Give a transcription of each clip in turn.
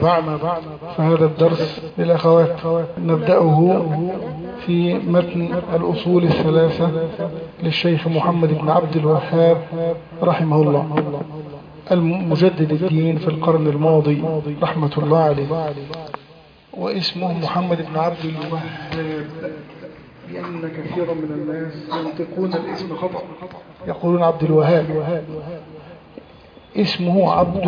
فهذا الدرس للأخوات نبدأه في متن الأصول الثلاثة للشيخ محمد بن عبد الوهاب رحمه الله، المجدد الدين في القرن الماضي رحمة الله عليه. واسمه محمد بن عبد الوهاب، لأن كثيرا من الناس ينطقون الاسم خطأ، يقولون عبد الوهاب، اسمه عبد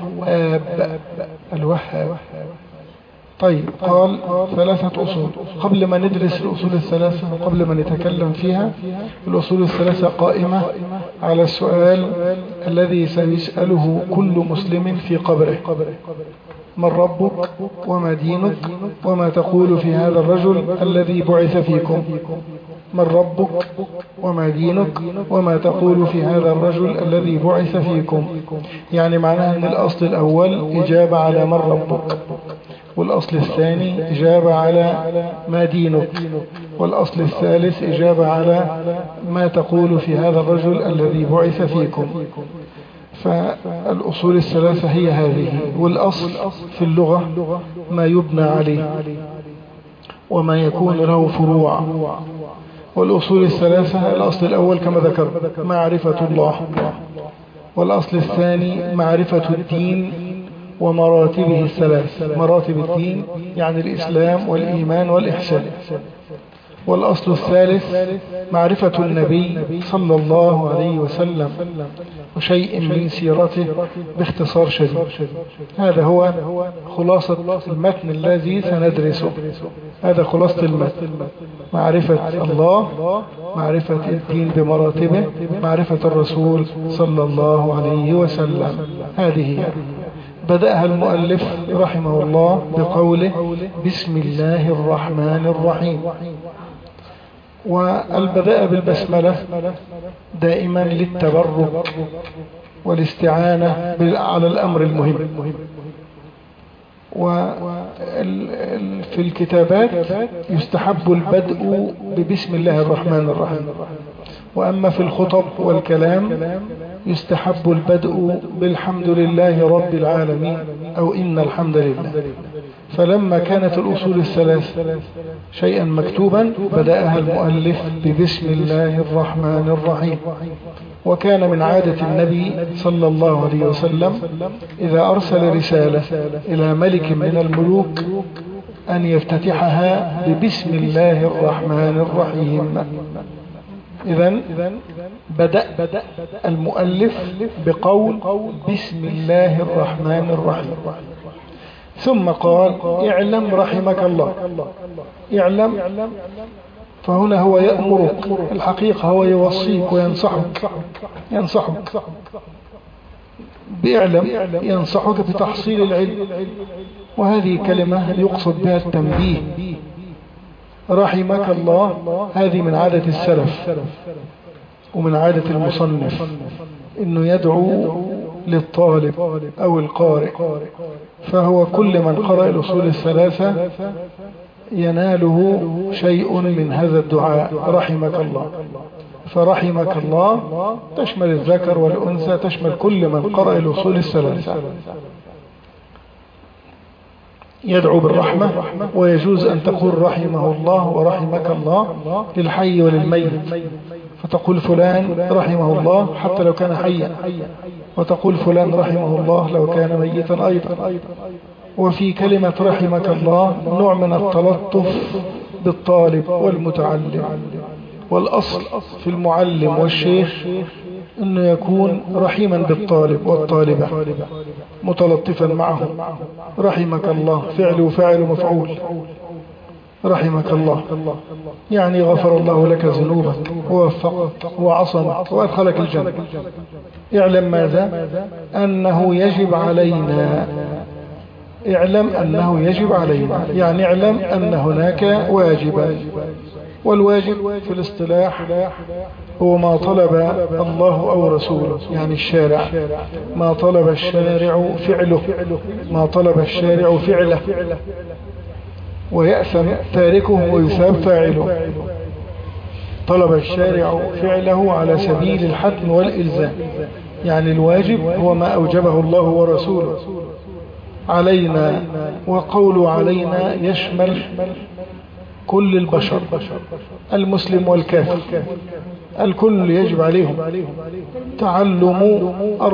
الوهاب. طيب، قال ثلاثة أصول. قبل ما ندرس الأصول الثلاثة وقبل ما نتكلم فيها، الأصول الثلاثة قائمة على السؤال الذي سيسأله كل مسلم في قبره: من ربك وما دينك وما تقول في هذا الرجل الذي بعث فيكم؟ من ربك وما دينك وما تقول في هذا الرجل الذي بعث فيكم. يعني معناها أن الأصل الأول إجابة على من ربك، والأصل الثاني إجابة على ما دينك، والأصل الثالث إجابة على ما تقول في هذا الرجل الذي بعث فيكم. فالأصول الثلاثة هي هذه، والأصل في اللغة ما يبنى عليه وما يكون له فروع. والأصول الثلاثة: الأصل الأول كما ذكر معرفة الله، والأصل الثاني معرفة الدين ومراتبه الثلاث، مراتب الدين يعني الإسلام والإيمان والإحسان. والأصل الثالث معرفة النبي صلى الله عليه وسلم وشيء من سيرته باختصار شديد. هذا هو خلاصة المتن الذي سندرسه، هذا خلاصة المتن: معرفة الله، معرفة الدين بمراتبه، معرفة الرسول صلى الله عليه وسلم. هذه بدأها المؤلف رحمه الله بقوله: بسم الله الرحمن الرحيم. والبداء بالبسملة دائما للتبرك والاستعانة على الأمر المهم. وفي الكتابات يستحب البدء ببسم الله الرحمن الرحيم، وأما في الخطب والكلام يستحب البدء بالحمد لله رب العالمين أو إن الحمد لله. فلما كانت الأصول الثلاث شيئا مكتوبا بدأها المؤلف ببسم الله الرحمن الرحيم. وكان من عادة النبي صلى الله عليه وسلم إذا أرسل رسالة إلى ملك من الملوك أن يفتتحها ببسم الله الرحمن الرحيم. إذن بدأ المؤلف بقول بسم الله الرحمن الرحيم، ثم قال: اعلم رحمك الله. اعلم، فهنا هو يأمرك، الحقيقة هو يوصيك وينصحك، بإعلم، ينصحك بتحصيل العلم. وهذه كلمة يقصد بها التنبيه. رحمك الله هذه من عادة السلف ومن عادة المصنف إنه يدعو للطالب أو القارئ، فهو كل من قرأ الأصول الثلاثة يناله شيء من هذا الدعاء: رحمك الله. فرحمك الله تشمل الذكر والأنثى، تشمل كل من قرأ الأصول الثلاثة. يدعو بالرحمة، ويجوز أن تقول رحمه الله ورحمك الله للحي وللميت، فتقول فلان رحمه الله حتى لو كان حيا، وتقول فلان رحمه الله لو كان ميتا أيضا. وفي كلمة رحمك الله نوع من التلطف بالطالب والمتعلم. والأصل في المعلم والشيخ أنه يكون رحيما بالطالب والطالبة، متلطفا معهم. رحمك الله فعل وفاعل ومفعول. رحمك الله يعني غفر الله لك ذنوبك ووفقك وعصمك وأدخلك الجنة. اعلم ماذا؟ أنه يجب علينا. اعلم أنه يجب علينا، يعني اعلم أن هناك واجبا. والواجب في الاصطلاح هو ما طلب الله أو رسوله، يعني الشارع، ما طلب الشارع فعله، ما طلب الشارع فعله، ويأثم تاركه ويثاب فاعله. طلب الشارع فعله على سبيل الحتم والإلزام، يعني الواجب هو ما أوجبه الله ورسوله، علينا، وقول علينا يشمل كل البشر، المسلم والكافر، الكل يجب عليهم تعلم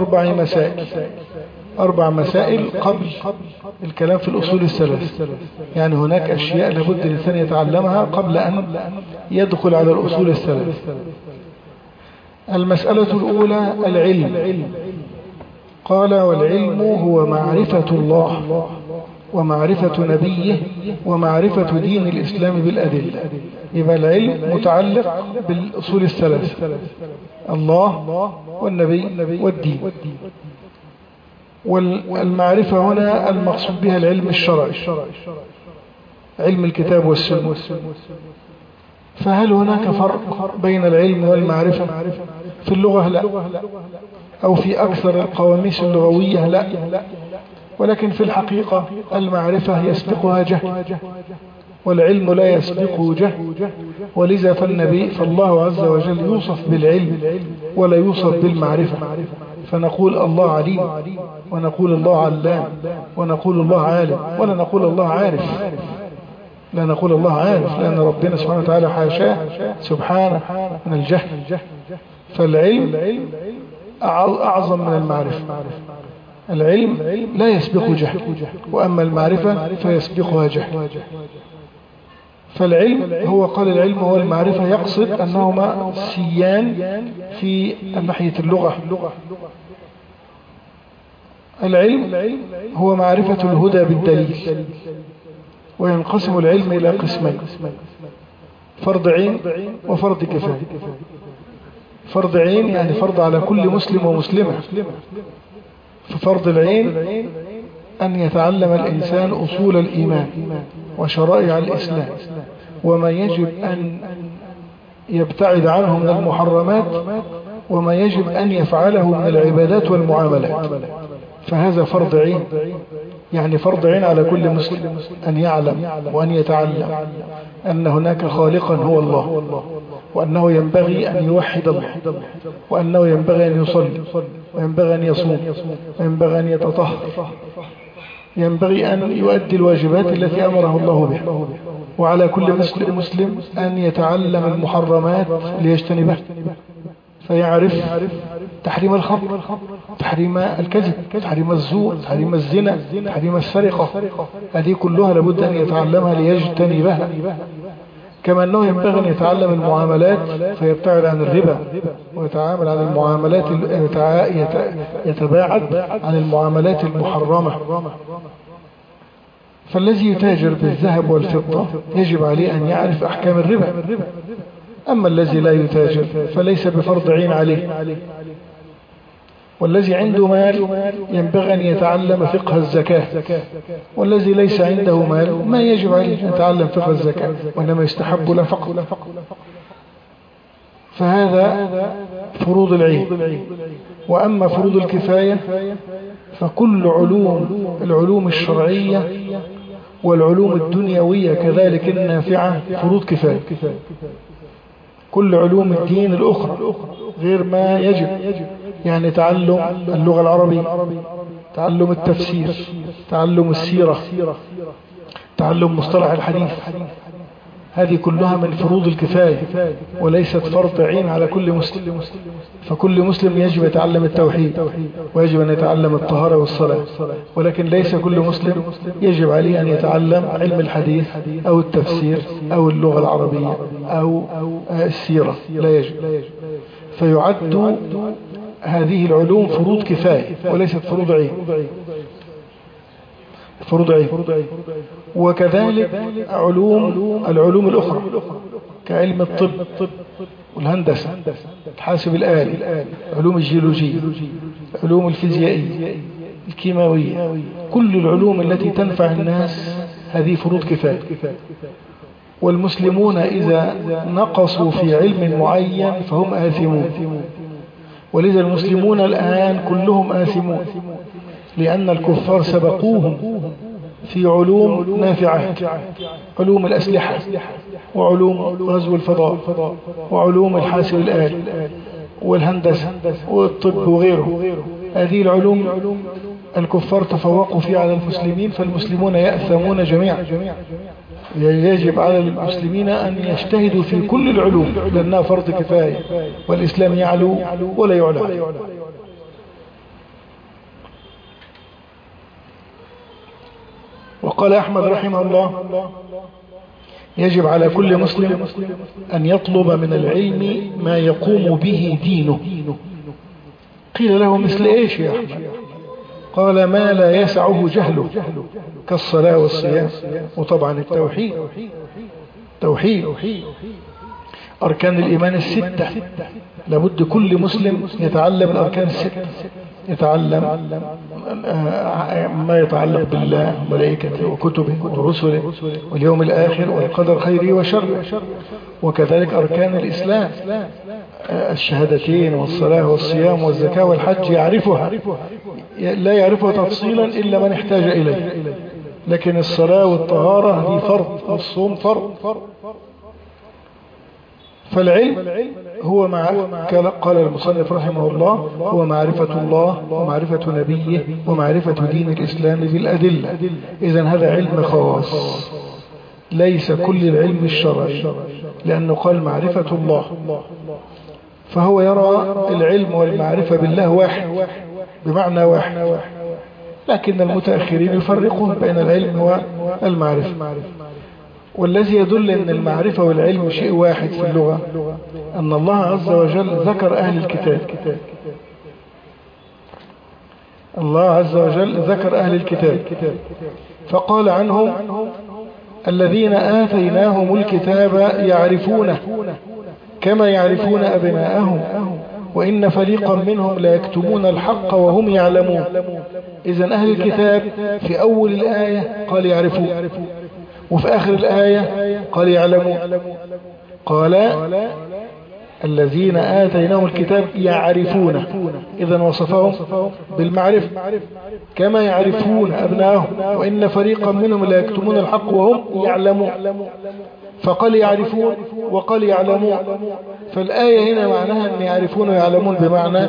4 مسائل قبل الكلام في الأصول الثلاث. يعني هناك أشياء لابد الإنسان يتعلمها قبل أن يدخل على الأصول الثلاث. المسألة الأولى العلم. قال: والعلم هو معرفة الله ومعرفة نبيه ومعرفة دين الإسلام بالأدلة. يبقى العلم متعلق بالأصول الثلاث: الله والنبي والدين. والمعرفة هنا المقصود بها العلم الشرعي، علم الكتاب والسنة. فهل هناك فرق بين العلم والمعرفة؟ في اللغة لا، أو في أكثر القواميس اللغوية لا، ولكن في الحقيقة المعرفة يسبقها جهل، والعلم لا يسبقه جهل. ولذا فالله عز وجل يوصف بالعلم ولا يوصف بالمعرفة، فنقول الله عليم، ونقول الله علام، ونقول الله عالم، ولا نقول الله عارف. لا نقول الله عارف، لأن ربنا سبحانه وتعالى حاشاه سبحانه من الجهل. فالعلم أعظم من المعرفة. العلم لا يسبق جهل، وأما المعرفة فيسبقها جهل. فالعلم هو قال العلم هو المعرفة، يقصد أنهما سيان في ناحية اللغة. العلم هو معرفة الهدى بالدليل، وينقسم العلم إلى قسمين: فرض عين وفرض كفاية. فرض عين يعني فرض على كل مسلم ومسلمة. ففرض العين أن يتعلم الإنسان أصول الإيمان وشرائع الإسلام، وما يجب أن يبتعد عنه من المحرمات، وما يجب أن يفعله من العبادات والمعاملات. فهذا فرض عين، يعني فرض عين على كل مسلم أن يعلم وأن يتعلم أن هناك خالقا هو الله، وأنه ينبغي أن يوحد الله، وأنه ينبغي أن يصلي، وينبغي أن يصوم، وينبغي أن يتطهر، ينبغي أن يؤدي الواجبات التي أمره الله بها. وعلى كل مسلم أن يتعلم المحرمات ليجتنبها، فيعرف تحريم الخمر، تحريم الكذب، تحريم الزور، تحريم الزنا، تحريم السرقة. هذه كلها لابد أن يتعلمها ليجتنبها. كما أنه ينبغي أن يتعلم المعاملات فيبتعد عن الربا، ويتعامل عن المعاملات، يتباعد عن المعاملات المحرمة. فالذي يتاجر بالذهب والفضة يجب عليه أن يعرف أحكام الربا. أما الذي لا يتاجر فليس بفرض عين عليه. والذي عنده مال ينبغي أن يتعلم فقه الزكاة، والذي ليس عنده مال ما يجب عليه أن يتعلم فقه الزكاة، وإنما يستحب له فقه. فهذا فروض العين. وأما فروض الكفاية فكل العلوم الشرعية والعلوم الدنيوية كذلك النافعة فروض كفاية. كل علوم الدين الأخرى غير ما يجب، يعني تعلم اللغة العربية، تعلم التفسير، تعلم السيرة، تعلم مصطلح الحديث، هذه كلها من فروض الكفاية وليست فرض عين على كل مسلم. فكل مسلم يجب يتعلم التوحيد، ويجب أن يتعلم الطهارة والصلاة، ولكن ليس كل مسلم يجب عليه أن يتعلم علم الحديث أو التفسير أو اللغة العربية أو السيرة، لا يجب. فيعد هذه العلوم فروض كفاية وليست فروض عين. فروض عين. وكذلك العلوم الأخرى كعلم الطب والهندسة، الحاسب الآلي، علوم الجيولوجية، علوم الفيزيائية، الكيماوية، كل العلوم التي تنفع الناس هذه فروض كفاية. والمسلمون إذا نقصوا في علم معين فهم آثمون. ولذا المسلمون الآن كلهم آثمون، لأن الكفار سبقوهم في علوم نافعة، علوم الأسلحة، وعلوم غزو الفضاء، وعلوم الحاسب الآلي، والهندسة، والطب وغيره. هذه العلوم الكفار تفوقوا فيه على المسلمين، فالمسلمون يأثمون جميعا. يجب على المسلمين أن يجتهدوا في كل العلوم لأنها فرض كفاية، والإسلام يعلو ولا يعلى. وقال أحمد رحمه الله: يجب على كل مسلم أن يطلب من العلم ما يقوم به دينه. قيل له: مثل إيش يا أحمد؟ قال: ما لا يسعه جهله، كالصلاة والصيام، وطبعا التوحيد. أركان الإيمان الستة، لابد كل مسلم يتعلم الأركان الستة، يتعلم ما يتعلق بالله وملائكته وكتبه ورسله واليوم الآخر والقدر خيره وشره. وكذلك أركان الإسلام، الشهادتين والصلاة والصيام والزكاة والحج يعرفها، لا يعرفها تفصيلا إلا من احتاج إليه، لكن الصلاة والطهارة دي فرض، والصوم فرض. فالعلم هو قال المصنف رحمه الله: هو معرفة الله ومعرفة نبيه ومعرفة دين الإسلام بالأدلة. إذن هذا علم خاص، ليس كل العلم الشرعي، لأنه قال معرفة الله، فهو يرى العلم والمعرفة بالله واحد، بمعنى واحد، لكن المتأخرين يفرقون بين العلم والمعرفة. والذي يدل أن المعرفة والعلم شيء واحد في اللغة أن الله عز وجل ذكر أهل الكتاب. الله عز وجل ذكر أهل الكتاب فقال عنهم: الذين آتيناهم الكتاب يعرفونه كما يعرفون أبناءهم وإن فريقا منهم لا يكتمون الحق وهم يعلمون. إذن أهل الكتاب في أول الآية قال يعرفون، وفي آخر الآية قال يعلمون. قال: الذين آتيناهم الكتاب يعرفونه، إذن وصفهم بالمعرفة كما يعرفون أبناءهم وإن فريقا منهم لا يكتمون الحق وهم يعلمون. فقال يعرفون وقال يعلمون، فالآية هنا معناها أن يعرفون ويعلمون بمعنى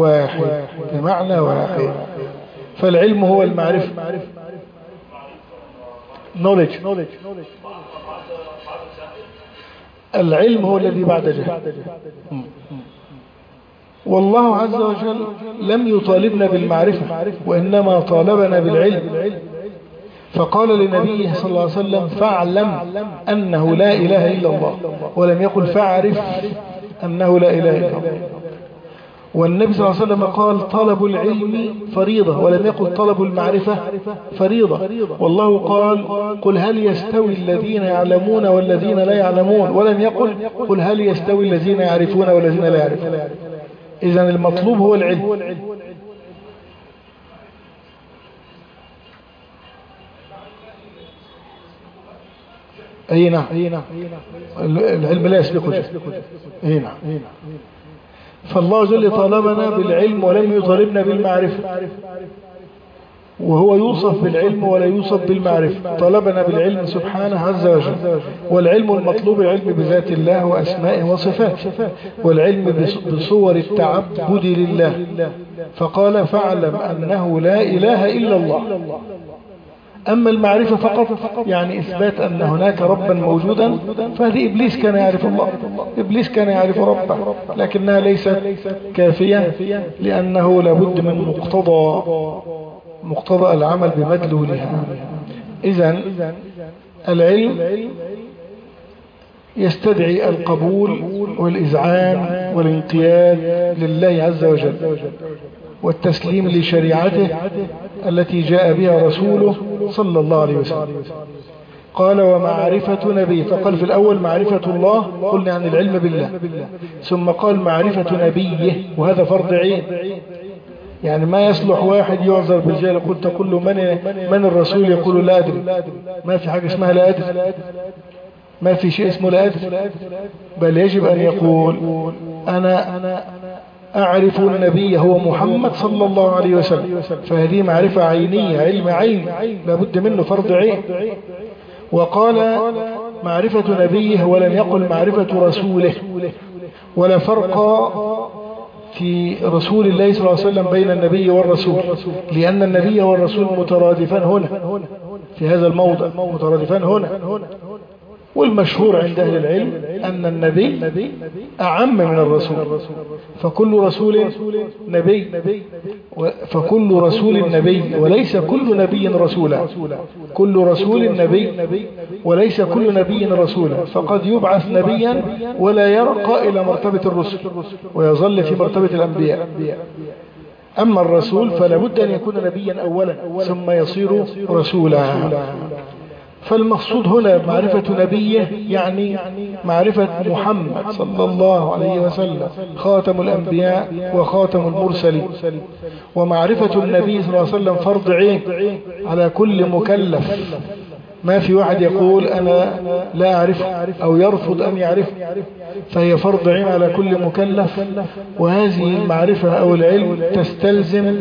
واحد. فالعلم هو المعرفة، knowledge. العلم هو الذي بعد جهل. والله عز وجل لم يطالبنا بالمعرفة، وإنما طالبنا بالعلم، فقال لنبيه صلى الله عليه وسلم: فاعلم أنه لا إله إلا الله، ولم يقل فاعرف أنه لا إله إلا الله. والنبي صلى الله عليه وسلم قال: طلب العلم فريضة، ولم يقل طلب المعرفة فريضة. والله قال: قل هل يستوي الذين يعلمون والذين لا يعلمون، ولم يقل قل هل يستوي الذين يعرفون والذين لا يعرفون. إذن المطلوب هو العلم. أي نعم، العلم لا يسبقه جهل. أي نعم. فالله جل طالبنا بالعلم ولم يطالبنا بالمعرفة، وهو يوصف بالعلم ولا يوصف بالمعرفة. طلبنا بالعلم سبحانه عز وجل، والعلم المطلوب العلم بذات الله وأسمائه وصفاته، والعلم بصور التعبد لله. فقال: فاعلم أنه لا إله إلا الله. أما المعرفة فقط يعني إثبات أن هناك ربا موجودا، فهذه إبليس كان يعرف الله، إبليس كان يعرف ربه، لكنها ليست كافية، لأنه لابد من مقتضى العمل بمدلولها. إذن العلم يستدعي القبول والإذعان والانقياد لله عز وجل، والتسليم لشريعته التي جاء بها رسوله صلى الله عليه وسلم. قال: ومعرفة نبيه. فقال في الأول معرفة الله، قلنا عن العلم بالله، ثم قال معرفة نبيه، وهذا فرض عين. يعني ما يصلح واحد يعذر بالجهل، قلت كل من الرسول يقول لا أدري. ما في حاجة اسمها لا أدري، ما في شيء اسمه لا أدري، بل يجب أن يقول أنا أعرف النبي هو محمد صلى الله عليه وسلم. فهذه معرفة عينية، علم عين لابد منه، فرض عين. وقال معرفة نبيه ولم يقل معرفة رسوله، ولا فرق في رسول الله صلى الله عليه وسلم بين النبي والرسول، لأن النبي والرسول مترادفان هنا في هذا الموضع، مترادفان هنا. والمشهور عند أهل العلم أن النبي أعم من الرسول، فكل رسول نبي، فكل رسول نبي وليس كل نبي رسولا، كل رسول نبي وليس كل نبي رسولا، فقد يبعث نبيا ولا يرقى إلى مرتبة الرسل ويظل في مرتبة الأنبياء. أما الرسول فلا بد أن يكون نبيا أولا ثم يصير رسولا. فالمقصود هنا معرفة نبيه يعني معرفة محمد صلى الله عليه وسلم خاتم الأنبياء وخاتم المرسلين. ومعرفة النبي صلى الله عليه وسلم فرض عين على كل مكلف، ما في واحد يقول أنا لا أعرفه أو يرفض أن يعرفه، فهي فرض عين على كل مكلف. وهذه المعرفة أو العلم تستلزم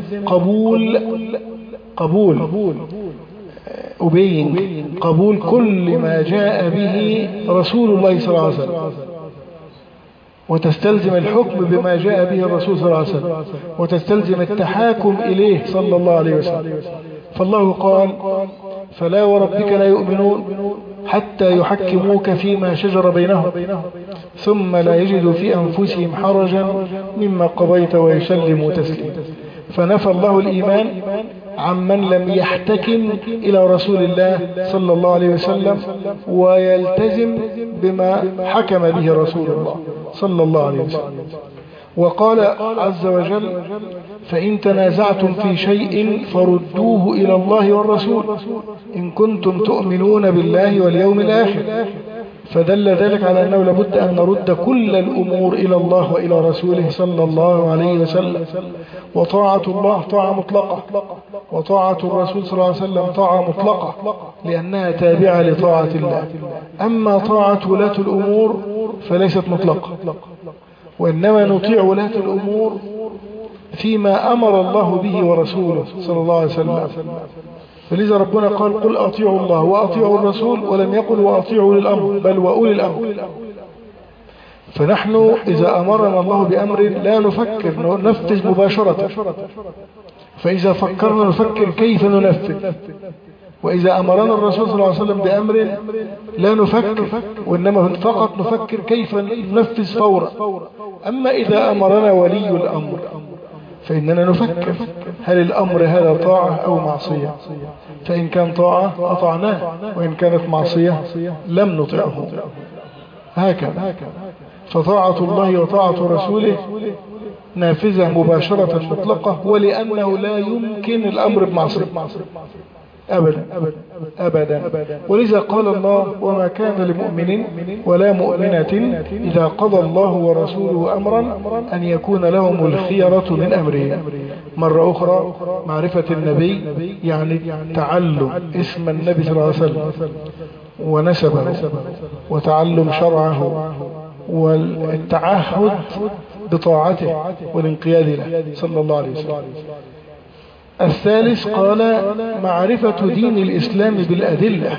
قبول أبين قبول كل ما جاء به رسول الله صلى الله عليه وسلم، وتستلزم الحكم بما جاء به الرسول صلى الله عليه وسلم، وتستلزم التحاكم إليه صلى الله عليه وسلم. فالله قال فلا وربك لا يؤمنون حتى يحكموك فيما شجر بينهم ثم لا يجدوا في أنفسهم حرجا مما قضيت ويسلموا تسليما. فنفى الله الإيمان عمن لم يحتكم إلى رسول الله صلى الله عليه وسلم ويلتزم بما حكم به رسول الله صلى الله عليه وسلم. وقال عز وجل فإن تنازعتم في شيء فردوه إلى الله والرسول إن كنتم تؤمنون بالله واليوم الآخر. فدل ذلك على أنه لابد أن نرد كل الأمور إلى الله وإلى رسوله صلى الله عليه وسلم. وطاعة الله طاعة مطلقة، وطاعة الرسول صلى الله عليه وسلم طاعة مطلقة لأنها تابعة لطاعة الله. أما طاعة ولاة الأمور فليست مطلقة، وإنما نطيع ولاة الأمور فيما أمر الله به ورسوله صلى الله عليه وسلم. فلذا ربنا قال قل أطيعوا الله وأطيعوا الرسول، ولم يقل وأطيعوا للأمر بل وأولي الأمر. فنحن إذا أمرنا الله بأمر لا نفكر، ننفذ مباشرة. فإذا فكرنا نفكر كيف ننفذ. وإذا أمرنا الرسول صلى الله عليه وسلم بأمر لا نفكر، وإنما فقط نفكر كيف ننفذ فورا. أما إذا أمرنا ولي الأمر فإننا نفكر هل الأمر هذا طاعة أو معصية، فإن كان طاعة أطعناه، وإن كانت معصية لم نطعه. هكذا. فطاعة الله وطاعة رسوله نافذة مباشرة مطلقة، ولأنه لا يمكن الأمر بمعصية أبدا أبدا. ولذا قال الله وما كان لمؤمن ولا مؤمنة إذا قضى الله ورسوله أمرا أن يكون لهم الخيرة من أمره. مرة أخرى معرفة النبي يعني تعلم اسم النبي صلى الله عليه وسلم ونسبه وتعلم شرعه والتعهد بطاعته والانقياد له صلى الله عليه وسلم. الثالث قال معرفة دين الإسلام بالأدلة،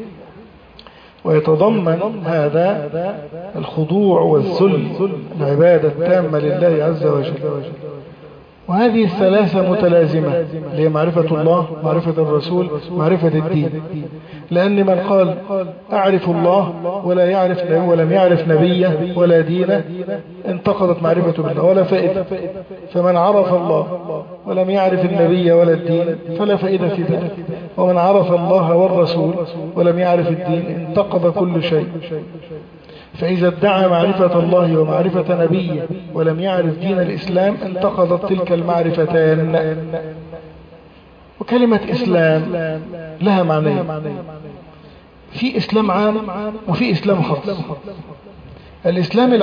ويتضمن هذا الخضوع والذل، العبادة التامة لله عز وجل. وهذه الثلاثة متلازمة، اللي هي معرفة الله، معرفة الرسول، معرفة الدين. لأن من قال أعرف الله ولم يعرف نبيه ولا دينه انتقضت معرفته بالله ولا فائدة. فمن عرف الله ولم يعرف النبي ولا الدين فلا فائدة في ذلك. ومن عرف الله والرسول ولم يعرف الدين انتقض كل شيء. فإذا ادعى معرفة الله ومعرفة نبيه ولم يعرف دين الإسلام انتقضت تلك المعرفتان. وكلمة إسلام لها معنى، في إسلام عام وفي إسلام خاص. الإسلام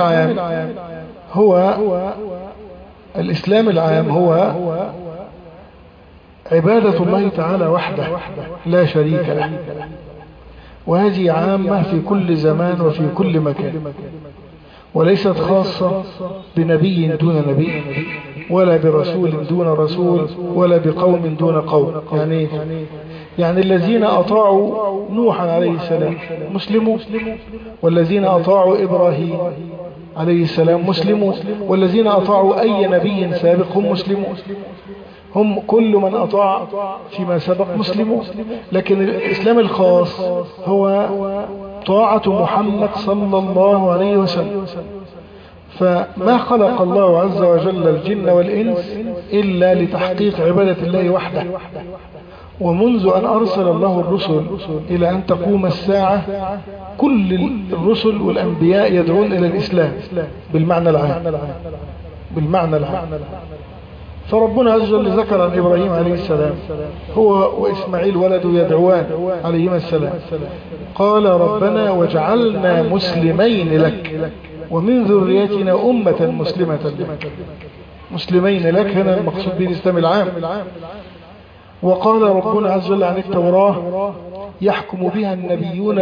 العام هو عبادة الله تعالى وحده لا شريك له، وهذه عامة في كل زمان وفي كل مكان، وليست خاصة بنبي دون نبي ولا برسول دون رسول ولا بقوم دون قوم. يعني الذين أطاعوا نوحا عليه السلام مسلموا، والذين أطاعوا إبراهيم عليه السلام مسلمون، والذين أطاعوا أي نبي سابق هم مسلمون، هم كل من أطاع فيما سبق مسلمون. لكن الإسلام الخاص هو طاعة محمد صلى الله عليه وسلم. فما خلق الله عز وجل الجن والإنس إلا لتحقيق عبادة الله وحده. ومنذ أن أرسل الله الرسل إلى أن تقوم الساعة كل الرسل والأنبياء يدعون إلى الإسلام بالمعنى العام. فربنا عز وجل ذكر عن إبراهيم عليه السلام هو وإسماعيل ولده يدعوان عليهما السلام، قال ربنا واجعلنا مسلمين لك ومن ذريتنا أمة مسلمة لك. مسلمين لك هنا المقصود به الإسلام العام. وقال ربنا عز وجل عن التوراة يحكم بها النبيون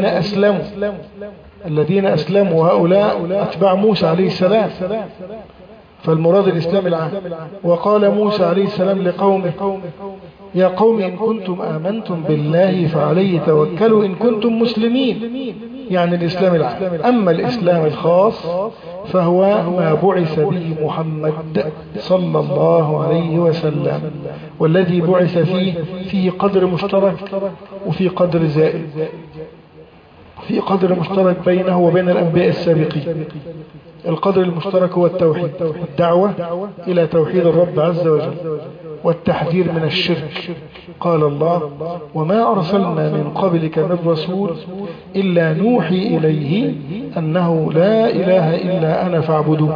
الذين أسلموا وهؤلاء أتباع موسى عليه السلام، فالمراد الإسلام العام. وقال موسى عليه السلام لقومه يا قوم إن كنتم آمنتم بالله فعليه توكلوا إن كنتم مسلمين، يعني الإسلام العام. أما الإسلام الخاص فهو ما بعث به محمد صلى الله عليه وسلم، والذي بعث فيه قدر مشترك وفي قدر زائد، في قدر مشترك بينه وبين الأنبياء السابقين. القدر المشترك هو التوحيد، الدعوة إلى توحيد الرب عز وجل والتحذير من الشرك. قال الله وما أرسلنا من قبلك من رسول إلا نوحي إليه أنه لا إله إلا أنا فاعبدوا.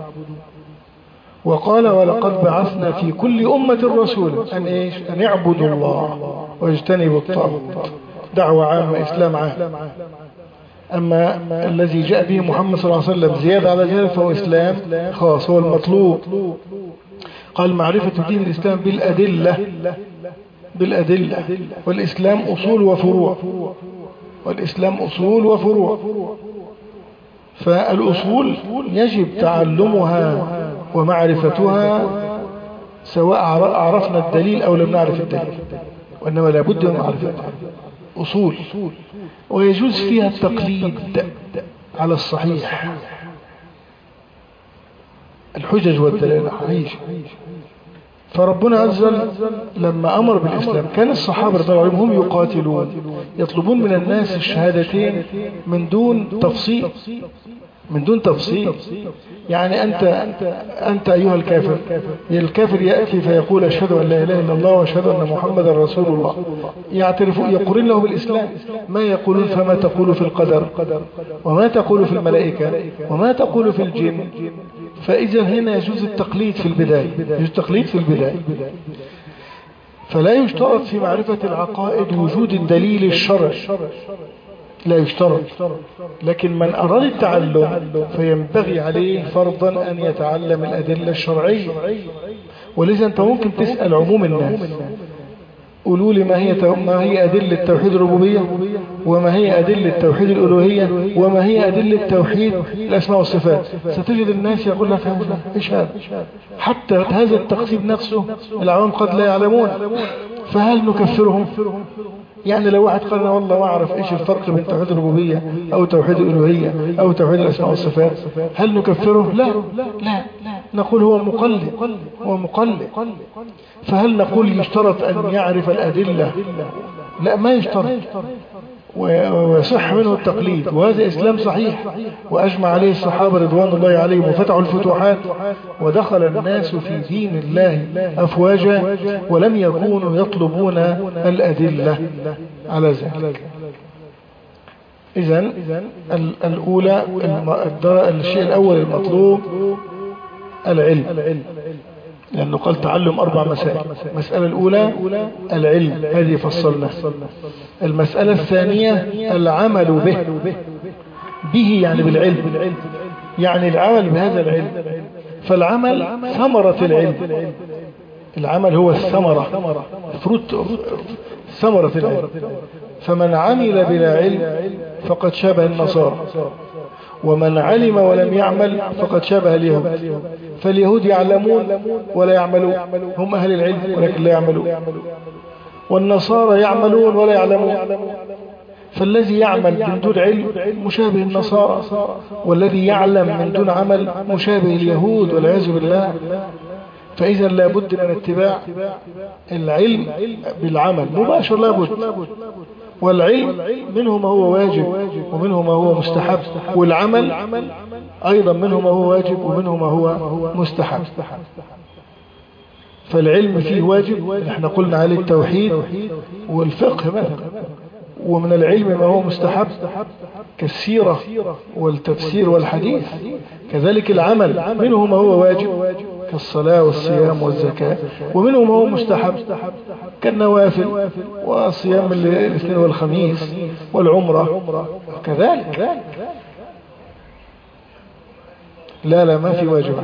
وقال ولقد بعثنا في كل أمة رسولا أن اعبدوا الله واجتنبوا الطاغوت. دعوة عامة، إسلام عام. أما الذي جاء به محمد صلى الله عليه وسلم زيادة على ذلك فهو إسلام خاص، هو المطلوب. قال معرفة دين الإسلام بالأدلة. والإسلام أصول وفروع. فالأصول يجب تعلمها ومعرفتها سواء عرفنا الدليل أو لم نعرف الدليل، وإنما لابد من معرفتها. أصول ويجوز فيها التقليد على الصحيح، الحجج والدلائل. فربنا عز وجل لما أمر بالإسلام كان الصحابة رضي الله عنهم هم يقاتلون يطلبون من الناس الشهادتين من دون تفصيل. يعني أنت أيها الكافر يأتي فيقول أشهد أن لا إله إلا الله وأشهد أن محمد رسول الله، يقولون له بالإسلام ما يقولون فما تقول في القدر وما تقول في الملائكة وما تقول في الجن. فإذا هنا يجوز التقليد في البداية، فلا يشترط في معرفة العقائد وجود الدليل الشرعي، لا يشترط. لكن من أراد التعلم فينبغي عليه فرضا أن يتعلم الأدلة الشرعية. ولذا أنت ممكن تسأل عموم الناس قولوا لي ما هي أدلة توحيد الربوبية، وما هي أدلة توحيد الألوهية، وما هي أدلة توحيد الأسماء والصفات. ستجد الناس يقول لك إيش هذا؟ حتى هذا التقسيم نفسه العوام قد لا يعلمون. فهل نكفرهم؟ يعني لو واحد قال والله ما أعرف إيش الفرق بين توحيد الربوبية أو توحيد الألوهية أو توحيد الأسماء والصفات، هل نكفره؟ لا، نقول هو مقلد. فهل نقول يشترط أن يعرف الأدلة؟ لا، ما يشترط، ويصح منه التقليد. وهذا إسلام صحيح وأجمع عليه الصحابة رضوان الله عليهم وفتحوا الفتوحات، ودخل الناس في دين الله أفواجا ولم يكونوا يطلبون الأدلة على ذلك. إذن الأولى الشيء الأول المطلوب العلم، لأنه قال تعلم 4 مسائل. المسألة الأولى العلم، هذه فصلنا. المسألة الثانية العمل به يعني بالعلم، يعني العمل بهذا العلم. فالعمل ثمرة العلم، العمل هو الثمرة، ثمرة العلم. فمن عمل بلا علم فقد شبه النصارى، ومن علم ولم يعمل فقد شبه اليهود. فاليهود يعلمون ولا يعملون، هم أهل العلم ولكن لا يعملون، والنصارى يعملون ولا يعلمون. فالذي يعمل من دون علم مشابه النصارى، والذي يعلم من دون عمل مشابه اليهود والعياذ بالله. فإذا لابد من اتباع العلم بالعمل مباشر، لابد. والعلم منه ما هو واجب ومنه ما هو مستحب، والعمل أيضا منه ما هو واجب ومنه ما هو مستحب. فالعلم فيه واجب، احنا قلنا عليه التوحيد والفقه مثلا، ومن العلم ما هو مستحب كالسيرة والتفسير والحديث. كذلك العمل منه ما هو واجب كالصلاة والصيام والزكاة، ومنه ما هو مستحب كالنوافل وصيام الاثنين والخميس والعمرة كذلك. لا ما في واجب.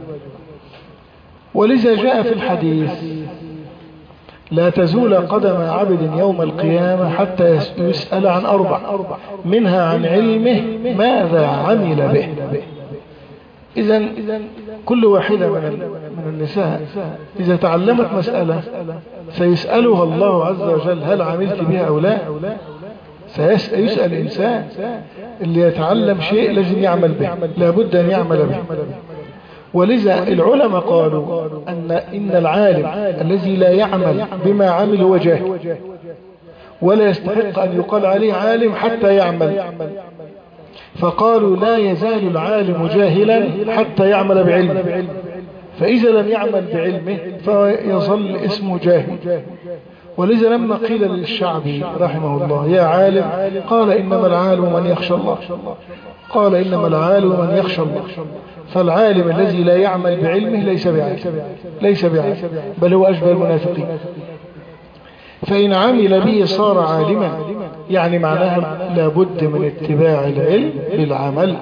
ولذا جاء في الحديث: لا تزول قدم عبد يوم القيامة حتى يسأل عن 4، منها عن علمه ماذا عمل به. إذن كل واحدة من النساء إذا تعلمت مسألة سيسألها الله عز وجل هل عملت بها أو لا. سيسأل الإنسان. اللي يتعلم شيء لازم يعمل به، لابد أن يعمل به. ولذا العلماء قالوا إن العالم الذي لا يعمل بما عمل هو جاهل، ولا يستحق أن يقال عليه عالم حتى يعمل. فقالوا لا يزال العالم جاهلا حتى يعمل بعلمه، فإذا لم يعمل بعلمه فيظل اسمه جاهل. ولذا لما قيل للشعبي رحمه الله: يا عالم، قال إنما العالم من يخشى الله. قال إنما العالم من يخشى الله. فالعالم الذي لا يعمل بعلمه ليس بعالم، بل هو أشبه المنافقين. فإن عمل به صار عالما، يعني معناها لابد من اتباع العلم بالعمل.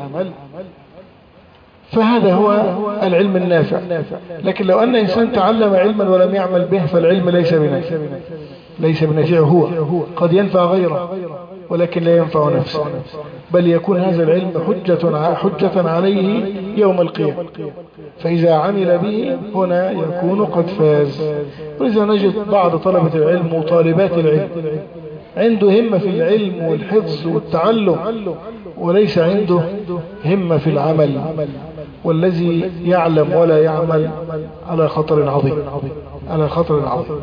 فهذا هو العلم النافع. لكن لو أن إنسان تعلم علما ولم يعمل به فالعلم ليس بنافع هو، قد ينفع غيره ولكن لا ينفع نفسه، بل يكون هذا العلم حجة عليه يوم القيامة. فإذا عمل به هنا يكون قد فاز. ولذا نجد بعض طلبة العلم وطالبات العلم عنده همة في العلم والحفظ والتعلم، وليس عنده همة في العمل. والذي يعلم ولا يعمل على خطر عظيم، على خطر عظيم.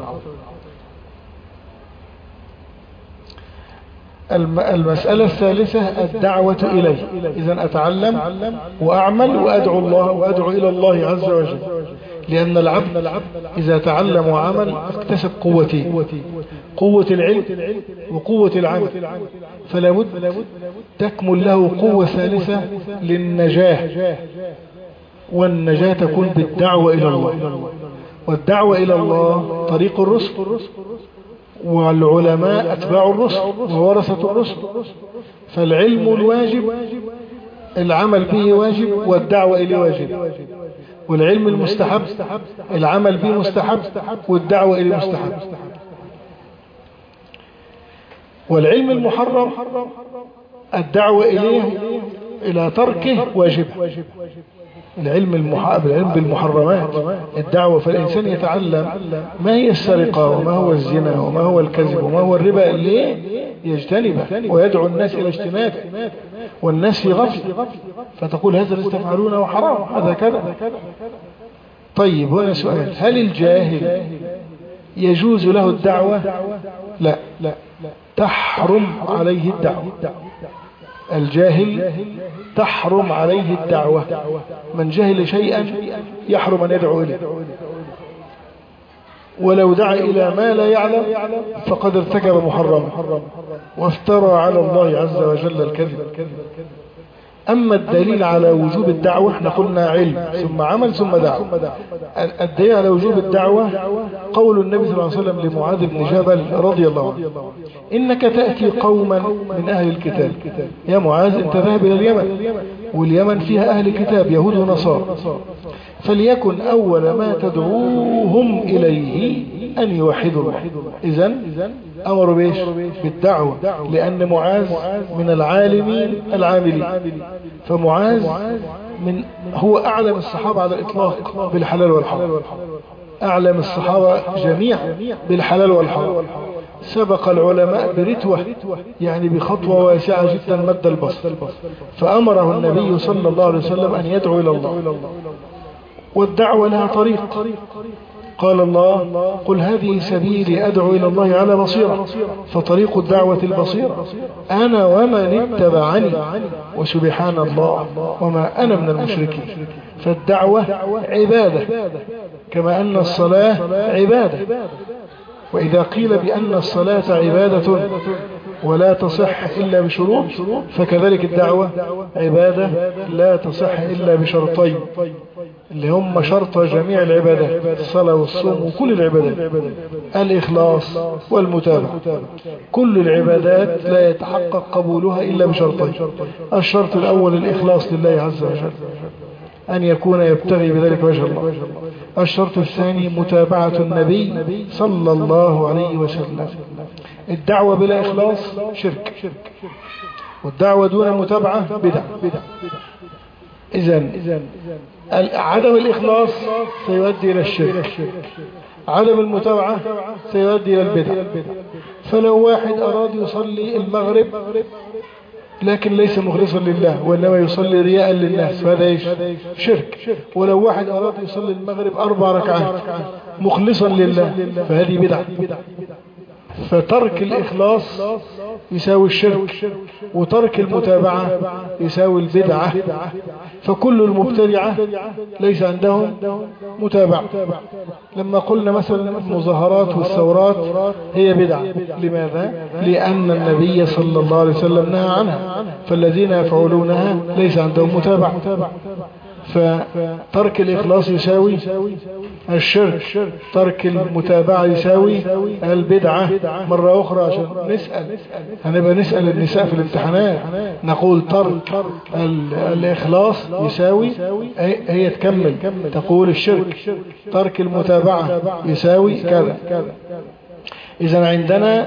المسألة الثالثة الدعوة إليه. إذن أتعلم وأعمل وأدعو الله وأدعو إلى الله عز وجل، لأن العبد إذا تعلم وعمل اكتسب قوتين: قوة العلم وقوة العمل. فلا بد تكمل له قوة ثالثة للنجاة، والنجاة تكون بالدعوة إلى الله. والدعوة إلى الله طريق الرسل، والعلماء أتباع الرسل وورثة الرسل. فالعلم الواجب، العمل به واجب، والدعوة إليه واجب. والعلم المستحب العمل به مستحب، والدعوة إليه مستحب. والعلم المحرم الدعوة إليه إلى تركه واجب. العلم بالمحرمات الدعوة. فالإنسان يتعلم ما هي السرقة وما هو الزنا وما هو الكذب وما هو الربا اللي يجتنبه، ويدعو الناس إلى اجتنابه، والناس في غفلة، فتقول هذا الذي تفعلونه حرام، هذا كذا. طيب هنا سؤال: هل الجاهل يجوز له الدعوة؟ لا، تحرم عليه الدعوة. الجاهل تحرم عليه الدعوة. من جهل شيئا يحرم أن يدعو إليه، ولو دعا إلى ما لا يعلم فقد ارتكب محرما وافترى على الله عز وجل الكذب. أما الدليل على وجوب الدعوة، احنا قلنا علم ثم عمل ثم دعوة. الدليل على وجوب الدعوة قول النبي صلى الله عليه وسلم لمعاذ بن جبل رضي الله عنه: إنك تأتي قوما من أهل الكتاب. يا معاذ أنت ذاهب إلى اليمن، واليمن فيها أهل كتاب يهود ونصارى، فليكن أول ما تدعوهم إليه أن يوحدوا الله. إذن أمروا بإيش؟ بالدعوة، لأن معاذ من العالمين العاملين. فمعاذ هو أعلم الصحابة على الإطلاق بالحلال والحرام، أعلم الصحابة جميعا بالحلال والحرام. سبق العلماء برتوة، يعني بخطوة واسعة جدا مد البصر، فأمره النبي صلى الله عليه وسلم أن يدعو إلى الله. والدعوة لها طريق، قال الله: قل هذه سبيلي أدعو إلى الله على بصيرة، فطريق الدعوة البصيرة، أنا ومن اتبعني وسبحان الله وما أنا من المشركين. فالدعوة عبادة كما أن الصلاة عبادة. وإذا قيل بأن الصلاة عبادة ولا تصح إلا بشروط، فكذلك الدعوة عبادة لا تصح إلا بشرطين اللي هم شرط جميع العبادات، الصلاة والصوم وكل العبادات: الإخلاص والمتابعة. كل العبادات لا يتحقق قبولها إلا بشرطين: الشرط الأول الإخلاص لله عز وجل، أن يكون يبتغي بذلك وجه الله. الشرط الثاني متابعة النبي صلى الله عليه وسلم. الدعوة بلا إخلاص شرك، والدعوة دون متابعة بدعة. إذن عدم الإخلاص سيؤدي إلى الشرك، عدم المتابعة سيؤدي إلى البدع. فلو واحد أراد يصلي المغرب لكن ليس مخلصا لله وإنما يصلي رياء للناس، فهذا ايش؟ شرك. ولو واحد أراد يصلي المغرب 4 ركعات مخلصا لله فهذه بدعة. فترك الإخلاص يساوي الشرك، وترك المتابعة يساوي البدعة. فكل المبتدعة ليس عندهم متابعة. لما قلنا مثلا المظاهرات والثورات هي بدعة، لماذا؟ لأن النبي صلى الله عليه وسلم نهى عنها، فالذين يفعلونها ليس عندهم متابعة. فترك الإخلاص يساوي الشرك، ترك المتابعة يساوي البدعة. مرة أخرى عشان هنبقى نسأل النساء في الامتحانات، نقول ترك الإخلاص يساوي، هي تكمل تقول الشرك، ترك المتابعة يساوي كذا. إذا عندنا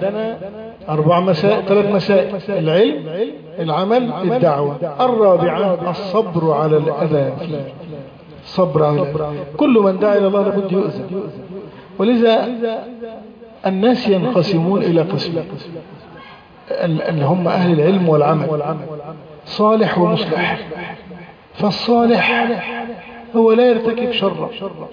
3 مسائل: العلم، العمل، الدعوة. الرابعة الصبر على الأذى، الصبر على الأذى. كل من دعا إلى الله لابد يؤذى. ولذا الناس ينقسمون إلى قسمين، اللي هم أهل العلم والعمل، صالح ومصلح. فالصالح هو لا يرتكب شرا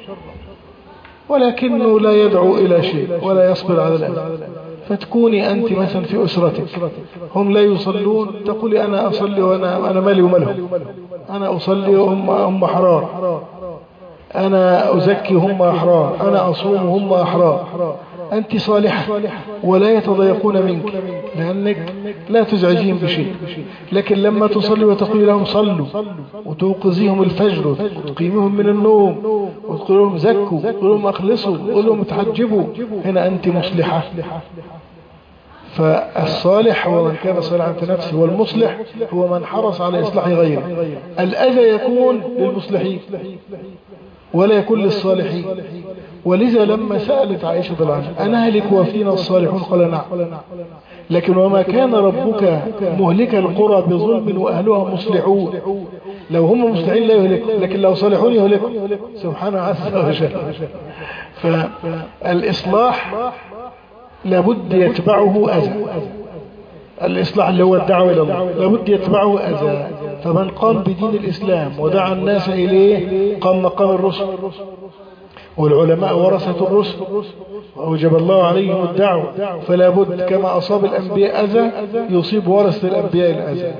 ولكنه لا يدعو إلى شيء ولا يصبر على الأذى. فتكوني أنت مثلا في أسرتك هم لا يصلون، تقولي أنا أصلي وأنا مالي ومالهم، أنا أصلي وهم أحرار، أنا أزكي هم أحرار، أنا أصوم هم أحرار. أنت صالحة ولا يتضايقون منك لأنك لا تزعجين بشيء. لكن لما تصلي وتقول لهم صلوا وتوقظيهم الفجر وتقيمهم من النوم وتقول لهم زكوا وتقول لهم أخلصوا وتقول لهم تحجبوا، هنا أنت مصلحة. فالصالح هو من كان صالحا في نفسه، والمصلح هو من حرص على إصلاح غيره. الأذى يكون للمصلحين ولا يكون للصالحين. ولذا لما سألت عائشة رضي الله عنها أنهلك وفينا الصالحون؟ قال نعم. لكن وما كان ربك مهلك القرى بظلم وأهلها مصلحون. لو هم مصلحين لا يهلكوا، لكن لو صالحون يهلكوا سبحانه عز وجل. فالإصلاح لابد يتبعه أذى. الإصلاح اللي هو الدعوة إلى الله لابد يتبعه أذى. فمن قام بدين الإسلام ودعا الناس إليه قام مقام الرسل، والعلماء ورثة الرسل وأوجب الله عليهم الدعوة. فلا بد كما أصاب الأنبياء أذى يصيب ورثة الأنبياء الأذى.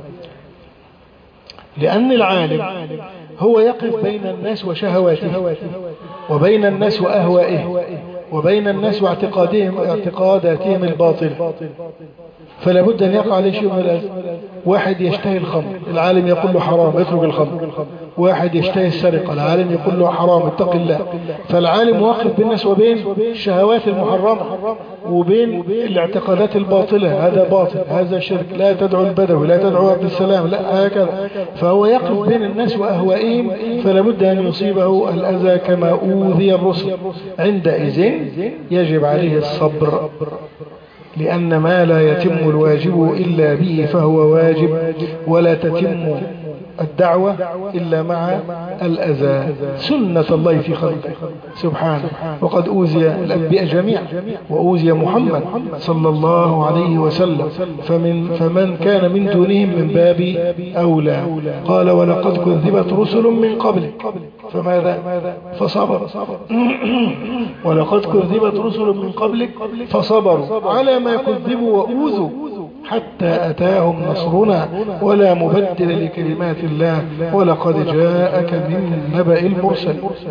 لأن العالم هو يقف بين الناس وشهواته، وبين الناس وأهوائه، وبين الناس واعتقاداتهم الباطلة. فلا بد أن يقع عليه شيء من الأذى. واحد يشتهي الخمر، العالم يقول له حرام اترك الخمر. واحد يشتهي السرقة، العالم يقول له حرام اتق الله. فالعالم واقف بين الناس وبين الشهوات المحرمة وبين الاعتقادات الباطلة، هذا باطل، هذا شرك، لا تدعو البدوي، لا تدعو عبد السلام، لا هكذا. فهو يقف بين الناس وأهوائهم، فلا بد أن يصيبه الأذى كما أوذي الرسل. عندئذ يجب عليه الصبر، لأن ما لا يتم الواجب إلا به فهو واجب، ولا تتم الدعوة إلا مع الأذى، سنة الله في خلقه سبحانه. وقد أوذي الأنبياء جميعا وأوذي محمد صلى الله عليه وسلم، فمن كان من دونهم من باب أولى. قال ولقد كذبت رسل من قبل فماذا؟ فصبر. ولقد كذبت رسل من قبلك فصبروا على ما كذبوا وأوذوا حتى أتاهم نصرنا ولا مبدل لكلمات الله ولقد جاءك من نبأ المرسل.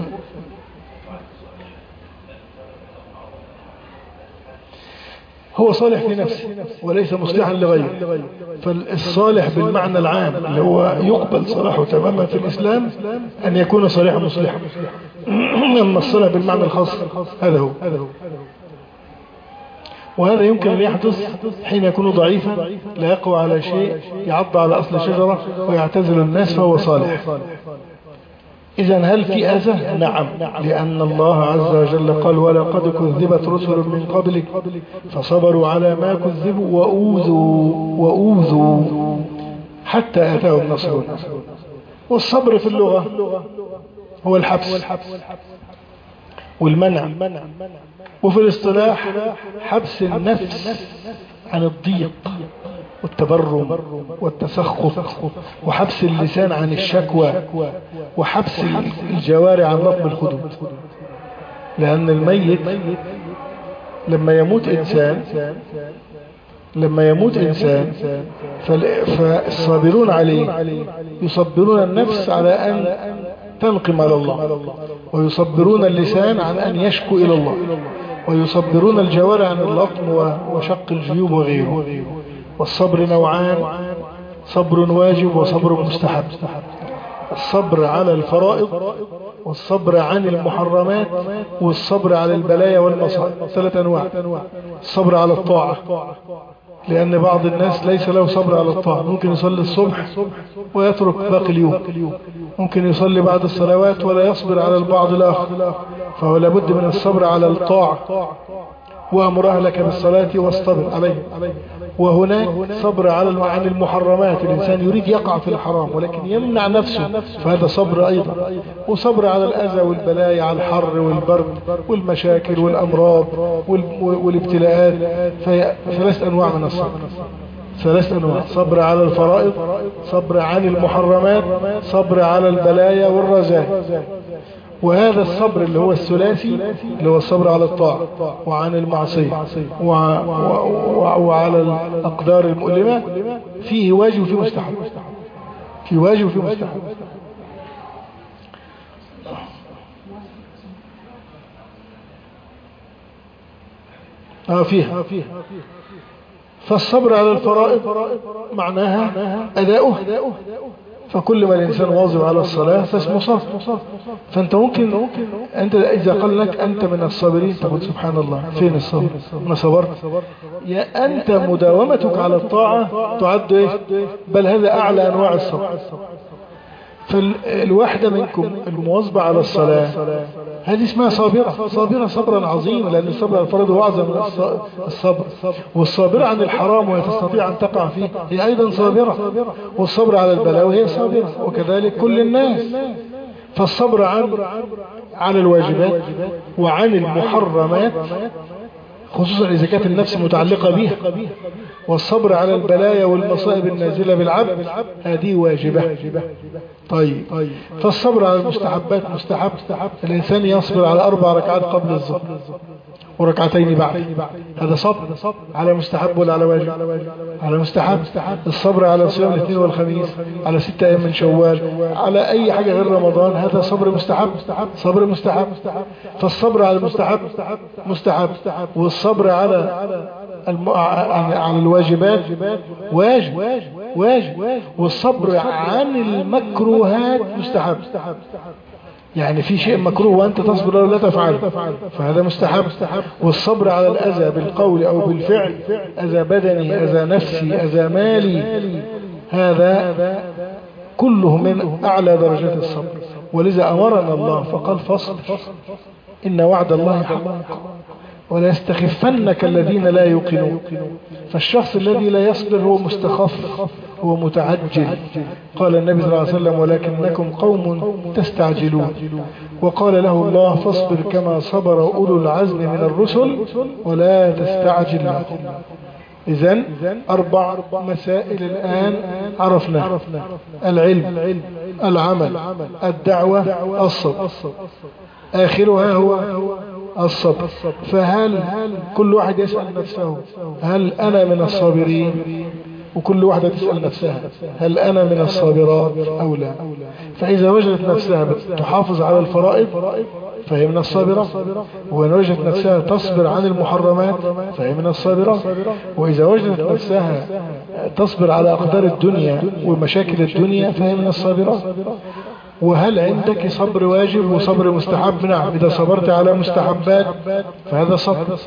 هو صالح في نفسه وليس مصلحا لغيره. فالصالح بالمعنى العام اللي هو يقبل صلاحه تماما في الإسلام أن يكون صالحا مصلحا. أما الصالح بالمعنى الخاص هذا هو. وهذا يمكن أن يحدث حين يكون ضعيفا لا يقوى على شيء، يعض على أصل شجرة ويعتزل الناس فهو صالح. إذن هل في أذى؟ نعم، لأن الله عز وجل قال ولقد كذبت رسل من قبلك فصبروا على ما كذبوا وأوذوا حتى أتاهم نصرنا. والصبر في اللغة هو الحبس والمنع، وفي الاصطلاح حبس النفس عن الضيق والتبرم والتسخط، وحبس اللسان عن الشكوى، وحبس الجوارح عن لطم الخدود. لأن الميت لما يموت إنسان فالصابرون عليه يصبرون النفس على أن تنقم على الله، ويصبرون اللسان عن أن يشكو إلى الله، ويصبرون الجوارح عن اللطم وشق الجيوب وغيره. والصبر نوعان: صبر واجب وصبر مستحب. الصبر على الفرائض، والصبر عن المحرمات، والصبر على البلايا والمصائب، 3 أنواع. الصبر على الطاعة، لأن بعض الناس ليس له صبر على الطاعة، ممكن يصلي الصبح ويترك باقي اليوم، ممكن يصلي بعد الصلوات ولا يصبر على البعض الآخر، فهو لابد من الصبر على الطاعة. وأمر أهلك بالصلاة واصطبر عليه. وهناك صبر عن المحرمات، الإنسان يريد يقع في الحرام ولكن يمنع نفسه، فهذا صبر أيضا. وصبر على الأذى والبلايا، على الحر والبرد والمشاكل والأمراض والابتلاءات. 3 أنواع من الصبر، 3 أنواع: صبر على الفرائض، صبر عن المحرمات، صبر على البلايا والرزايا. وهذا الصبر اللي هو الثلاثي اللي هو الصبر على الطاعة وعن المعصية وعلى الأقدار المؤلمة فيه واجب وفيه مستحب، فيه واجب وفيه مستحب. فيها. فالصبر على الفرائض معناها أداؤه، فكل ما الإنسان واظب على الصلاة فاسمه صبر. فأنت ممكن أنت إذا قال لك أنت من الصابرين تقول سبحان الله، فين الصبر؟ أنا صبرت. يا أنت مداومتك على الطاعة تعد إيه؟ بل هذا أعلى أنواع الصبر. فالواحدة منكم المواظبة على الصلاة هذه اسمها صابرة صبرا عظيما، لأن الصبر على الفرض هو أعظم من الصبر. والصابرة عن الحرام وهي تستطيع أن تقع فيه هي أيضا صابرة، والصبر على البلاء وهي صابرة، وكذلك كل الناس. فالصبر عن الواجبات وعن المحرمات خصوصا إذا كانت النفس متعلقة بها، والصبر على البلايا والمصائب النازلة بالعبد هذه واجبة. طيب، فالصبر على المستحبات مستحب. الإنسان يصبر على 4 ركعات قبل الظهر وركعتين بعد، هذا صبر على مستحب ولا على واجب؟ على مستحب. الصبر على صيام الاثنين والخميس، على 6 أيام من شوال، على أي حاجة غير رمضان، هذا صبر مستحب، صبر مستحب. فالصبر على المستحب مستحب، والصبر على الواجبات واجب، والصبر عن المكروهات مستحب. يعني في شيء مكروه وأنت تصبر ولا تفعل فهذا مستحب. والصبر على الأذى بالقول أو بالفعل، أذى بدني، أذى نفسي، أذى مالي، هذا كله من أعلى درجات الصبر. ولذا أمرنا الله فقال فاصبر إن وعد الله حق. ولا يستخفنك الذين لا يوقنون. فالشخص الذي لا يصبر هو مستخف، هو متعجل. قال النبي صلى الله عليه وسلم ولكنكم قوم تستعجلون. وقال له الله فاصبر كما صبر أولو العزم من الرسل ولا تستعجل لهم. إذن 4 مسائل الآن عرفنا: العلم، العمل، الدعوة، الصبر. آخرها هو الصبر. فهل كل واحد يسأل نفسه هل أنا من الصابرين؟ وكل واحدة تسأل نفسها هل أنا من الصابرات أو لا؟ فإذا وجدت نفسها تحافظ على الفرائض فهي من الصابرات، وإن وجدت نفسها تصبر عن المحرمات فهي من الصابرات، وإذا وجدت نفسها تصبر على أقدار الدنيا ومشاكل الدنيا فهي من الصابرات. وهل عندك صبر واجب وصبر مستحب؟ نعم. إذا صبرت على مستحبات فهذا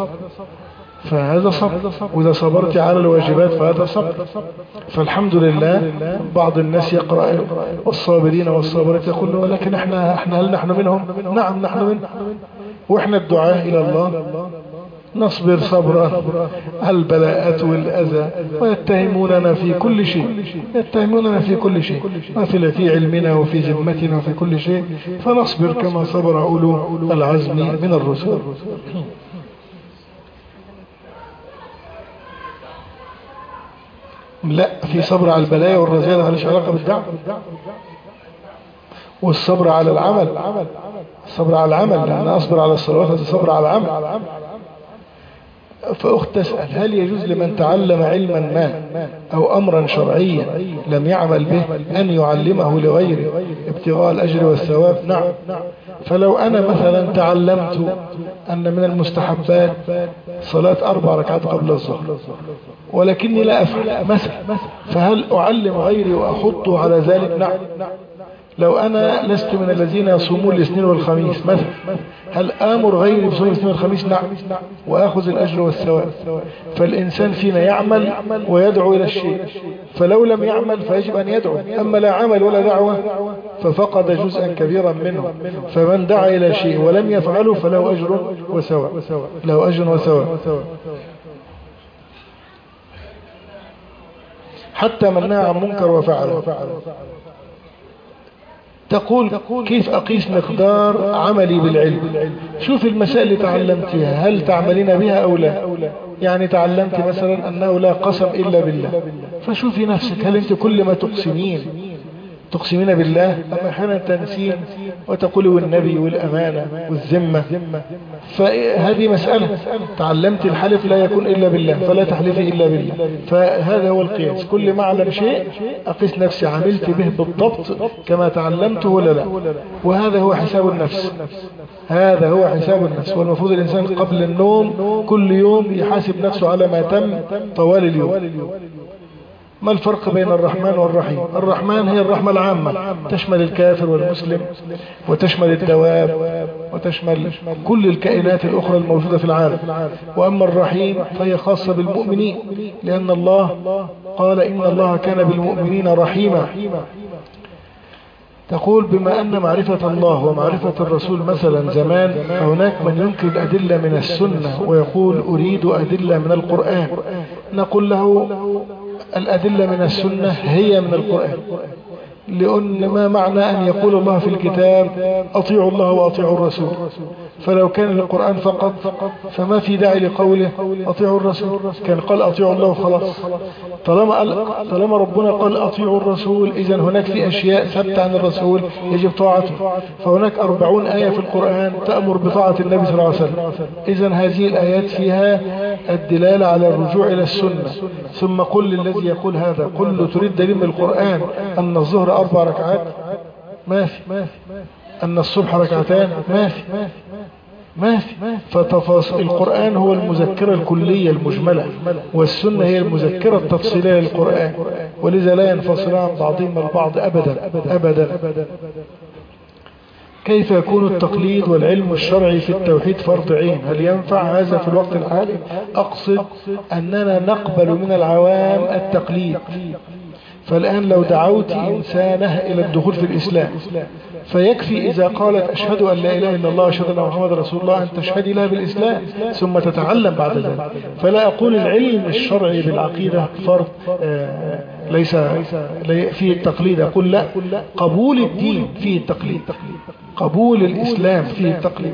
صبر، وإذا صبرت على الواجبات فهذا صبر. فالحمد لله بعض الناس يقرأ والصابرين والصابرات يقول ولكن احنا هل نحن منهم؟ نعم نحن منهم، واحنا الدعاء إلى الله نصبر صبرا البلاءات والأذى، ويتهموننا في كل شيء، في علمنا وفي ذمتنا وفي كل شيء، فنصبر كما صبر أولو العزم من الرسل. لا، في صبر على البلايا والرزايا مالوش علاقة بالدعوة. والصبر على العمل، لأن أصبر على الصلوات هذا صبر على العمل. فأخت تسأل هل يجوز لمن تعلم علما ما أو أمرا شرعيا لم يعمل به أن يعلمه لغيره ابتغاء الأجر والثواب؟ نعم. فلو أنا مثلا تعلمت أن من المستحبات صلاة 4 ركعات قبل الظهر ولكني لا أفعل مثلا، فهل أعلم غيري وأحطه على ذلك؟ نعم. لو أنا لست من الذين يصومون الاثنين والخميس مثلا، هل آمر غيري بصوم الاثنين والخميس؟ نعم، وآخذ الأجر والثواب. فالإنسان فينا يعمل ويدعو إلى الشيء، فلو لم يعمل فيجب أن يدعو. أما لا عمل ولا دعوة ففقد جزءا كبيرا منه. فمن دعا إلى شيء ولم يفعله فله أجر وثواب، حتى من نهى عن منكر وفعله. تقول كيف أقيس مقدار عملي بالعلم؟ شوف المسائل اللي تعلمتها هل تعملين بها أو لا. يعني تعلمت مثلا أنه لا قسم إلا بالله، فشوفي نفسك هل أنت كل ما تقسمين بالله أم أحيانا تنسين وتقول والنبي والأمانة والذمة؟ فهذه مسألة. تعلمت الحلف لا يكون إلا بالله فلا تحلفي إلا بالله. فهذا هو القياس. كل ما أعلم شيء أقيس نفسي عملت به بالضبط كما تعلمته ولا لا. وهذا هو حساب النفس. والمفروض الإنسان قبل النوم كل يوم يحاسب نفسه على ما تم طوال اليوم. ما الفرق بين الرحمن والرحيم؟ الرحمن هي الرحمة العامة تشمل الكافر والمسلم وتشمل الدواب وتشمل كل الكائنات الأخرى الموجودة في العالم. وأما الرحيم فهي خاصة بالمؤمنين، لأن الله قال إن الله كان بالمؤمنين رحيما. تقول بما أن معرفة الله ومعرفة الرسول مثلا زمان، فهناك من ينكر الأدلة من السنة ويقول أريد أدلة من القرآن. نقول له الأدلة من السنة هي من القرآن، لأن ما معنى أن يقول الله في الكتاب أطيعوا الله وأطيعوا الرسول؟ فلو كان القرآن فقط فما في داعي لقوله أطيعوا الرسول، كان قال أطيعوا الله وخلاص. طالما ربنا قال أطيعوا الرسول إذن هناك في أشياء ثابتة عن الرسول يجب طاعته. فهناك 40 آية في القرآن تأمر بطاعة النبي صلى الله عليه وسلم. إذن هذه الآيات فيها الدلالة على الرجوع إلى السنة. ثم قل للذي يقول هذا قل له تريد دليل من القرآن أن الظهر 4 ركعات؟ ما في. أن الصبح 2 ركعتان؟ ما في. فتفاصيل القرآن هو المذكرة الكلية المجملة، والسنة هي المذكرة التفصيلية للقرآن، ولذا لا ينفصلان عن بعضهما البعض أبدا. كيف يكون التقليد والعلم الشرعي في التوحيد فرض عين؟ هل ينفع هذا في الوقت الحالي؟ أقصد أننا نقبل من العوام التقليد. فالآن لو دعوت إنسانه إلى الدخول في الإسلام فيكفي إذا قالت أشهد أن لا إله إلا الله وأشهد أن محمد رسول الله أن تشهدي لها بالإسلام ثم تتعلم بعد ذلك. فلا أقول العلم الشرعي بالعقيدة فرض ليس فيه التقليد، أقول لا، قبول الدين فيه التقليد، قبول الإسلام فيه التقليد.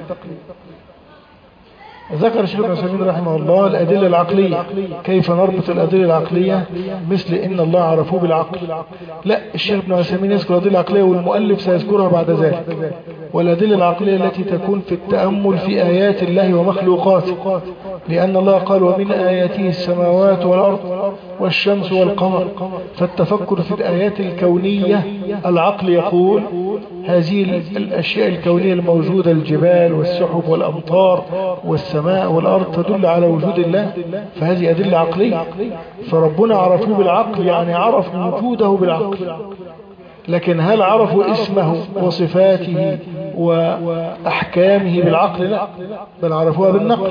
ذكر الشيخ ابن عثيمين رحمه الله الأدلة العقلية. كيف نربط الأدلة العقلية؟ مثل إن الله عرفوه بالعقل. لا، الشيخ ابن عثيمين يذكر الأدلة العقلية والمؤلف سيذكرها بعد ذلك. والأدلة العقلية التي تكون في التأمل في آيات الله ومخلوقاته، لأن الله قال ومن آياته السماوات والأرض والشمس والقمر. فالتفكر في الآيات الكونية، العقل يقول هذه الأشياء الكونية الموجودة، الجبال والسحب والأمطار والسماء والأرض، تدل على وجود الله، فهذه أدلة عقلية. فربنا عرفوه بالعقل، يعني عرف وجوده بالعقل. لكن هل عرفوا اسمه وصفاته وأحكامه بالعقل؟ لا، بل عرفوها بالنقل.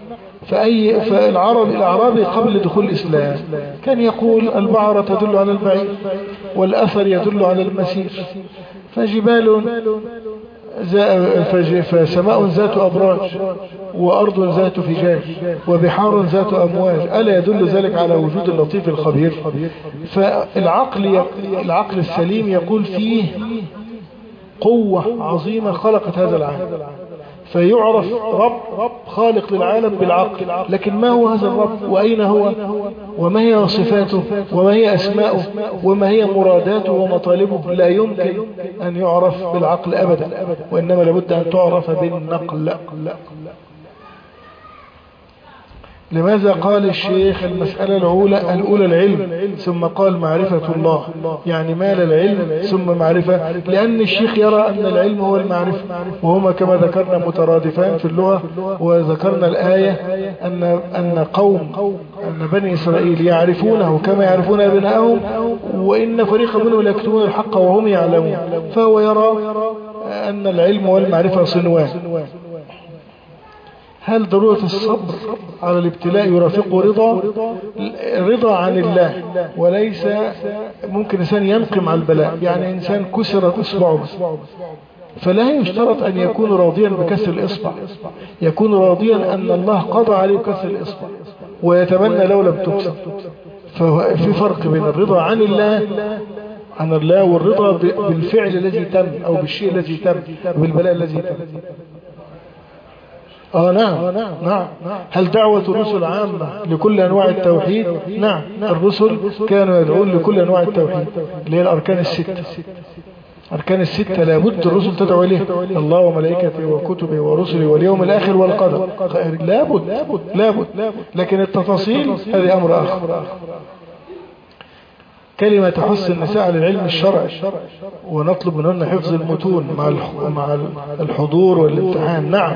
الأعرابي قبل دخول الإسلام كان يقول البعرة تدل على البعير والأثر يدل على المسير، فسماء ذات أبراج وأرض ذات فجاج وبحار ذات أمواج، ألا يدل ذلك على وجود اللطيف الخبير؟ فالعقل السليم يقول فيه قوة عظيمة خلقت هذا العالم، فيعرف رب خالق للعالم بالعقل. لكن ما هو هذا الرب؟ وأين هو؟ وما هي صفاته؟ وما هي أسماؤه؟ وما هي مراداته ومطالبه؟ لا يمكن أن يعرف بالعقل أبدا، وإنما لابد أن تعرف بالنقل. لماذا قال الشيخ المسألة الأولى العلم ثم قال معرفة الله؟ يعني مال العلم ثم معرفة، لأن الشيخ يرى أن العلم هو المعرفة، وهما كما ذكرنا مترادفان في اللغة. وذكرنا الآية أن بني إسرائيل يعرفونه كما يعرفون أبنائهم، وإن فريقا منهم ليكتمون الحق وهم يعلمون. فهو يرى أن العلم والمعرفة صنوان. هل ضرورة الصبر على الابتلاء يرافقه رضا عن الله؟ وليس ممكن إنسان ينقم على البلاء، يعني إنسان كسرت إصبعه فلا يشترط أن يكون راضيا بكسر الإصبع، يكون راضيا أن الله قضى عليه بكسر الإصبع ويتمنى لو لم تكسر. ففي فرق بين الرضا عن الله والرضا بالفعل الذي تم أو بالشيء الذي تم وبالبلاء الذي تم. نعم. هل دعوة الرسل عامة لكل أنواع التوحيد؟ نعم، الرسل كانوا يدعون لكل أنواع التوحيد اللي هي الأركان الستة. أركان الستة لابد الرسل تدعو إليه، الله وملائكته وكتبه ورسله واليوم الآخر والقدر، لابد. لكن التفاصيل هذه أمر آخر. كلمة تحث النساء على العلم الشرعي ونطلب منهن حفظ المتون مع الحضور والامتحان. نعم،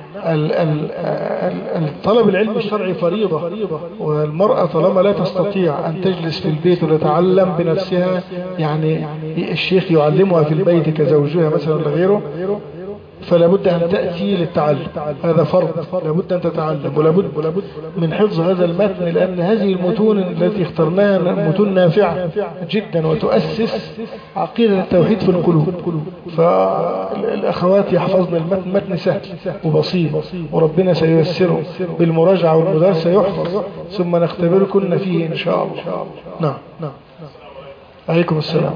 طلب العلم الشرعي فريضة، والمرأة طالما لا تستطيع أن تجلس في البيت وتتعلم بنفسها، يعني الشيخ يعلمها في البيت كزوجها مثلا ولا غيره، فلا بد أن تأتي للتعلم، هذا فرض، لا بد أن تتعلم، ولا بد من حفظ هذا المتن، لأن هذه المتون التي اخترناها متون نافعة جدا وتؤسس عقيدة التوحيد في القلوب. فالأخوات يحفظن المتن، متن سهل وبسيط، وربنا سييسره بالمراجعة والمدرسة يحفظ، ثم نختبركن فيه إن شاء الله. نعم. عليكم السلام.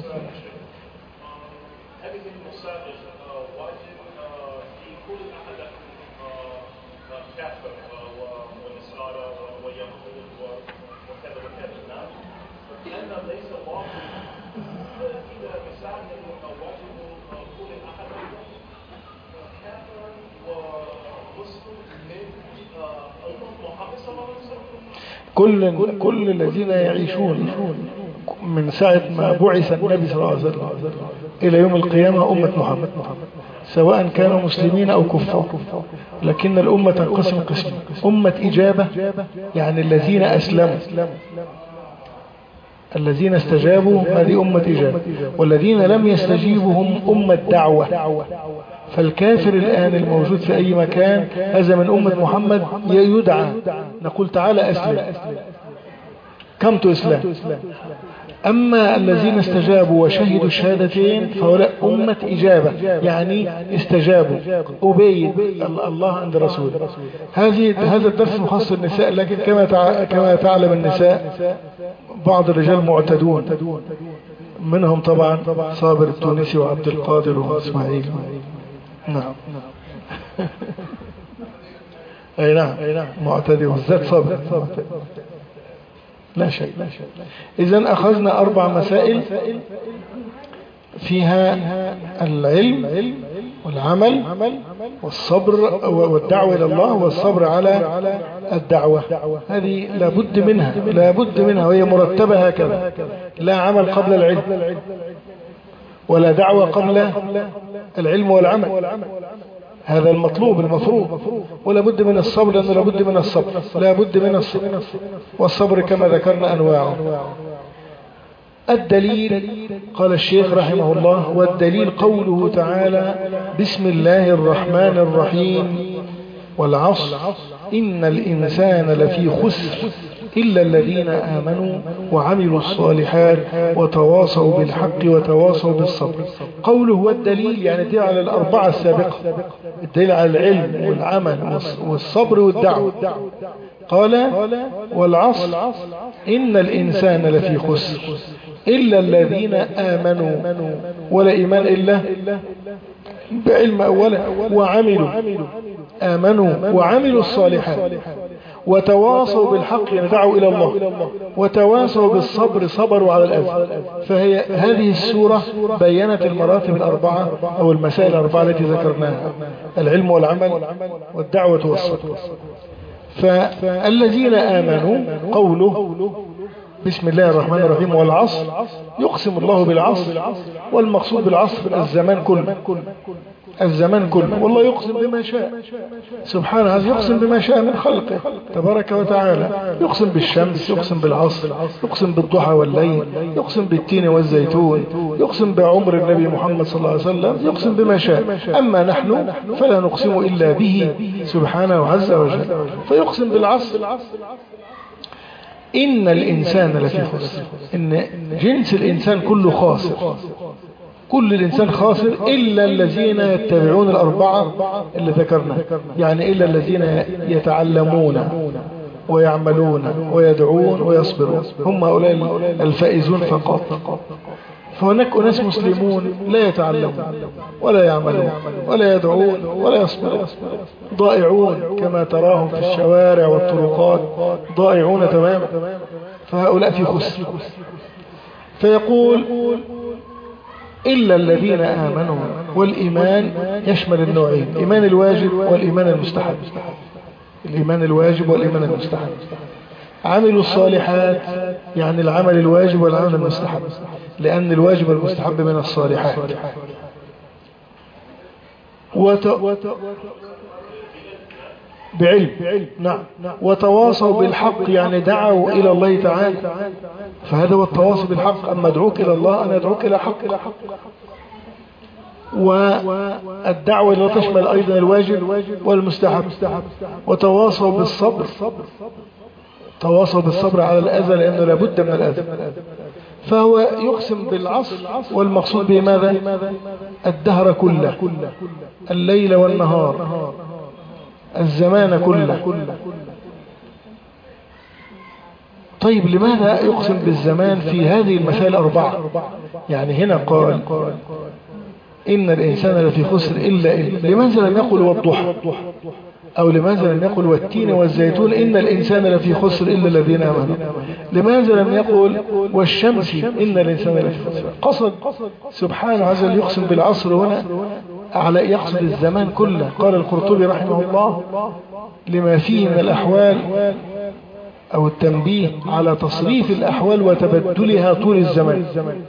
كل الذين يعيشون من ساعة ما بعث النبي صلى الله عليه وسلم إلى يوم القيامة أمة محمد، سواء كانوا مسلمين أو كفار، لكن الأمة تنقسم قسم: أمة إجابة، يعني الذين أسلموا، الذين استجابوا هذه أمة إجابة، والذين لم يستجيبوا هم أمة دعوة. فالكافر الآن الموجود في أي مكان هذا من أمة محمد يدعى، نقول تعالى أسلم، كم تسلم. أما الذين استجابوا وشهدوا الشهادتين فهؤلاء أمة أمة إجابة، يعني استجابوا أبيد الله عند رسوله. هذا الدرس مخصص للنساء، لكن كما تعلم النساء بعض الرجال معتدون، منهم طبعا صابر التونسي وعبد القادر وإسماعيل. نعم أي نعم معتدي، والذات صابر لا شيء. إذن أخذنا 4 مسائل فيها العلم والعمل والصبر والدعوة إلى الله والصبر على الدعوة. هذه لابد منها وهي مرتبة هكذا، لا عمل قبل العلم ولا دعوة قبل العلم والعمل. هذا المفروض، ولا بد من الصبر، لأنه لابد من الصبر، والصبر كما ذكرنا أنواعه. الدليل قال الشيخ رحمه الله: والدليل قوله تعالى: بسم الله الرحمن الرحيم والعصر إن الإنسان لفي خسر إلا الذين آمنوا وعملوا الصالحات وتواصوا بالحق وتواصوا بالصبر. قوله هو الدليل، يعني دليل على الأربعة السابقة، الدليل على العلم والعمل والصبر والدعوة. قال: والعصر إن الإنسان لفي خسر إلا الذين آمنوا، ولا إيمان إلا بعلم أولا، آمنوا وعملوا الصالحات وتواصوا بالحق، يعني دعوا إلى الله، وتواصوا بالصبر، صبروا على الأذى. هذه السورة بيّنت المراتب الأربعة أو المسائل الأربعة التي ذكرناها: العلم والعمل والدعوة والصبر. فالذين آمنوا قوله بسم الله الرحمن الرحيم والعصر، يقسم الله بالعصر، والمقصود بالعصر الزمان كله، والله يقسم بما شاء سبحانه، يقسم بما شاء من خلقه تبارك وتعالى، يقسم بالشمس، يقسم بالعصر، يقسم بالضحى والليل، يقسم بالتين والزيتون، يقسم بعمر النبي محمد صلى الله عليه وسلم، يقسم بما شاء. أما نحن فلا نقسم إلا به سبحانه عز وجل، فيقسم بالعصر. إن الإنسان لفي خسر، إن جنس الإنسان كله خاسر، كل الإنسان خاسر إلا الذين يتبعون الأربعة اللي ذكرنا، يعني إلا الذين يتعلمون ويعملون ويدعون ويصبرون، هم هؤلاء الفائزون فقط. فهناك أناس مسلمون لا يتعلمون ولا يعملون ولا يدعون ولا يصبرون، ضائعون كما تراهم في الشوارع والطرقات، ضائعون تماما، فهؤلاء في خسر. فيقول: إلا الذين آمنوا. والإيمان يشمل النوعين: الإيمان الواجب والإيمان المستحب. الإيمان الواجب والإيمان المستحب. عملوا الصالحات يعني العمل الواجب والعمل المستحب، لأن الواجب والمستحب من الصالحات. بعلم، نعم. وتواصوا بالحق يعني دعوا إلى الله تعالى، فهذا هو التواصي بالحق. أما أدعوك إلى الله أنا أدعوك إلى حق. والدعوة لا تشمل أيضا الواجب والمستحب. وتواصوا بالصبر، تواصوا بالصبر على الأذى، لأنه لابد من الأذى. فهو يقسم بالعصر، والمقصود به ماذا؟ الدهر كله، الليل والنهار، الزمان كله. طيب لماذا يقسم بالزمان في هذه المسائل الأربعة؟ يعني هنا قال إن الإنسان لفي خسر إلا لماذا لم يقل والضحى؟ أو لماذا لم يقل والتين والزيتون إن الإنسان لفي خسر إلا الذين آمنوا؟ لماذا لم يقل والشمس إن الإنسان لفي خسر؟ قصد سبحانه عز وجل يقسم بالعصر هنا على يقصد الزمان كله. قال القرطبي رحمه الله: لما فيه من الأحوال أو التنبيه على تصريف الأحوال وتبدلها طول الزمان،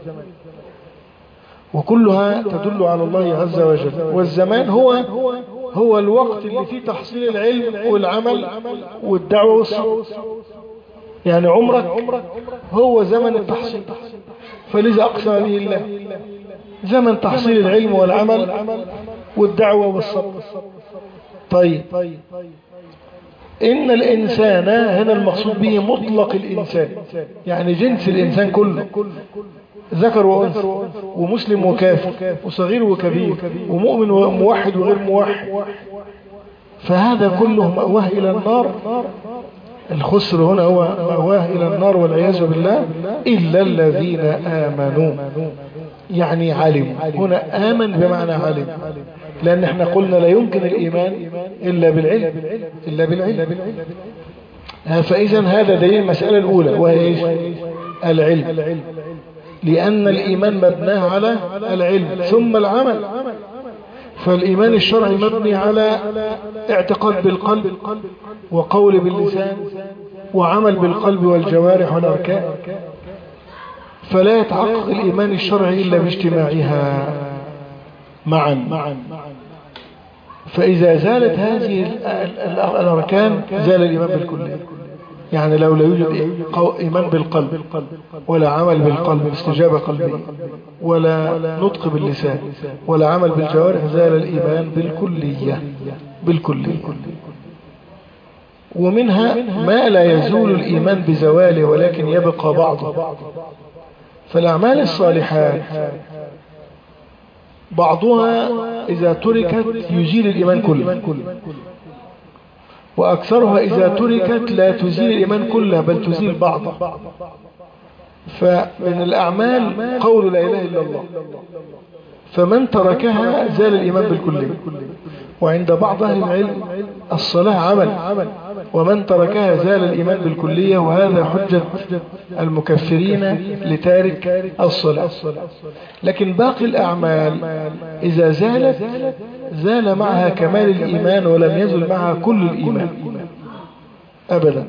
وكلها تدل على الله عز وجل. والزمان هو الوقت اللي فيه تحصيل العلم والعمل والدعوة والصبر. يعني عمرك هو زمن التحصيل، فلذا أقسم به الله، زمن تحصيل العلم والعمل والدعوة والصبر. طيب إن الإنسان هنا المقصود به مطلق الإنسان، يعني جنس الإنسان كله، ذكر وأنثى ومسلم وكافر وصغير وكبير ومؤمن وموحد وغير موحد، فهذا كله مأواه إلى النار. الخسر هنا هو مأواه إلى النار والعياذ بالله، إلا الذين آمنوا، يعني علم. هنا آمن بمعنى علم، لأن احنا قلنا لا يمكن الإيمان إلا بالعلم، إلا بالعلم. فإذا هذا دليل المسألة الأولى وهي العلم، لأن الإيمان مبناه على العلم ثم العمل. فالإيمان الشرعي مبني على اعتقاد بالقلب وقول باللسان وعمل بالقلب والجوارح والأركان، فلا يتحقق الإيمان الشرعي إلا باجتماعها معا. فإذا زالت هذه الأركان زال الإيمان بالكلية. يعني لو لا يوجد إيمان بالقلب ولا عمل بالقلب استجابة قلبية ولا نطق باللسان ولا عمل بالجوارح زال الإيمان بالكلية. ومنها ما لا يزول الإيمان بزواله ولكن يبقى بعضه. فالأعمال الصالحات بعضها إذا تركت يزيل الإيمان كله، وأكثرها إذا تركت لا تزيل الإيمان كله بل تزيل بعضه. فمن الأعمال قول لا إله إلا الله، فمن تركها زال الإيمان بالكلية. وعند بعض أهل العلم الصلاة عمل، ومن تركها زال الإيمان بالكلية، وهذا حجة المكفرين لتارك الصلاة. لكن باقي الأعمال إذا زالت زال معها كمال الإيمان ولم يزل معها كل الإيمان أبدا.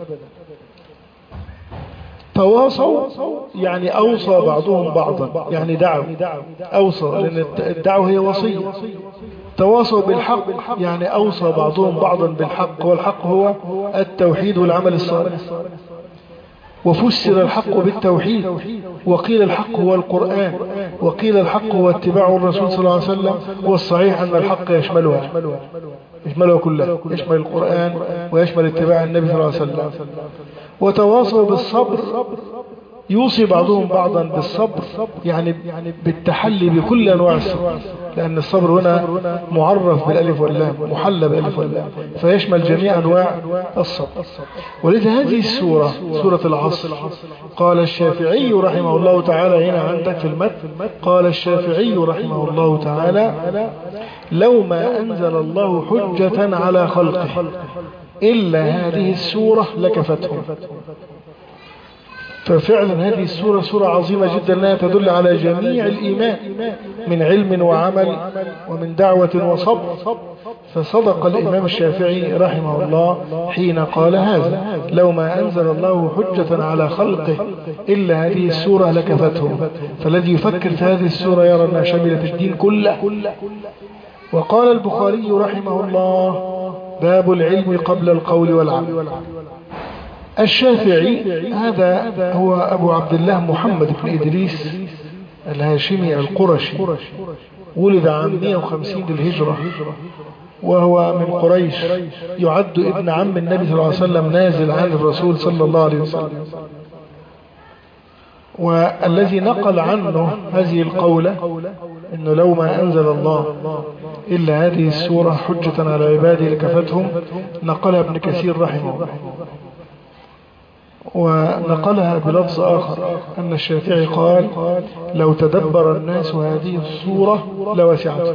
تواصوا يعني أوصى بعضهم بعضا، يعني دعوا أوصى، لأن الدعوة هي وصية. تواصوا بالحق يعني أوصى بعضهم بعضا بالحق، والحق هو التوحيد والعمل الصالح. وفسر الحق بالتوحيد، وقيل الحق هو القرآن، وقيل الحق هو اتباع الرسول صلى الله عليه وسلم. والصحيح أن الحق يشملها كلها، يشمل القرآن ويشمل اتباع النبي صلى الله عليه وسلم. وتواصوا بالصبر، يوصي بعضهم بعضا بالصبر يعني بالتحلي بكل أنواع الصبر، لأن الصبر هنا معرف بالألف واللام، محلى بالألف واللام، فيشمل جميع أنواع الصبر. ولذا هذه السورة سورة العصر قال الشافعي رحمه الله تعالى، هنا عندك في المتن قال الشافعي رحمه الله تعالى: لو ما أنزل الله حجة على خلقه إلا هذه السورة لكفتهم. ففعلا هذه السورة سورة عظيمة جدا، لها تدل على جميع الإيمان من علم وعمل ومن دعوة وصبر. فصدق الإمام الشافعي رحمه الله حين قال هذا: لو ما أنزل الله حجة على خلقه إلا هذه السورة لكفتهم. فالذي يفكر في هذه السورة يرى أنها شملت الدين كله. وقال البخاري رحمه الله: باب العلم قبل القول والعمل. الشافعي هذا هو أبو عبد الله محمد بن إدريس الهاشمي القرشي، ولد عام 150 للهجرة، وهو من قريش، يعد ابن عم النبي صلى الله عليه وسلم، نازل عن الرسول صلى الله عليه وسلم. والذي نقل عنه هذه القولة إنه لو ما أنزل الله إلا هذه السورة حجة على عباده لكفتهم، نقلها ابن كثير رحمه الله. ونقلها بلفظ آخر أن الشافعي قال: لو تدبر الناس هذه السورة لوسعت.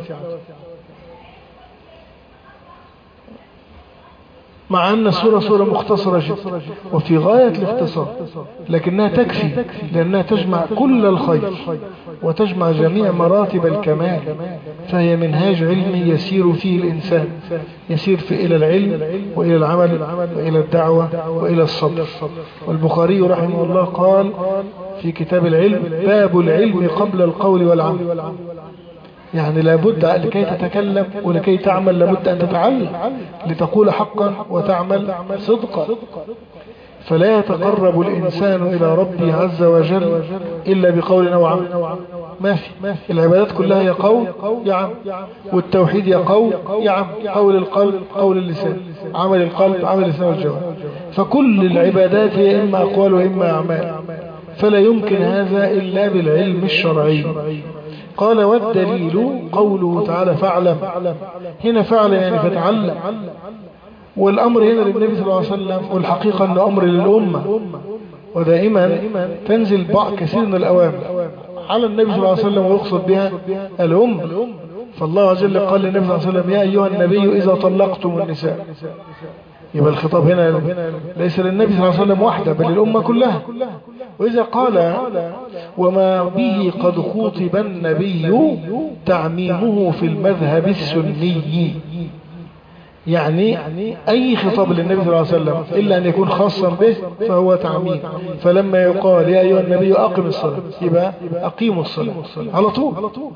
مع أن السورة سورة مختصرة جدا وفي غاية الاختصار، لكنها تكفي لأنها تجمع كل الخير وتجمع جميع مراتب الكمال. فهي منهاج علمي يسير فيه الإنسان، يسير إلى العلم وإلى العمل وإلى الدعوة وإلى الصبر. والبخاري رحمه الله قال في كتاب العلم: باب العلم قبل القول والعمل. يعني لابد لكي تتكلم ولكي تعمل لابد أن تتعلم، لتقول حقا وتعمل صدقا. فلا يتقرب الإنسان إلى ربه عز وجل إلا بقول أو عمل. ما في. العبادات كلها يا قول يا عمل، والتوحيد يا قول يا عمل، قول القلب قول اللسان، عمل القلب عمل اللسان والجوارح. فكل العبادات هي إما أقوال وإما أعمال، فلا يمكن هذا إلا بالعلم الشرعي. قال والدليل قوله تعالى فاعلم. هنا فعل يعني فتعلم، والأمر هنا للنبي صلى الله عليه وسلم، والحقيقة أنه أمر للأمة، ودائما تنزل كثير من الأوامر على النبي صلى الله عليه وسلم ويقصد بها الأمة. فالله عز وجل قال للنبي صلى الله عليه وسلم يا أيها النبي إذا طلقتم النساء. يبقى الخطاب هنا ليس للنبي صلى الله عليه وسلم وحده بل للأمة كلها. وإذا قال وما به قد خطب النبي تعميمه في المذهب السني، يعني أي خطاب للنبي صلى الله عليه وسلم إلا أن يكون خاصا به فهو تعميم. فلما يقال يا أيها النبي أقم الصلاة يبقى أقيموا الصلاة على طول.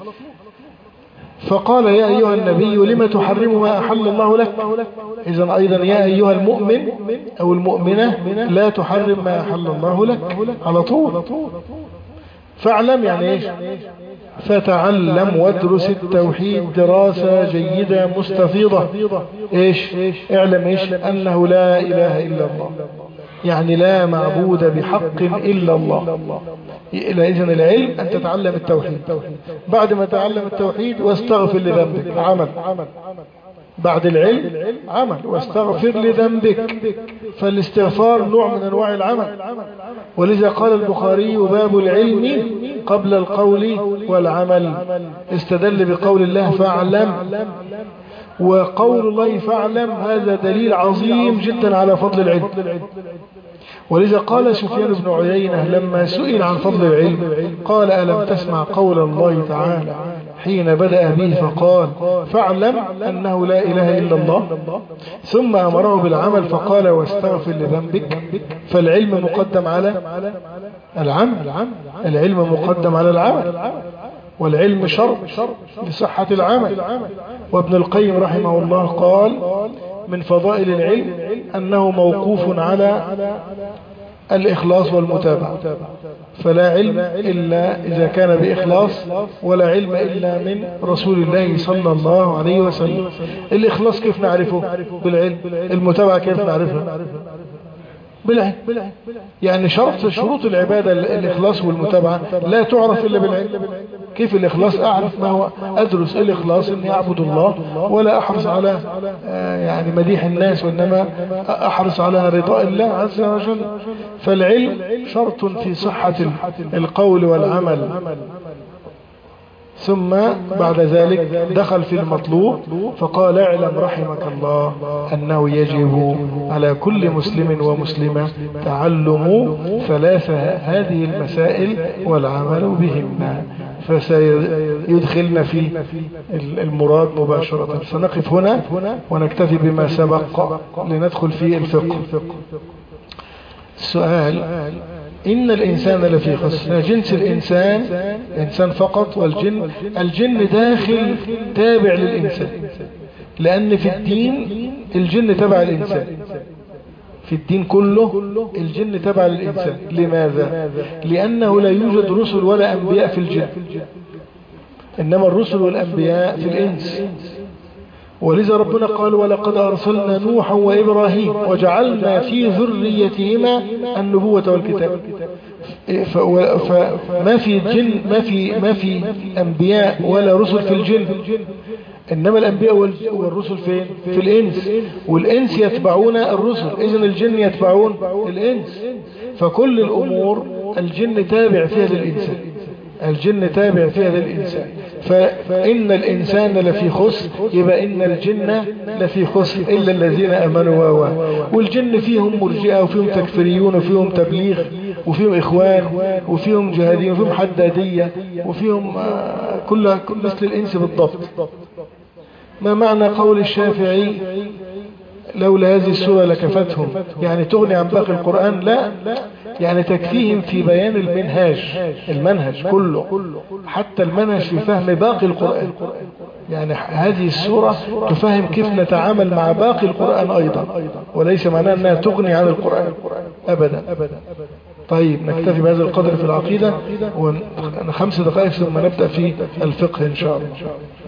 فقال يا أيها النبي لما تحرم ما أحل الله لك. إذن أيضا يا أيها المؤمن أو المؤمنة لا تحرم ما أحل الله لك على طول. فاعلم يعني إيش؟ فتعلم وادرس التوحيد دراسة جيدة مستفيضة. إيش؟ اعلم إيش؟ أنه لا إله إلا الله، يعني لا معبود بحق إلا الله. إذن العلم أن تتعلم التوحيد. بعد ما تعلم التوحيد واستغفر لذنبك عمل. بعد العلم عمل واستغفر لذنبك. فالاستغفار نوع من أنواع العمل. ولذا قال البخاري باب العلم قبل القول والعمل. استدل بقول الله فاعلم، وقول الله فاعلم هذا دليل عظيم جدا على فضل العلم. ولذا قال سفيان بن عيينة لما سئل عن فضل العلم قال ألم تسمع قول الله تعالى حين بدأ به فقال فاعلم أنه لا إله إلا الله، ثم أمره بالعمل فقال واستغفر لذنبك. فالعلم مقدم على العمل، العلم مقدم على العمل، والعلم شرط لصحة العمل. وابن القيم رحمه الله قال من فضائل العلم أنه موقوف على الإخلاص والمتابعة. فلا علم إلا إذا كان بإخلاص، ولا علم إلا من رسول الله صلى الله عليه وسلم. الإخلاص كيف نعرفه؟ بالعلم. المتابعة كيف نعرفها؟ بالعلم. يعني شروط العبادة الإخلاص والمتابعة لا تعرف إلا بالعلم. كيف الإخلاص؟ أعرف ما هو، أدرس الإخلاص إني أعبد الله ولا أحرص على يعني مديح الناس، وإنما أحرص على رضاء الله عز وجل. فالعلم شرط في صحة القول والعمل. ثم بعد ذلك دخل في المطلوب فقال اعلم رحمك الله أنه يجب على كل مسلم ومسلمة تعلم ثلاث هذه المسائل والعمل بهن. فسيدخلنا في المراد مباشرة. سنقف هنا ونكتفي بما سبق لندخل في الفقه. السؤال: إن الإنسان لفي خسر. جنس الإنسان فقط، والجن الجن داخل تابع للإنسان، لأن في الدين الجن تبع الإنسان، في الدين كله الجن تبع للإنسان. لماذا؟ لأنه لا يوجد رسل ولا أنبياء في الجن، إنما الرسل والأنبياء في الإنس. ولذا ربنا قال ولقد أرسلنا نوحا وإبراهيم وجعلنا في ذريتهما النبوة والكتاب. فما في جن، ما في أنبياء ولا رسل في الجن، إنما الأنبياء والرسل فين؟ في الإنس، والإنس يتبعون الرسل، إذن الجن يتبعون الإنس. فكل الأمور الجن تابع فيها للإنسان، الجن تابع فيها للإنسان. فإن الإنسان لفي خسر، يبقى إن الجن لفي خسر إلا الذين آمنوا. والجن فيهم مرجئة وفيهم تكفيريون وفيهم تبليغ وفيهم إخوان وفيهم جهاديين وفيهم حدادية وفيهم كل مثل الإنس بالضبط. ما معنى قول الشافعي لولا هذه السورة لكفتهم؟ يعني تغني عن باقي القرآن؟ لا، يعني تكفيهم في بيان المنهج كله، حتى المنهج في فهم باقي القرآن. يعني هذه السورة تفهم كيف نتعامل مع باقي القرآن أيضا، وليس معناه أنها تغني عن القرآن أبدا. طيب نكتفي بهذا القدر في العقيدة، و5 دقائق ثم نبدأ في الفقه إن شاء الله.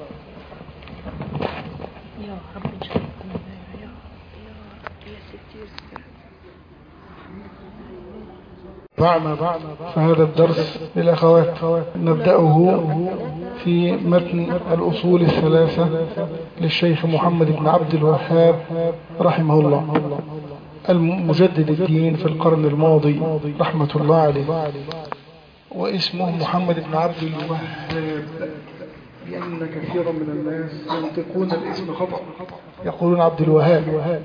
فهذا الدرس للأخوات نبدأه في متن الأصول الثلاثة للشيخ محمد بن عبد الوهاب رحمه الله، المجدد الدين في القرن الماضي رحمة الله عليه. واسمه محمد بن عبد الوهاب، لأن كثيرا من الناس ينطقون الاسم خطأ، يقولون عبد الوهاب،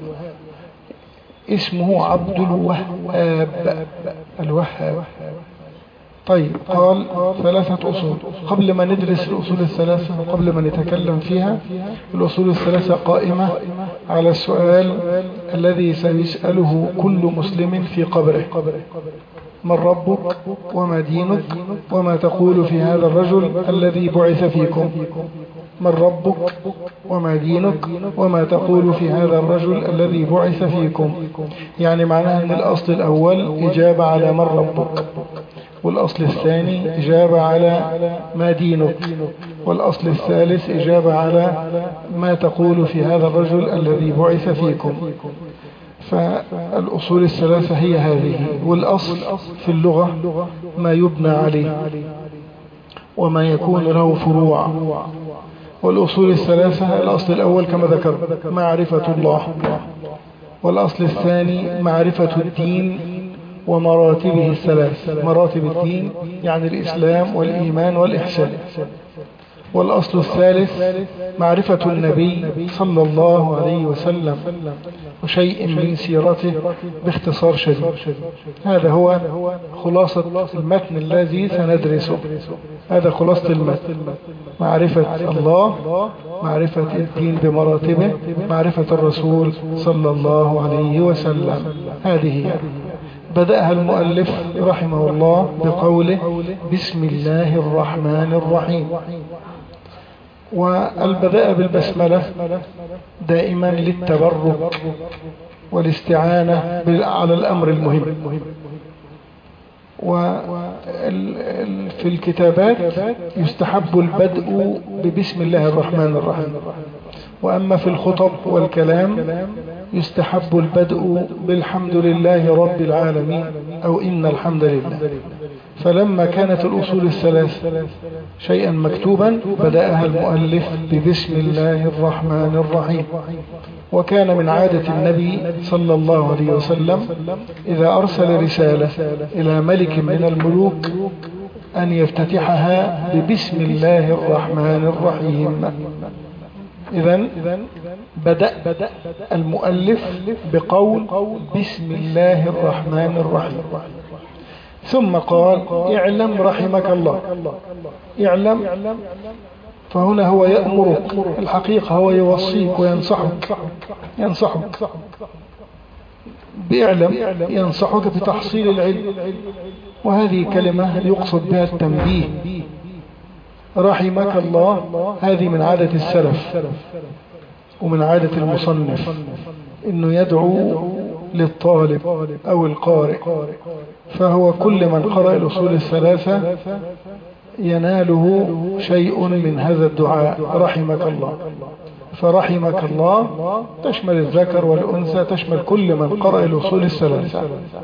اسمه عبد الوهاب الوهاب. طيب، قال 3 أصول. قبل ما ندرس الأصول الثلاثة وقبل ما نتكلم فيها، الأصول الثلاثة قائمة على السؤال الذي سيسأله كل مسلم في قبره: من ربك وما دينك وما تقول في هذا الرجل الذي بعث فيكم؟ من ربك وما دينك وما تقول في هذا الرجل الذي بعث فيكم. يعني معناها أن الأصل الأول إجابة على من ربك، والأصل الثاني إجابة على ما دينك، والأصل الثالث إجابة على ما تقول في هذا الرجل الذي بعث فيكم. فالأصول الثلاثة هي هذه. والأصل في اللغة ما يبنى عليه وما يكون له فروع. والأصول الثلاثة: الأصل الأول كما ذكر معرفة الله، والأصل الثاني معرفة الدين ومراتبه الثلاث. مراتب الدين يعني الإسلام والإيمان والإحسان. والأصل الثالث معرفة النبي صلى الله عليه وسلم وشيء من سيرته باختصار شديد. هذا هو خلاصة المتن الذي سندرسه. هذا خلاصة المتن: معرفة الله، معرفة الدين بمراتبه، معرفة الرسول صلى الله عليه وسلم. هذه بدأها المؤلف رحمه الله بقوله: بسم الله الرحمن الرحيم. والبداء بالبسملة دائما للتبرك والاستعانة على الأمر المهم. وفي الكتابات يستحب البدء ببسم الله الرحمن الرحيم، وأما في الخطب والكلام يستحب البدء بالحمد لله رب العالمين أو إن الحمد لله. فلما كانت الأصول الثلاث شيئا مكتوبا بدأها المؤلف ببسم الله الرحمن الرحيم. وكان من عادة النبي صلى الله عليه وسلم إذا أرسل رسالة إلى ملك من الملوك أن يفتتحها ببسم الله الرحمن الرحيم. إذن بدأ المؤلف بقول بسم الله الرحمن الرحيم، ثم قال: اعلم رحمك الله. اعلم، فهنا هو يأمرك، الحقيقة هو يوصيك وينصحك، بإعلم، ينصحك بتحصيل العلم. وهذه كلمة يقصد بها التنبيه. رحمك الله هذه من عادة السلف ومن عادة المصنف إنه يدعو للطالب أو القارئ، فهو كل من قرأ الأصول الثلاثة يناله شيء من هذا الدعاء: رحمك الله. فرحمك الله تشمل الذكر والأنثى، تشمل كل من قرأ الأصول الثلاثة.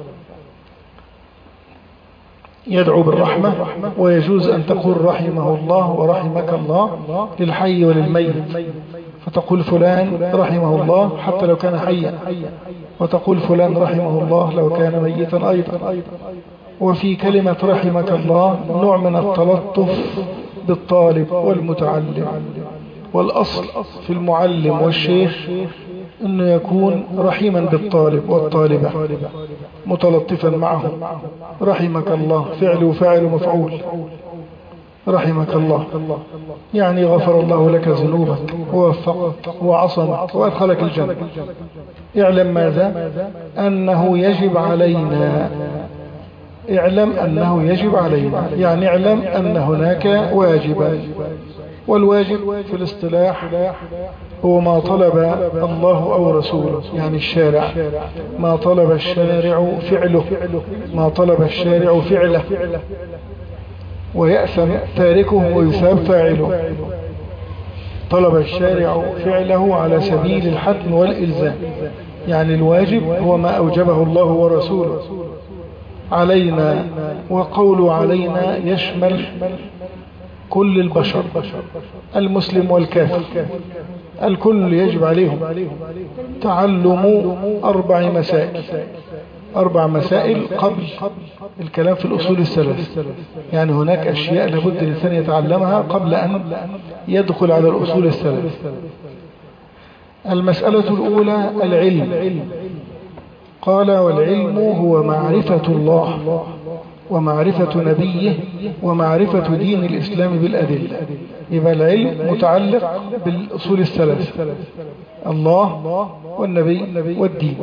يدعو بالرحمة، ويجوز أن تقول رحمه الله ورحمك الله للحي وللميت، فتقول فلان رحمه الله حتى لو كان حيا، وتقول فلان رحمه الله لو كان ميتا أيضا. وفي كلمة رحمك الله نوع من التلطف بالطالب والمتعلم. والأصل في المعلم والشيخ أنه يكون رحيما بالطالب والطالبة، متلطفا معهم. رحمك الله فعل وفاعل ومفعول. رحمك الله يعني غفر الله لك ذنوبك ووفقك وعصمك وأدخلك الجنة. اعلم ماذا؟ أنه يجب علينا. اعلم أنه يجب علينا، يعني اعلم أن هناك واجبا. والواجب في الاصطلاح هو ما طلب الله أو رسوله، يعني الشارع، ما طلب الشارع فعله، ما طلب الشارع فعله ويأثم تاركه ويثاب فاعله. طلب الشارع فعله على سبيل الحتم والإلزام، يعني الواجب هو ما أوجبه الله ورسوله علينا، وقول علينا يشمل كل البشر، المسلم والكافر، الكل يجب عليهم تعلم 4 مسائل، 4 مسائل قبل الكلام في الأصول الثلاث. يعني هناك أشياء لابد الإنسان يتعلمها قبل أن يدخل على الأصول الثلاث. المسألة الأولى العلم. قال والعلم هو معرفة الله ومعرفة نبيه ومعرفة دين الإسلام بالأدلة. يبقى العلم متعلق بالأصول الثلاث، الله والنبي والدين.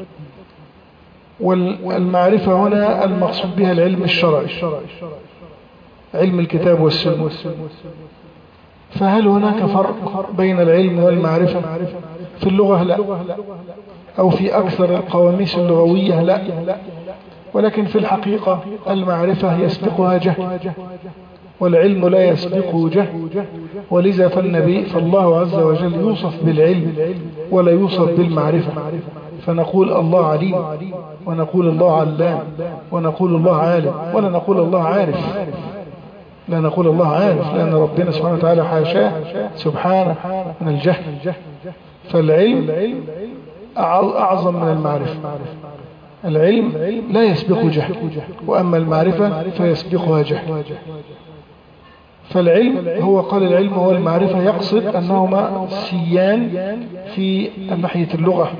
والمعرفة هنا المقصود بها العلم الشرعي، علم الكتاب والسنة. فهل هناك فرق بين العلم والمعرفة؟ في اللغة لا، أو في أكثر القواميس اللغوية لا، ولكن في الحقيقة المعرفة يسبقها جهل، والعلم لا يسبقه جهل. ولذا فالله عز وجل يوصف بالعلم ولا يوصف بالمعرفة، فنقول الله عليم، ونقول الله علام، ونقول الله عالم، ولا نقول الله عارف. لا نقول الله عارف، لأن ربنا سبحانه وتعالى حاشاه سبحانه من الجهل. فالعلم أعظم من المعرفة. العلم لا يسبق جهل، وأما المعرفة فيسبقها جهل. فالعلم هو قال العلم هو المعرفة، يقصد أنهما سيان في ناحية اللغة.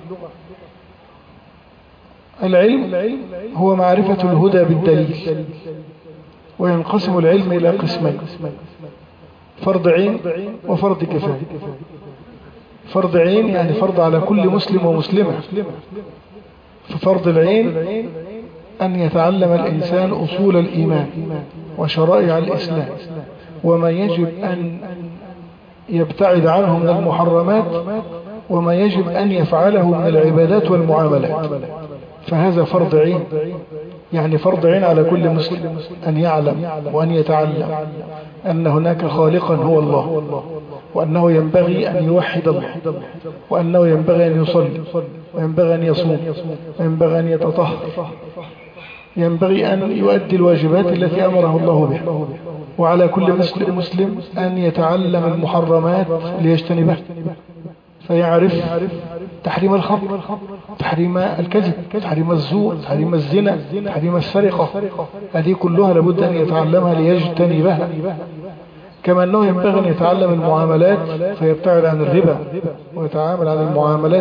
العلم هو معرفة الهدى بالدليل، وينقسم العلم إلى قسمين: فرض عين وفرض كفاية. فرض عين يعني فرض على كل مسلم ومسلمة. ففرض العين أن يتعلم الإنسان أصول الإيمان وشرائع الإسلام، وما يجب أن يبتعد عنه من المحرمات، وما يجب أن يفعله من العبادات والمعاملات. فهذا فرض عين، يعني فرض عين على كل مسلم أن يعلم وأن يتعلم أن هناك خالقا هو الله، وأنه ينبغي أن يوحد الله، وأنه ينبغي أن يصلي، وينبغي أن يصوم، وينبغي أن يتطهر، ينبغي أن يؤدي الواجبات التي أمره الله بها. وعلى كل مسلم أن يتعلم المحرمات ليجتنبها، فيعرف تحريم الخمر، تحريم الكذب، تحريم الزور، تحريم الزنا، تحريم السرقة. هذه كلها لابد أن يتعلمها ليجتنبها. كما أنه ينبغي أن يتعلم المعاملات فيبتعد عن الربا، ويتعامل عن المعاملات،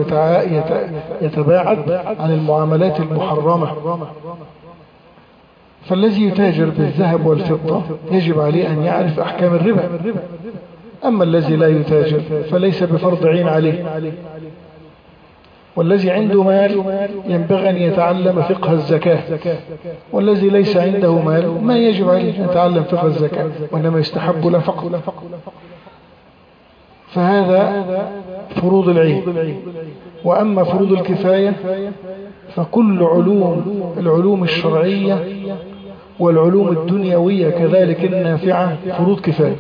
يتباعد عن المعاملات المحرمة. فالذي يتاجر بالذهب والفضة يجب عليه أن يعرف أحكام الربا. أما الذي لا يتاجر فليس بفرض عين عليه. والذي عنده مال ينبغي أن يتعلم فقه الزكاة، والذي ليس عنده مال ما يجب عليه أن يتعلم فقه الزكاة، وإنما يستحب له فقه. فهذا فروض العين. وأما فروض الكفاية فكل العلوم الشرعية والعلوم الدنيوية كذلك النافعة فروض كفاية.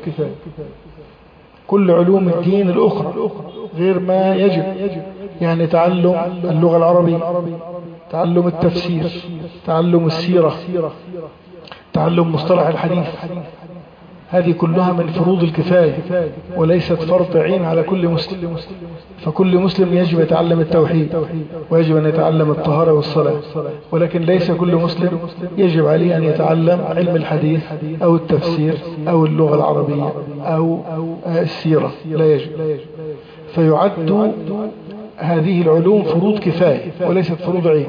كل علوم الدين الأخرى غير ما يجب، يعني تعلم اللغة العربية، تعلم التفسير، تعلم السيرة، تعلم مصطلح الحديث، هذه كلها من فروض الكفاية وليست فرض عين على كل مسلم. فكل مسلم يجب يتعلم التوحيد، ويجب أن يتعلم الطهارة والصلاة، ولكن ليس كل مسلم يجب عليه أن يتعلم علم الحديث أو التفسير أو اللغة العربية أو السيرة، لا يجب. فيعد هذه العلوم فروض كفاية وليست فروض عين.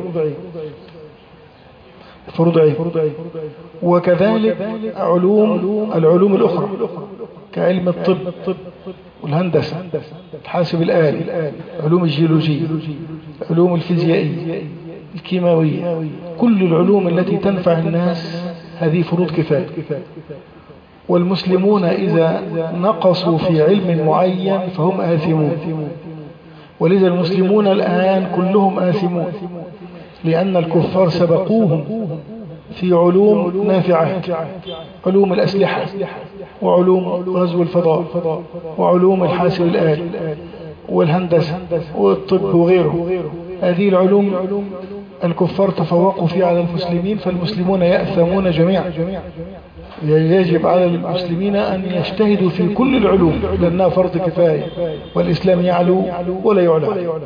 فروض عين. وكذلك العلوم الأخرى كعلم الطب والهندسة، الحاسب الآلي، علوم الجيولوجية، علوم الفيزيائية، الكيماوية، كل العلوم التي تنفع الناس هذه فروض كفاية. والمسلمون إذا نقصوا في علم معين فهم آثمون. ولذا المسلمون الآن كلهم آثمون، لأن الكفار سبقوهم في علوم نافعة، علوم الأسلحة، وعلوم غزو الفضاء، وعلوم الحاسب الآلي، والهندسة، والطب، وغيره. هذه العلوم الكفار تفوقوا فيها على المسلمين، فالمسلمون يأثمون جميعا. يجب على المسلمين أن يجتهدوا في كل العلوم، لأنها فرض كفاية، والإسلام يعلو ولا يعلى.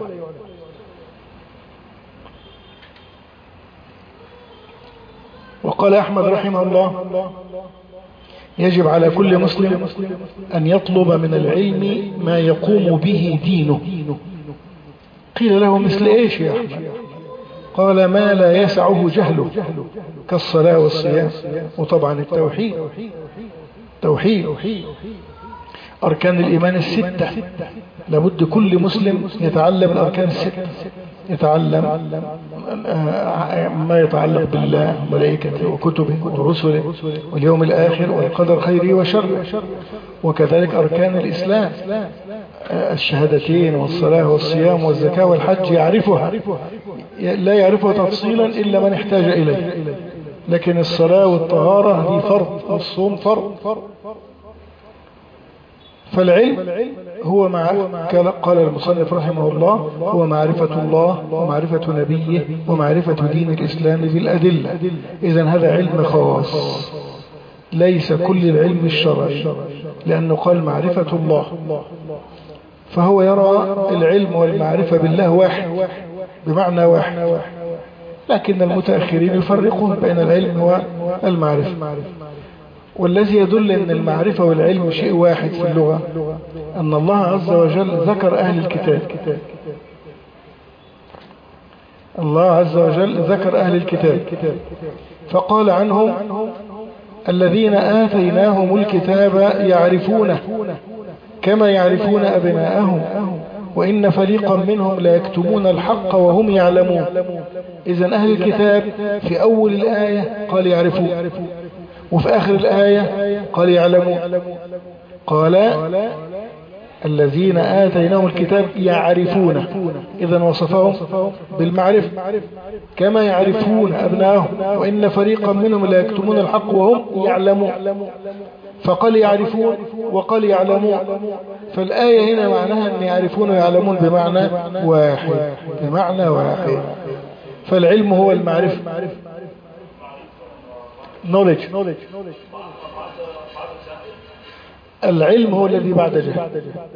وقال أحمد رحمه الله: يجب على كل مسلم أن يطلب من العلم ما يقوم به دينه. قيل له: مثل إيش يا أحمد؟ قال: ما لا يسعه جهله، كالصلاة والصيام، وطبعا التوحيد. أركان الإيمان الستة، لابد كل مسلم يتعلم الأركان الستة، يتعلم ما يتعلق بالله وملائكته وكتبه ورسله واليوم الآخر والقدر خيره وشره. وكذلك أركان الإسلام، الشهادتين والصلاة والصيام والزكاة والحج يعرفها، لا يعرفها تفصيلا إلا من احتاج إليه. لكن الصلاة والطهارة دي فرض، والصوم فرض. فالعلم هو قال المصنف رحمه الله: هو معرفة الله ومعرفة نبيه ومعرفة دين الإسلام بالأدلة. إذن هذا علم خاص، ليس كل العلم الشرعي، لأنه قال معرفة الله، فهو يرى العلم والمعرفة بالله واحد، بمعنى واحد. لكن المتأخرين يفرقون بين العلم والمعرفة. والذي يدل أن المعرفة والعلم شيء واحد في اللغة أن الله عز وجل ذكر أهل الكتاب. الله عز وجل ذكر أهل الكتاب فقال عنهم: الذين آتيناهم الكتاب يعرفونه كما يعرفون أبناءهم وإن فريقا منهم لا يكتمون الحق وهم يعلمون. إذن أهل الكتاب في أول الآية قال يعرفون، وفي آخر الآية قال يعلمون. قال: الذين آتيناهم الكتاب يعرفونه، إذن وصفهم بالمعرفة كما يعرفون أبناءهم وإن فريقا منهم لا يكتمون الحق وهم يعلمون. فقال يعرفون وقال يعلمون، فالآية هنا معناها أن يعرفون ويعلمون بمعنى واحد. فالعلم هو المعرفة، knowledge. العلم هو الذي بعد جهل.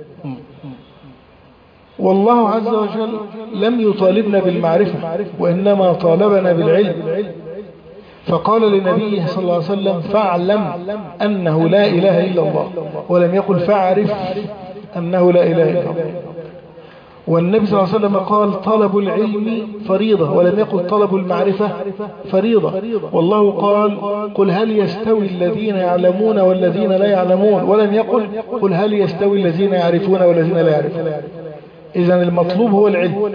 والله عز وجل لم يطالبنا بالمعرفة، وإنما طالبنا بالعلم. فقال لنبيه صلى الله عليه وسلم: فاعلم أنه لا إله إلا الله، ولم يقل فاعرف أنه لا إله إلا الله. والنبي صلى الله عليه وسلم قال: طلب العلم فريضة، ولم يقل طلب المعرفة فريضة. والله قال: قل هل يستوي الذين يعلمون والذين لا يعلمون، ولم يقل قل هل يستوي الذين يعرفون والذين لا يعرفون. إذن المطلوب هو العلم.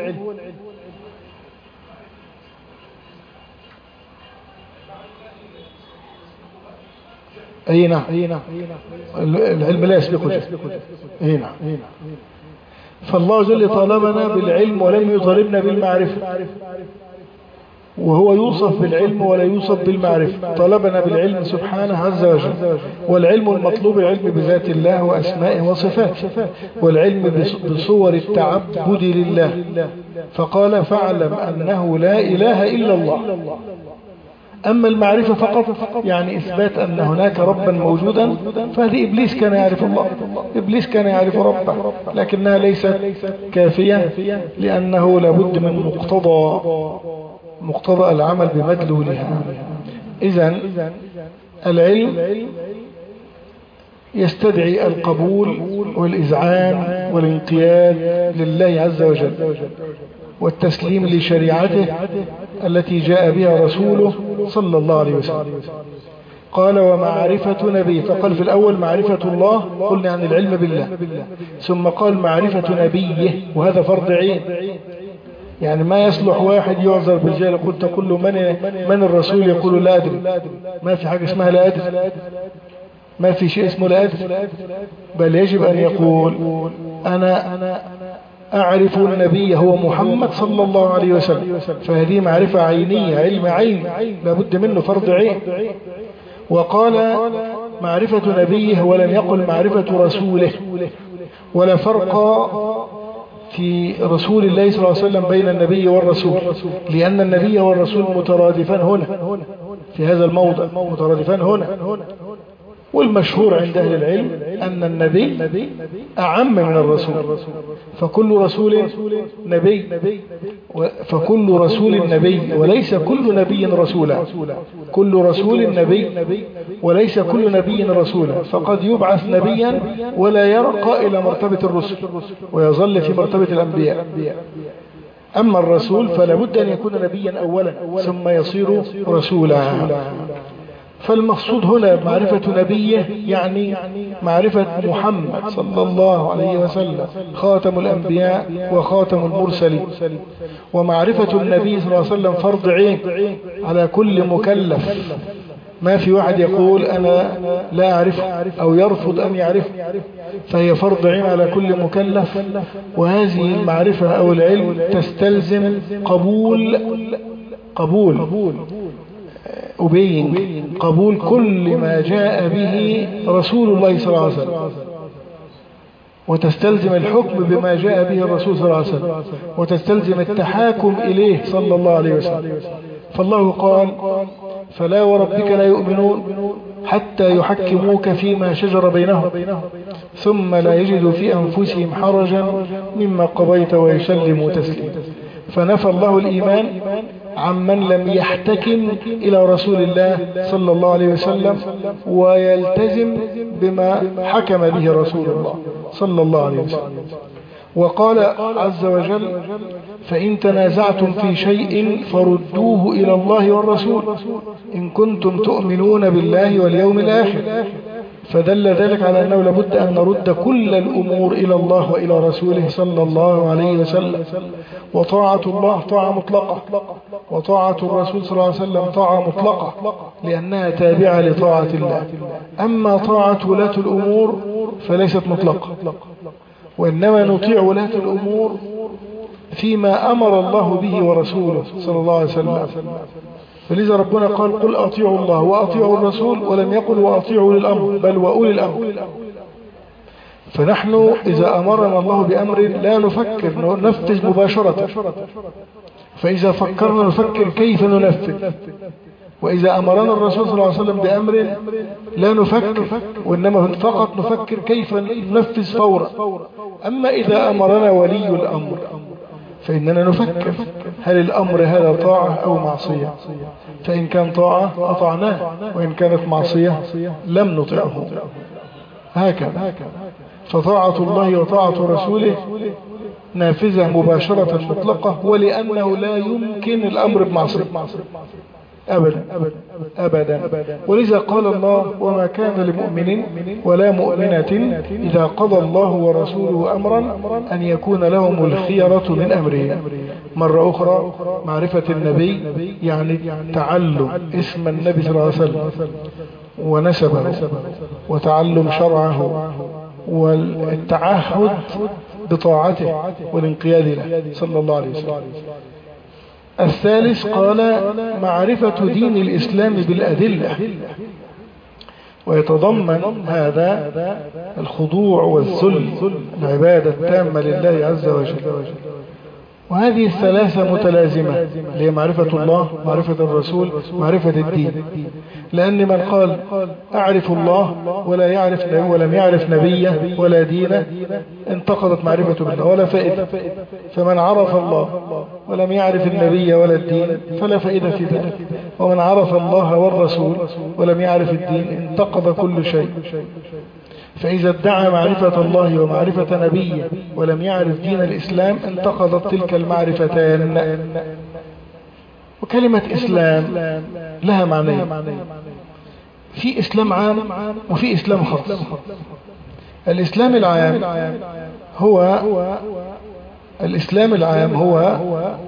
أي نعم، العلم لا يسبق الجهل. أي نعم. فالله جل طالبنا بالعلم ولم يطالبنا بالمعرفة، وهو يوصف بالعلم ولا يوصف بالمعرفة. طلبنا بالعلم سبحانه عز وجل. والعلم المطلوب العلم بذات الله وأسمائه وصفاته، والعلم بصور التعبد لله. فقال: فاعلم أنه لا إله إلا الله. أما المعرفة فقط يعني إثبات أن هناك ربا موجودا، فهذه إبليس كان يعرف الله، إبليس كان يعرف ربه، لكنها ليست كافية، لأنه لابد من مقتضى العمل بمدلولها. إذن العلم يستدعي القبول والإذعان والانقياد لله عز وجل، والتسليم لشريعته التي جاء بها رسوله صلى الله عليه وسلم. قال: ومعرفة نبيه. فقال في الأول معرفة الله، قلنا عن العلم بالله، ثم قال معرفة نبيه، وهذا فرض عين. يعني ما يصلح واحد يعذر بالجهل. قلت كل من الرسول يقول لا أدري، ما في حاجة اسمها لا أدري. ما في شيء اسمه لا أدري، بل يجب أن يقول أنا أعرف النبي هو محمد صلى الله عليه وسلم، فهذه معرفة عينية، علم عين لابد منه، فرض عين. وقال معرفة نبيه ولم يقل معرفة رسوله، ولا فرق في رسول الله صلى الله عليه وسلم بين النبي والرسول، لأن النبي والرسول مترادفان هنا في هذا الموضع، مترادفان هنا. والمشهور عند أهل العلم أن النبي أعم من الرسول، فكل رسول نبي، فكل رسول نبي وليس كل نبي رسولا، كل رسول نبي وليس كل نبي رسولا، فقد يبعث نبيا ولا يرقى إلى مرتبة الرسل ويظل في مرتبة الأنبياء. أما الرسول فلا بد أن يكون نبيا أولا ثم يصير رسولا. فالمقصود هنا معرفة نبيه يعني معرفة محمد صلى الله عليه وسلم خاتم الأنبياء وخاتم المرسلين. ومعرفة النبي صلى الله عليه وسلم فرض عين على كل مكلف، ما في واحد يقول أنا لا أعرف أو يرفض أن يعرف، فهي فرض عين على كل مكلف. وهذه المعرفة أو العلم تستلزم قبول أبين قبول كل ما جاء به رسول الله صلى الله عليه وسلم، وتستلزم الحكم بما جاء به الرسول صلى الله عليه وسلم، وتستلزم التحاكم إليه صلى الله عليه وسلم. فالله قال فلا وربك لا يؤمنون حتى يحكموك فيما شجر بينهم ثم لا يجدوا في أنفسهم حرجا مما قضيت ويسلموا تسليما. فنفى الله الإيمان عمن لم يحتكم إلى رسول الله صلى الله عليه وسلم ويلتزم بما حكم به رسول الله صلى الله عليه وسلم. وقال عز وجل فإن تنازعتم في شيء فردوه إلى الله والرسول إن كنتم تؤمنون بالله واليوم الآخر. فدل ذلك على أنه لابد أن نرد كل الأمور إلى الله وإلى رسوله صلى الله عليه وسلم. وطاعة الله طاعة مطلقة، وطاعة الرسول صلى الله عليه وسلم طاعة مطلقة لأنها تابعة لطاعة الله. أما طاعة ولاة الأمور فليست مطلقة، وإنما نطيع ولاة الأمور فيما أمر الله به ورسوله صلى الله عليه وسلم. فلذا ربنا قال قل أطيعوا الله وأطيعوا الرسول، ولم يقل وأطيعوا للأمر بل وأولي الأمر. فنحن إذا أمرنا الله بأمر لا نفكر، ننفذ مباشرة. فإذا فكرنا نفكر كيف ننفذ. وإذا أمرنا الرسول صلى الله عليه وسلم بأمر لا نفكر، وإنما فقط نفكر كيف ننفذ فورا. أما إذا أمرنا ولي الأمر فإننا نفكر هل الأمر هذا طاعة أو معصية، فإن كان طاعة أطعناه، وإن كانت معصية لم نطعه. هكذا. فطاعة الله وطاعة رسوله نافذة مباشرة مطلقة، ولأنه لا يمكن الأمر بمعصية أبدا أبدا. ولذا قال الله وما كان لمؤمن ولا مؤمنة إذا قضى الله ورسوله أمرا أن يكون لهم الخيرة من أمره. مرة أخرى معرفة النبي يعني تعلم اسم النبي صلى الله عليه وسلم ونسبه وتعلم شرعه والتعهد بطاعته والانقياد له صلى الله عليه وسلم. الثالث قال معرفة دين الإسلام بالأدلة، ويتضمن هذا الخضوع والذل، العبادة التامة لله عز وجل. وهذه الثلاثة متلازمة، هي معرفة الله، معرفة الرسول، معرفة الدين. لأن من قال أعرف الله ولم يعرف نبيه ولا دينه انتقضت معرفته بالله ولا فائدة. فمن عرف الله ولم يعرف النبي ولا الدين فلا فائدة في ذلك. ومن عرف الله والرسول ولم يعرف الدين انتقض كل شيء. فإذا ادعى معرفة الله ومعرفة نبيه ولم يعرف دين الإسلام انتقضت تلك المعرفتان. وكلمة إسلام لها معنى، في إسلام عام وفي إسلام خاص. الإسلام العام هو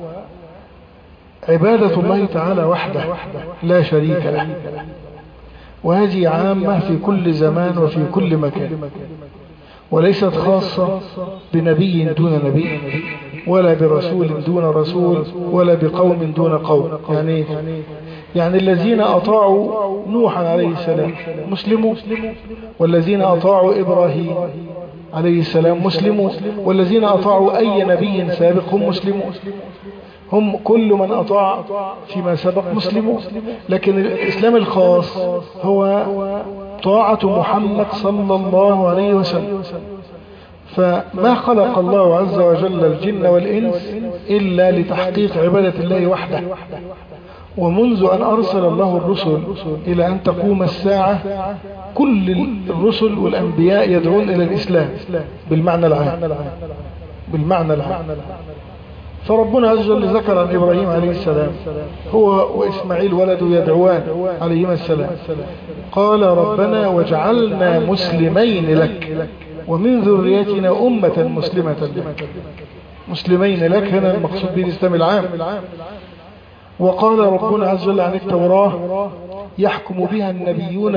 عبادة الله تعالى وحده لا شريك له، وهذه عامة في كل زمان وفي كل مكان، وليست خاصة بنبي دون نبي، ولا برسول دون رسول، ولا بقوم دون قوم. يعني الذين أطاعوا نوحا عليه السلام مسلموا، والذين أطاعوا إبراهيم عليه السلام مسلموا، والذين أطاعوا أي نبي سابق هم مسلمون. هم كل من أطاع فيما سبق مسلمون. لكن الإسلام الخاص هو طاعة محمد صلى الله عليه وسلم. فما خلق الله عز وجل الجن والإنس إلا لتحقيق عبادة الله وحده. ومنذ أن أرسل الله الرسل إلى أن تقوم الساعة كل الرسل والأنبياء يدعون إلى الإسلام بالمعنى العام. فربنا عز وجل ذكر عن إبراهيم عليه السلام هو وإسماعيل ولده يدعوان عليهما السلام، قال ربنا وجعلنا مسلمين لك ومن ذريتنا أمة مسلمة لك. مسلمين لك هنا المقصود به الإسلام العام. وقال ربنا عز وجل عن التوراة يحكم بها النبيون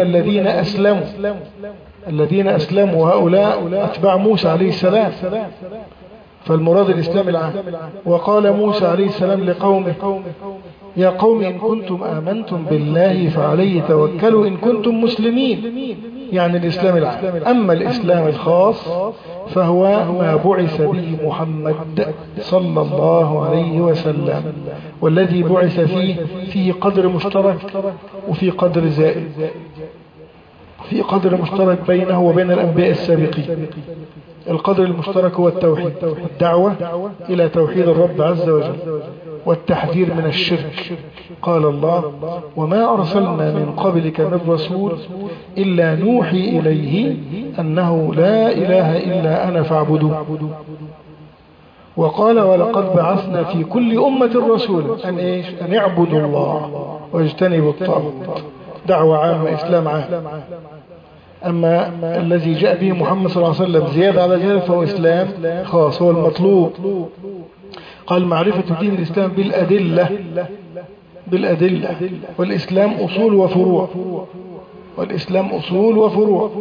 الذين أسلموا هؤلاء أتباع موسى عليه السلام، فالمراد الإسلام العام. وقال موسى عليه السلام لقومه يا قوم إن كنتم آمنتم بالله فعليه توكلوا إن كنتم مسلمين، يعني الإسلام العام. أما الإسلام الخاص فهو ما بعث به محمد صلى الله عليه وسلم، والذي بعث فيه قدر مشترك وفي قدر زائد، في قدر مشترك بينه وبين الأنبياء السابقين. القدر المشترك هو التوحيد، الدعوة إلى توحيد الرب عز وجل والتحذير من الشرك. قال الله وما أرسلنا من قبلك من رسول إلا نوحي إليه أنه لا إله إلا أنا فاعبدوه. وقال ولقد بعثنا في كل أمة رسولا أن يعبدوا الله واجتنبوا الطاغوت. دعوة عامة، إسلام عام. أما الذي جاء به محمد صلى الله عليه وسلم زيادة على ذلك فهو إسلام خاص، هو المطلوب. قال معرفة دين الإسلام بالأدلة. والإسلام أصول وفروع.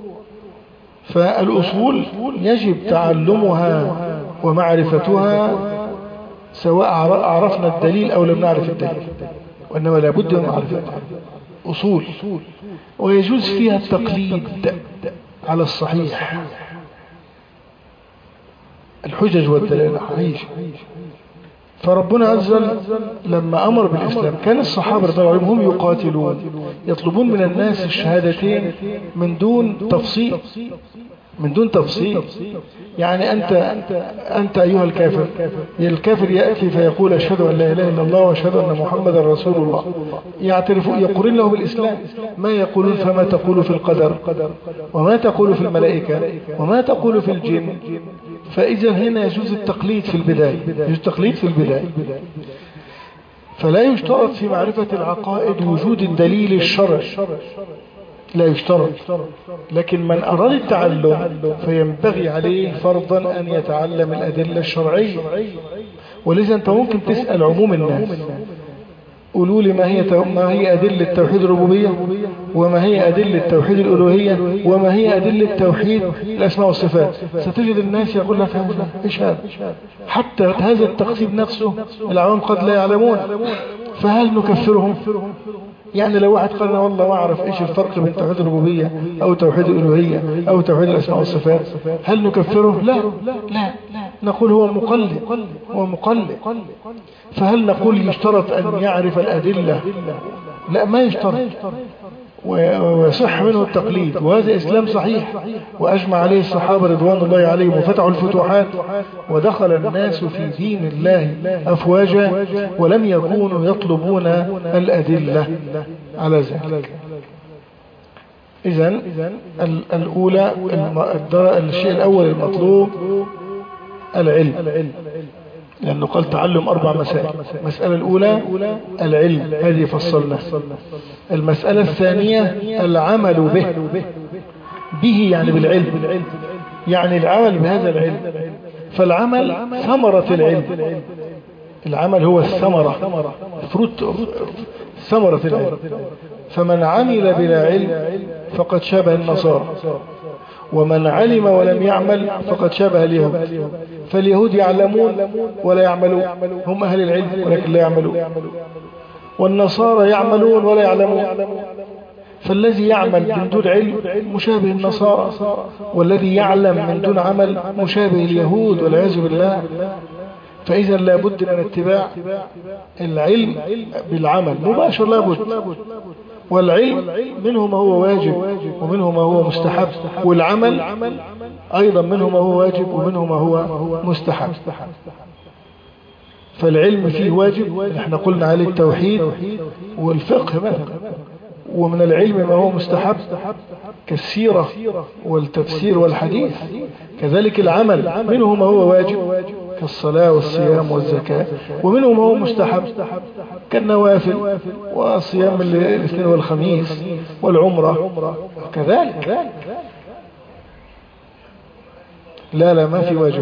فالأصول يجب تعلمها ومعرفتها سواء عرفنا الدليل أو لم نعرف الدليل، وإنما لابد من معرفتها. أصول ويجوز فيها التقليد على الصحيح، الحجج والدلائل. فربنا عز وجل لما أمر بالإسلام كان الصحابة رضي الله عنهم هم يقاتلون يطلبون من الناس الشهادتين من دون تفصيل. يعني أنت أيها الكافر يأتي فيقول أشهد أن لا إله إلا الله وأشهد أن محمدا رسول الله، يقرون له بالإسلام. ما يقولون فما تقول في القدر، وما تقول في الملائكة، وما تقول في الجن. فإذا هنا يجوز التقليد في البداية. فلا يشترط في معرفة العقائد وجود الدليل الشرعي، لا يشترط. لكن من أراد التعلم فينبغي عليه فرضا أن يتعلم الأدلة الشرعية. ولذا أنت ممكن تسأل عموم الناس قولوا لي ما هي أدلة توحيد الربوبية، وما هي أدلة توحيد الألوهية، وما هي أدلة توحيد الأسماء والصفات. ستجد الناس يقول لك إيش هذا؟ حتى هذا التقسيم نفسه العوام قد لا يعلمون. فهل نكفرهم؟ يعني لو واحد قال والله ما أعرف إيش الفرق بين توحيد الربوبية أو توحيد الألوهية أو توحيد الأسماء والصفات، هل نكفره؟ لا، نقول هو مقلد. فهل نقول يشترط أن يعرف الأدلة؟ لا، ما يشترط، ويصح منه التقليد. وهذا إسلام صحيح وأجمع عليه الصحابة رضوان الله عليهم وفتحوا الفتوحات، ودخل الناس في دين الله أفواجا ولم يكونوا يطلبون الأدلة على ذلك. إذن الأولى الشيء الأول المطلوب العلم، لأنه قال تعلم 4 مسائل. المسألة الأولى العلم، هذه فصلنا. المسألة الثانية العمل به يعني بالعلم، يعني العمل بهذا العلم. فالعمل ثمرة العلم، العمل هو الثمرة، ثمرة العلم. فمن عمل بلا علم فقد شبه النصارى، ومن علم ولم يعمل فقد شبه اليهود. فاليهود يعلمون ولا يعملون، هم أهل العلم ولكن لا يعملون، والنصارى يعملون ولا يعلمون. فالذي يعمل من دون علم مشابه النصارى، والذي يعلم من دون عمل مشابه اليهود والعياذ بالله. فإذا لابد من اتباع العلم بالعمل مباشر، لابد. والعلم منه ما هو واجب ومنه ما هو مستحب، والعمل أيضا منه ما هو واجب ومنه ما هو مستحب. فالعلم فيه واجب، احنا قلنا عليه التوحيد والفقه مثلا، ومن العلم ما هو مستحب كالسيرة والتفسير والحديث. كذلك العمل منه ما هو واجب كالصلاة والصيام والزكاة، ومنه ما هو مستحب كالنوافل وصيام الاثنين والخميس والعمرة كذلك. لا ما في واجب.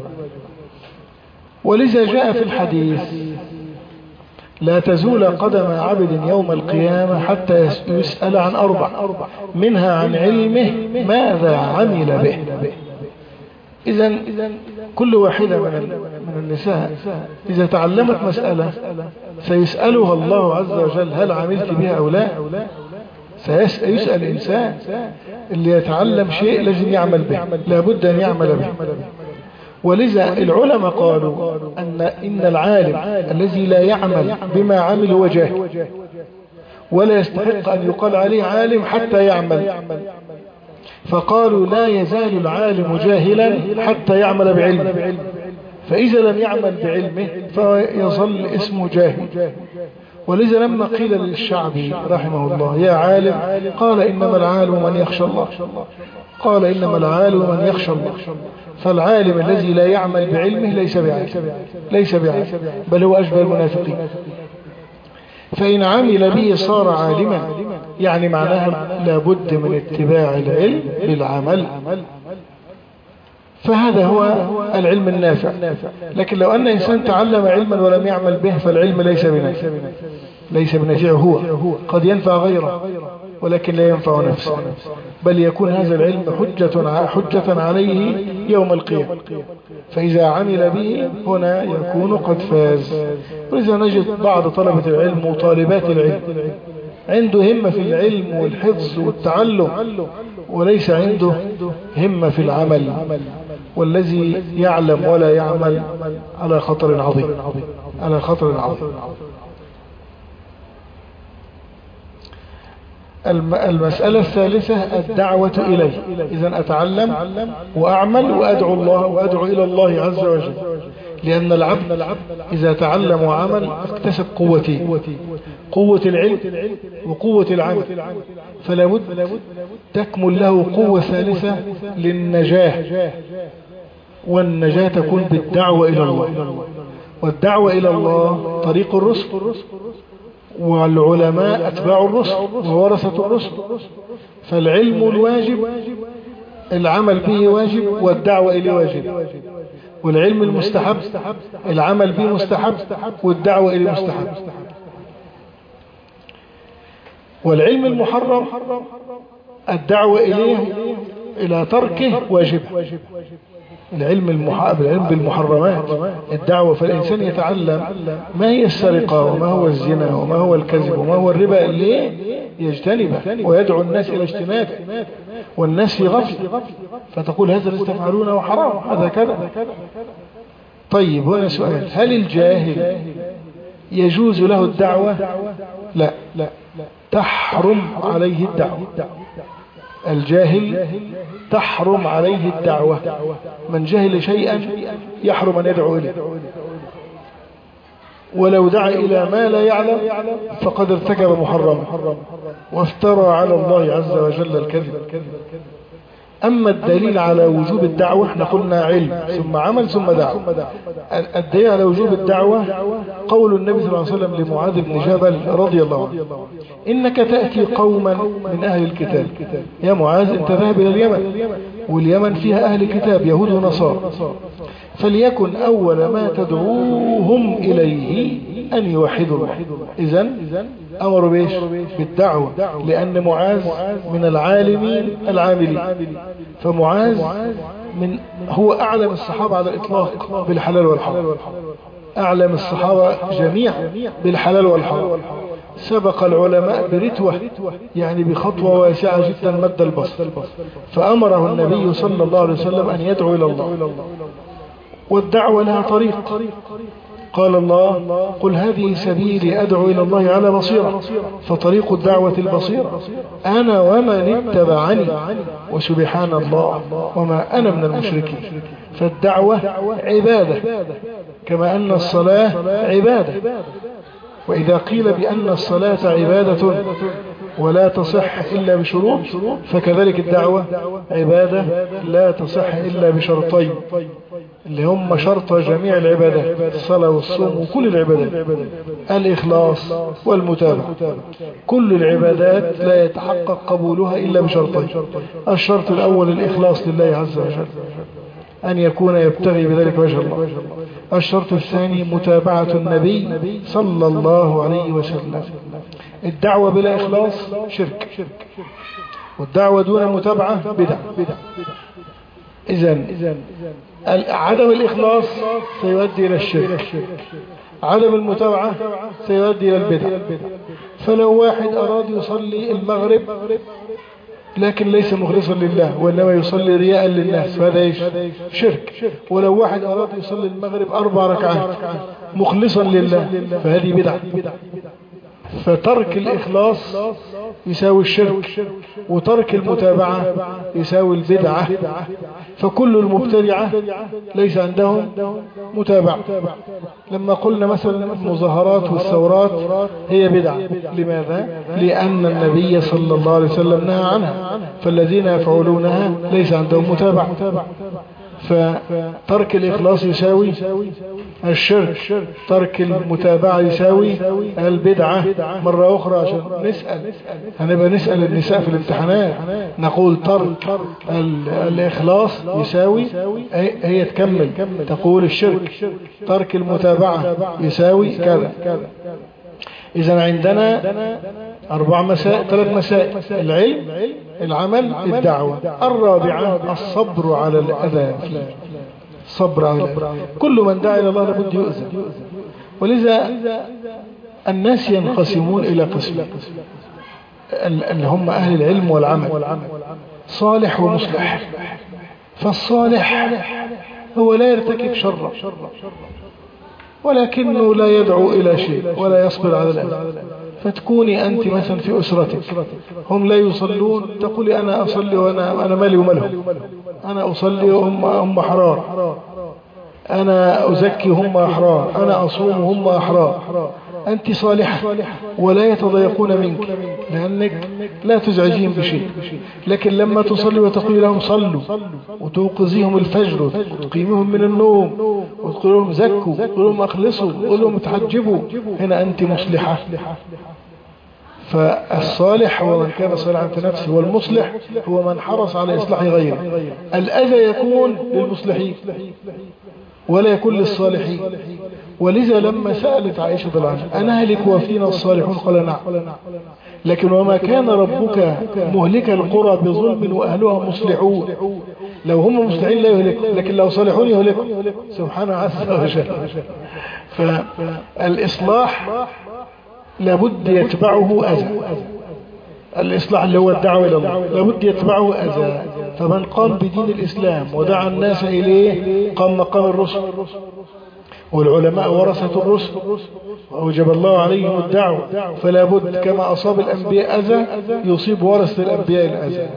ولذا جاء في الحديث: لا تزول قدم عبد يوم القيامة حتى يسأل عن 4، منها عن علمه ماذا عمل به. إذن كل واحدة من النساء إذا تعلمت مسألة سيسألها الله عز وجل هل عملت بها أو لا. سيسأل الإنسان. اللي يتعلم شيء لازم يعمل به، لابد أن يعمل به. ولذا العلماء قالوا إن العالم الذي لا يعمل بما عمل هو جاهل، ولا يستحق أن يقال عليه عالم حتى يعمل. فقالوا لا يزال العالم جاهلا حتى يعمل بعلمه، فإذا لم يعمل بعلمه فيظل اسمه جاهل. ولذا لما قيل للشعبي رحمه الله يا عالم، قال إنما العالم من يخشى الله. قال إنما العالم من يخشى الله. فالعالم الذي لا يعمل بعلمه ليس بعالم، بل هو أشبه المنافقين. فإن عمل به صار عالما، يعني معناها لابد من اتباع العلم بالعمل. فهذا هو العلم النافع. لكن لو أن إنسان تعلم علما ولم يعمل به فالعلم ليس بنافعه هو، قد ينفع غيره ولكن لا ينفع نفسه، بل يكون هذا العلم حجة عليه يوم القيامة. فإذا عمل به هنا يكون قد فاز. ولذا نجد بعض طلبة العلم وطالبات العلم عنده همة في العلم والحفظ والتعلم، وليس عنده همة في العمل. والذي يعلم ولا يعمل على خطر عظيم، على خطر عظيم. المسألة الثالثة الدعوة إليه. إذن أتعلم وأعمل وأدعو الله وأدعو إلى الله عز وجل، لأن العبد إذا تعلم وعمل اكتسب قوة العلم وقوة العمل. فلا بد تكمل له قوة ثالثة للنجاة، والنجاة تكون بالدعوة إلى الله. والدعوة إلى الله طريق الرسل، والعلماء أتباع الرسل وورثة الرسل. فالعلم الواجب العمل به واجب، والدعوة إليه واجب. والعلم المستحب العمل به مستحب، والدعوة إليه مستحب. والعلم المحرم الدعوة إليه إلى تركه واجب. العلم بالمحرمات الدعوة. فالإنسان يتعلم ما هي السرقة وما هو الزنا وما هو الكذب وما هو الربا اللي يجتنبه، ويدعو الناس إلى اجتنابه، والناس في غفل، فتقول هذا الذي تفعلونه حرام، هذا كذا. طيب هنا سؤال: هل الجاهل يجوز له الدعوة؟ لا، تحرم عليه الدعوة. الجاهل تحرم عليه الدعوة. من جهل شيئا يحرم أن يدعو إليه، ولو دعا إلى ما لا يعلم فقد ارتكب محرم وافترى على الله عز وجل الكذب. أما الدليل على وجوب الدعوة، احنا قلنا علم ثم عمل ثم دعوة. الدليل على وجوب الدعوة قول النبي صلى الله عليه وسلم لمعاذ بن جبل رضي الله عنه: إنك تأتي قوما من أهل الكتاب. يا معاذ أنت ذاهب إلى اليمن، واليمن فيها أهل كتاب يهود ونصارى، فليكن أول ما تدعوهم إليه أن يوحدوا الله. إذن أمروا بإيش؟ بالدعوة، لأن معاذ من العالمين العاملين. فمعاذ هو أعلم الصحابة على الإطلاق بالحلال والحرام، أعلم الصحابة جميعا بالحلال والحرام، سبق العلماء برتوة، يعني بخطوة واسعة جدا مد البصر. فأمره النبي صلى الله عليه وسلم أن يدعو إلى الله، والدعوة لها طريق. قال الله: قل هذه سبيلي أدعو إلى الله على بصيرة. فطريق الدعوة البصيرة، أنا ومن اتبعني، وسبحان الله وما أنا من المشركين. فالدعوة عبادة كما أن الصلاة عبادة. وإذا قيل بأن الصلاة عبادة ولا تصح إلا بشروط، فكذلك الدعوة عبادة لا تصح إلا بشرطين، اللي هم شرط جميع العبادات، الصلاة والصوم وكل العبادات: الإخلاص والمتابعة. كل العبادات لا يتحقق قبولها إلا بشرطين: الشرط الأول الإخلاص لله عز وجل، أن يكون يبتغي بذلك وجه الله. الشرط الثاني متابعة النبي صلى الله عليه وسلم. الدعوة بلا إخلاص شرك، والدعوة دون متابعة بدعة. إذن عدم الإخلاص سيؤدي إلى الشرك، عدم المتابعة سيؤدي إلى البدع. فلو واحد أراد يصلي المغرب لكن ليس مخلصا لله وإنما يصلي رياء للناس، فهذا ايش؟ شرك. ولو واحد أراد يصلي المغرب 4 ركعات مخلصا لله فهذه بدعة. فترك الإخلاص يساوي الشرك، وترك المتابعة يساوي البدعة. فكل المبتدعة ليس عندهم متابعة. لما قلنا مثلا المظاهرات والثورات هي بدعة، لماذا؟ لأن النبي صلى الله عليه وسلم نهى عنها، فالذين يفعلونها ليس عندهم متابعة. فترك الإخلاص يساوي الشرك، ترك المتابعة يساوي البدعة. مرة أخرى عشان هنبقى نسأل النساء في الامتحانات، نقول ترك الإخلاص يساوي، هي تكمل تقول الشرك، ترك المتابعة يساوي كذا. إذا عندنا 3 مسائل: العلم، العمل، الدعوة. الرابعة الصبر على الأذى. الصبر على الأذى. كل من دعا إلى الله لابد يؤذى. ولذا الناس ينقسمون إلى قسمين، اللي هم أهل العلم والعمل، صالح ومصلح. فالصالح هو لا يرتكب شرا ولكنه لا يدعو إلى شيء ولا يصبر على الأذى. فتكوني أنت مثلا في أسرتك هم لا يصلون، تقولي أنا أصلي وأنا مالي ومالهم، أنا أصلي وهم أحرار، أنا أزكي هم أحرار، أنا أصوم هم أحرار. أنت صالحة ولا يتضايقون منك لأنك لا تزعجين بشيء. لكن لما تصلي وتقول لهم صلوا وتوقظيهم الفجر وتقيمهم من النوم وتقول لهم زكوا وتقول لهم أخلصوا وتقول لهم تحجبوا، هنا أنت مصلحة. فالصالح هو من كان صالحا عند نفسه، والمصلح هو من حرص على إصلاح غيره. الأذى يكون للمصلحين ولا يكون للصالحين. ولذا لما سألت عائشة رضي الله عنها أنهلك وفينا الصالحون؟ قال نعم. لكن وما كان ربك مهلك القرى بظلم وأهلها مصلحون. لو هم مصلحين لا يهلكوا، لكن لو صالحون يهلكوا سبحانه عز وجل. فالإصلاح لابد يتبعه أذى. الإصلاح اللي هو الدعوة إلى الله لابد يتبعه أذى. فمن قام بدين الإسلام ودعا الناس إليه قام مقام الرسل، والعلماء ورثة الرسل وأوجب الله عليهم الدعوة. فلا بد كما أصاب الأنبياء أذى يصيب ورثة الأنبياء الأذى.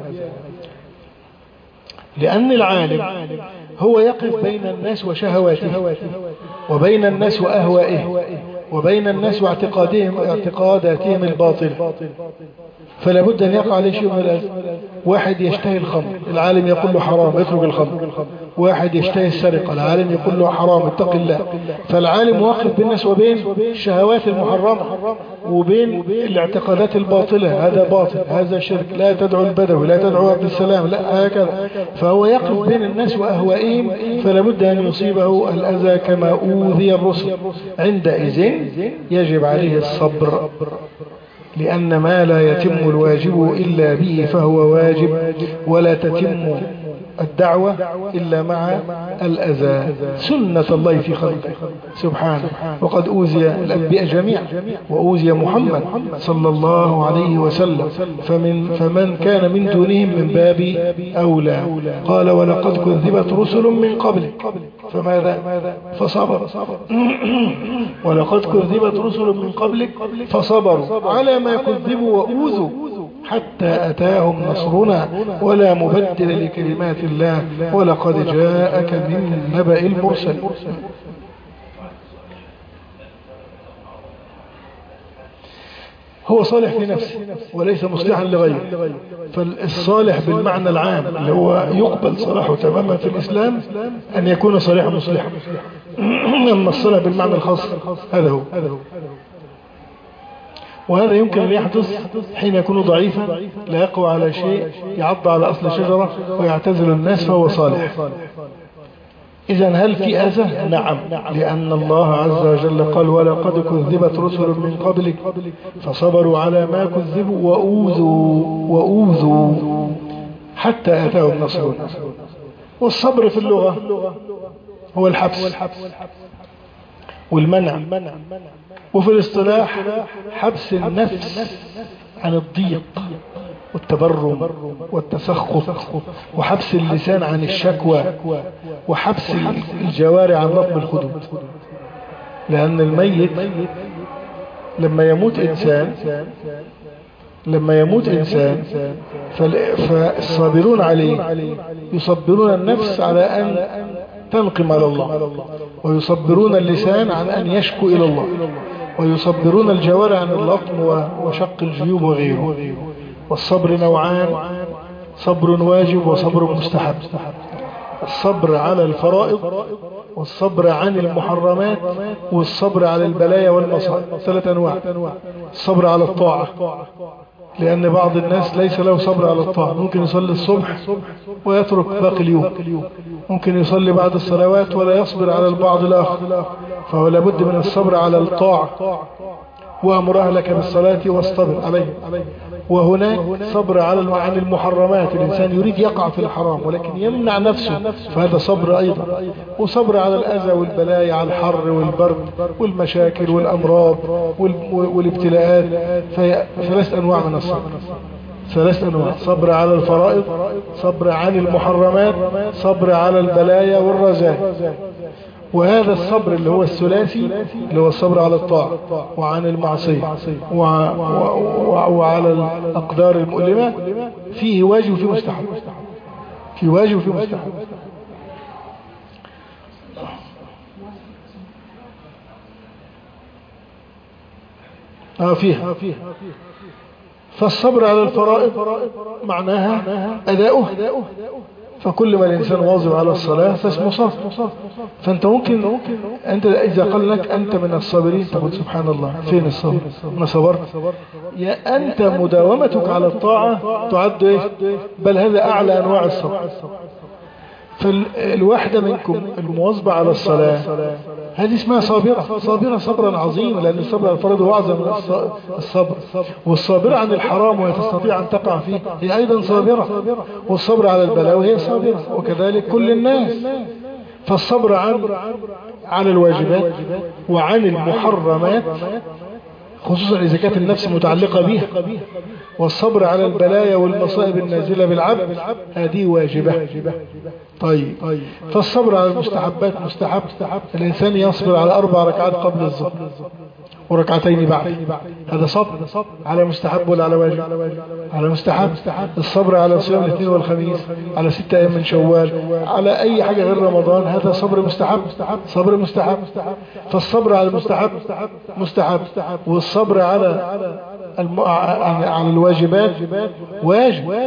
لأن العالم هو يقف بين الناس وشهواته، وبين الناس وأهوائه، وبين الناس واعتقاداتهم الباطلة. فلا بد أن يقع عليه شيء من الأذى. واحد يشتهي الخمر، العالم يقول له حرام، يترك الخمر. واحد يشتهي السرقة، العالم يقول له حرام اتق الله، فالعالم واقف بين الناس وبين الشهوات المحرمة وبين الاعتقادات الباطلة، هذا باطل، هذا شرك، لا تدعو البدوي، لا تدعو عبد السلام، لا هكذا. فهو يقف بين الناس وأهوائهم، فلا بد أن يصيبه الأذى كما أوذي الرسل. عندئذ يجب عليه الصبر، لأن ما لا يتم الواجب إلا به فهو واجب، ولا تتم الدعوة إلا مع الأذى. سنة الله في خلقه سبحانه، وقد أوذي الأنبياء جميعا وأوذي محمد صلى الله عليه وسلم، فمن كان من دونهم من باب أولى. قال ولقد كذبت رسل من قبل فماذا فصبر ولقد كذبت رسل من قبلك فصبروا على ما كذبوا وأوذوا حتى أتاهم نصرنا ولا مبدل لكلمات الله ولقد جاءك من نبأ المرسل. هو صالح في نفسه وليس مصلحا لغيره، فالصالح بالمعنى العام اللي هو يقبل صلاحه تماما في الإسلام أن يكون صالحا مصلحا. أما الصالح بالمعنى الخاص هذا هو، وهذا يمكن أن يحدث حين يكون ضعيفا لا يقوى على شيء، يعض على أصل شجرة ويعتزل الناس فهو صالح. إذن هل في أذى؟ نعم، لأن الله عز وجل قال ولقد كذبت رسل من قبلك فصبروا على ما كذبوا وأوذوا حتى أتاهم نصرنا. والصبر في اللغة هو الحبس والمنع، وفي الاصطلاح حبس النفس عن الضيق والتبرم والتسخط، وحبس اللسان عن الشكوى، وحبس الجوارح عن لطم الخدود. لأن الميت لما يموت إنسان فالصابرون عليه يصبرون النفس على أن تنقم على الله، ويصبرون اللسان عن أن يشكو إلى الله، ويصبرون الجوارح عن اللطم وشق الجيوب وغيره. والصبر نوعان، صبر واجب وصبر مستحب. الصبر على الفرائض والصبر عن المحرمات والصبر على البلايا والمصائب، 3 أنواع. الصبر على الطاعة، لأن بعض الناس ليس له صبر على الطاعة، ممكن يصلي الصبح ويترك باقي اليوم، ممكن يصلي بعد الصلوات ولا يصبر على البعض الآخر، فهو لابد من الصبر على الطاعة. وأمر أهلك بالصلاة واصطبر عليه. وهناك صبر عن المحرمات، الإنسان يريد يقع في الحرام ولكن يمنع نفسه، فهذا صبر أيضا. وصبر على الأذى والبلايا، على الحر والبرد والمشاكل والأمراض والابتلاءات. ثلاث أنواع من الصبر، 3 أنواع: صبر على الفرائض، صبر عن المحرمات، صبر على البلايا والرزايا. وهذا الصبر اللي هو الثلاثي اللي هو الصبر على الطاعة وعن المعصية وعلى الأقدار المؤلمة، فيه واجب وفيه مستحب، فيه واجب وفيه مستحب. فيها. فالصبر على الفرائض معناها أداؤه، فكل ما الإنسان واظب على الصلاة فاسمه صبر. فأنت ممكن أنت إذا قال لك أنت من الصابرين تقول سبحان الله، فين الصبر؟ ما صبرت. يا أنت مداومتك على الطاعة تعد إيه؟ بل هذا أعلى أنواع الصبر. فالواحدة منكم المواظبة على الصلاة هذه اسمها صابرة صبرا عظيما، لأن الصبر على الفرض هو أعظم من الصبر. والصابرة عن الحرام وتستطيع أن تقع فيه هي أيضا صابرة، والصبر على البلاء هي صابرة، وكذلك كل الناس. فالصبر عن الواجبات وعن المحرمات خصوصا إذا كانت النفس متعلقة بها، والصبر على البلايا والمصائب النازلة بالعبد هذه واجبة. طيب، فالصبر على المستحبات مستحب. الإنسان يصبر على 4 ركعات قبل الظهر وركعتين بعد، هذا صبر على مستحب ولا على واجب؟ على مستحب. الصبر على صيام الاثنين والخميس، على 6 أيام من شوال، على أي حاجة غير رمضان، هذا صبر مستحب، صبر مستحب. فالصبر على المستحب مستحب، والصبر على الواجبات واجب،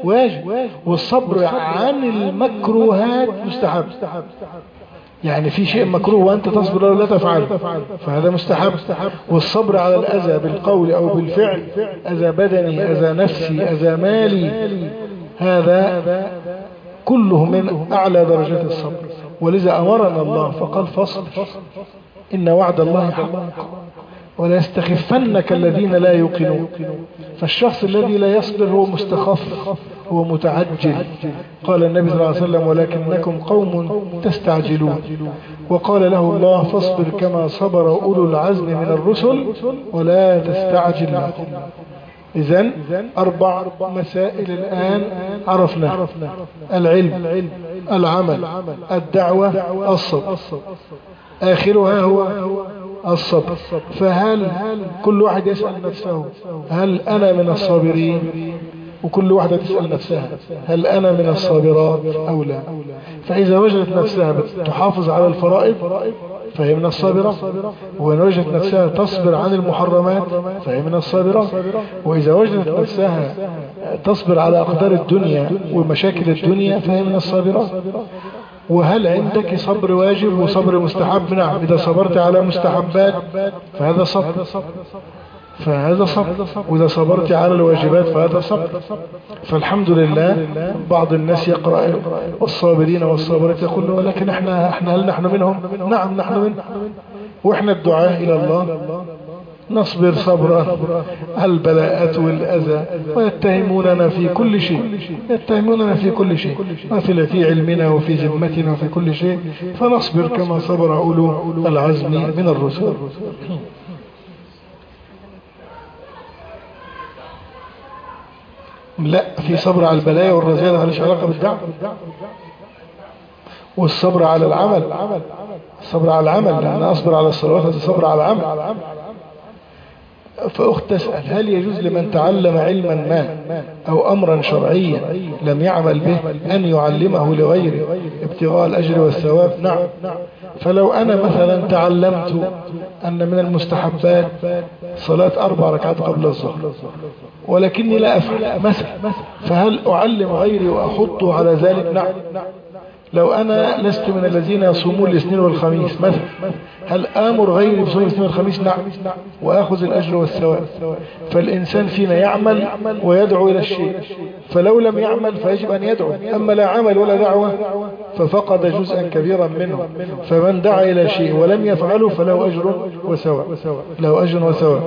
واجب. والصبر عن المكروهات مستحب. يعني في شيء مكروه وأنت تصبر ولا تفعله فهذا مستحب. والصبر على الأذى بالقول أو بالفعل، أذى بدني، أذى نفسي، أذى مالي، هذا كله من أعلى درجات الصبر. ولذا أمرنا الله فقال فاصبر إن وعد الله حق ولا يستخفنك الذين لا يوقنون. فالشخص الذي لا يصبر هو مستخف، هو متعجل. قال النبي صلى الله عليه وسلم ولكنكم قوم تستعجلون. وقال له الله فاصبر كما صبر أولو العزم من الرسل ولا تستعجل لهم. إذن 4 مسائل الآن عرفنا: العلم، العمل، الدعوة، الصبر. آخرها هو الصبر. فهل كل واحد يسأل نفسه هل أنا من الصابرين؟ وكل واحدة تسأل نفسها هل أنا من الصابرات أو لا؟ فإذا وجدت نفسها تحافظ على الفرائض فهي من الصابرات، وإن وجدت نفسها تصبر عن المحرمات فهي من الصابرات، وإذا وجدت نفسها تصبر على أقدار الدنيا ومشاكل الدنيا فهي من الصابرات. وهل عندك صبر واجب وصبر مستحب؟ نعم. إذا صبرت على مستحبات فهذا صبر، وإذا صبرت على الواجبات فهذا صبر. فالحمد لله بعض الناس يقرأ الصابرين والصابرات يقول ولكن احنا هل نحن منهم؟ نعم نحن منهم. واحنا الدعاء إلى الله نصبر صبرا البلاءات والأذى ويتهموننا في كل شيء، يتهموننا في كل شيء، في علمنا وفي ذمتنا وفي كل شيء، فنصبر كما صبر أولو العزم من الرسل. لا، في صبر على البلايا والرزايا مالوش علاقة بالدعوة. والصبر على العمل، الصبر على العمل، لأن أصبر على الصلوات هذا صبر على العمل. فأخت تسأل هل يجوز لمن تعلم علما ما أو أمرا شرعيا لم يعمل به أن يعلمه لغيره ابتغاء الأجر والثواب؟ نعم. فلو أنا مثلا تعلمت أن من المستحبات صلاة 4 ركعات قبل الظهر ولكني لا أفعل مثلا، فهل أعلم غيري وأحطه على ذلك؟ نعم. لو أنا لست من الذين يصومون الاثنين والخميس مثلا، هل آمر غيري بصوم الاثنين والخميس؟ نعم، وأخذ الأجر والثواب. فالإنسان فينا يعمل ويدعو إلى الشيء، فلو لم يعمل فيجب أن يدعو. أما لا عمل ولا دعوة ففقد جزءا كبيرا منه. فمن دعا إلى شيء ولم يفعله فله أجر وثواب، له أجر وثواب.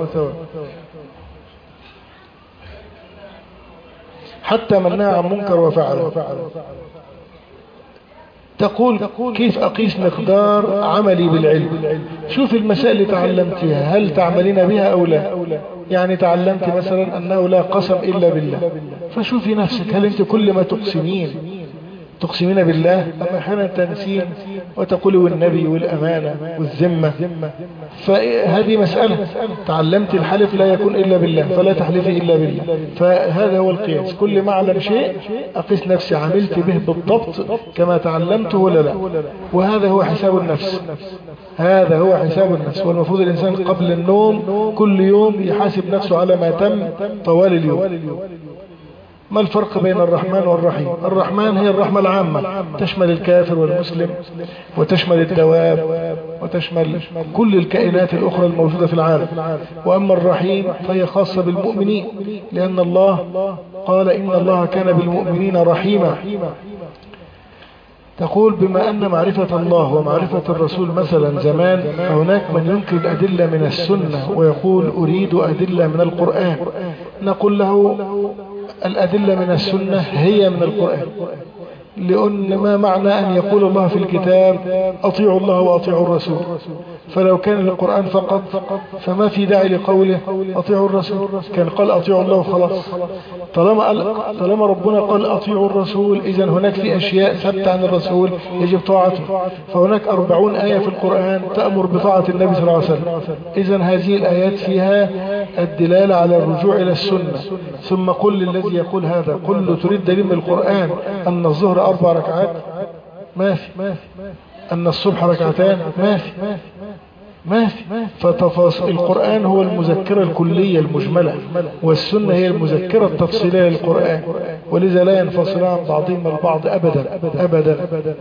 حتى من نهى عن منكر وفعله. تقول كيف أقيس مقدار عملي بالعلم؟ شوف المسائل اللي تعلمتها هل تعملين بها أو لا. يعني تعلمت مثلا أنه لا قسم إلا بالله، فشوفي نفسك هل أنت كل ما تقسمين بالله أما أحيانا تنسين وتقولي والنبي والأمانة والذمة. فهذه مسألة. تعلمت الحلف لا يكون إلا بالله فلا تحلفي إلا بالله. فهذا هو القياس. كل ما أعلم شيء أقيس نفسي عملت به بالضبط كما تعلمته ولا لا. وهذا هو حساب النفس، هذا هو حساب النفس. والمفروض الإنسان قبل النوم كل يوم يحاسب نفسه على ما تم طوال اليوم. ما الفرق بين الرحمن والرحيم؟ الرحمن هي الرحمة العامة تشمل الكافر والمسلم وتشمل الدواب وتشمل كل الكائنات الأخرى الموجودة في العالم. وأما الرحيم فهي خاصة بالمؤمنين، لأن الله قال إن الله كان بالمؤمنين رحيما. تقول بما أن معرفة الله ومعرفة الرسول مثلا زمان، فهناك من ينكر الأدلة من السنة ويقول أريد أدلة من القرآن. نقول له الأدلة من السنة هي من القرآن، لأن ما معنى أن يقول الله في الكتاب أطيعوا الله وأطيعوا الرسول؟ فلو كان القرآن فقط فما في داعي لقوله أطيعوا الرسول، كان قال أطيعوا الله وخلاص. طالما ربنا قال أطيعوا الرسول إذن هناك في أشياء ثابتة عن الرسول يجب طاعته. فهناك 40 آية في القرآن تأمر بطاعة النبي صلى الله عليه وسلم. إذن هذه الآيات فيها الدلالة على الرجوع إلى السنة. ثم قل للذي يقول هذا قل له تريد دليل من القرآن أن الظهر 4 ركعات؟ ما في. أن الصبح ركعتان؟ ما في. ما في. فتفاصيل القرآن هو المذكرة الكلية المجملة، والسنة هي المذكرة التفصيلية للقرآن، ولذا لا ينفصلان عن بعضهما البعض أبدا.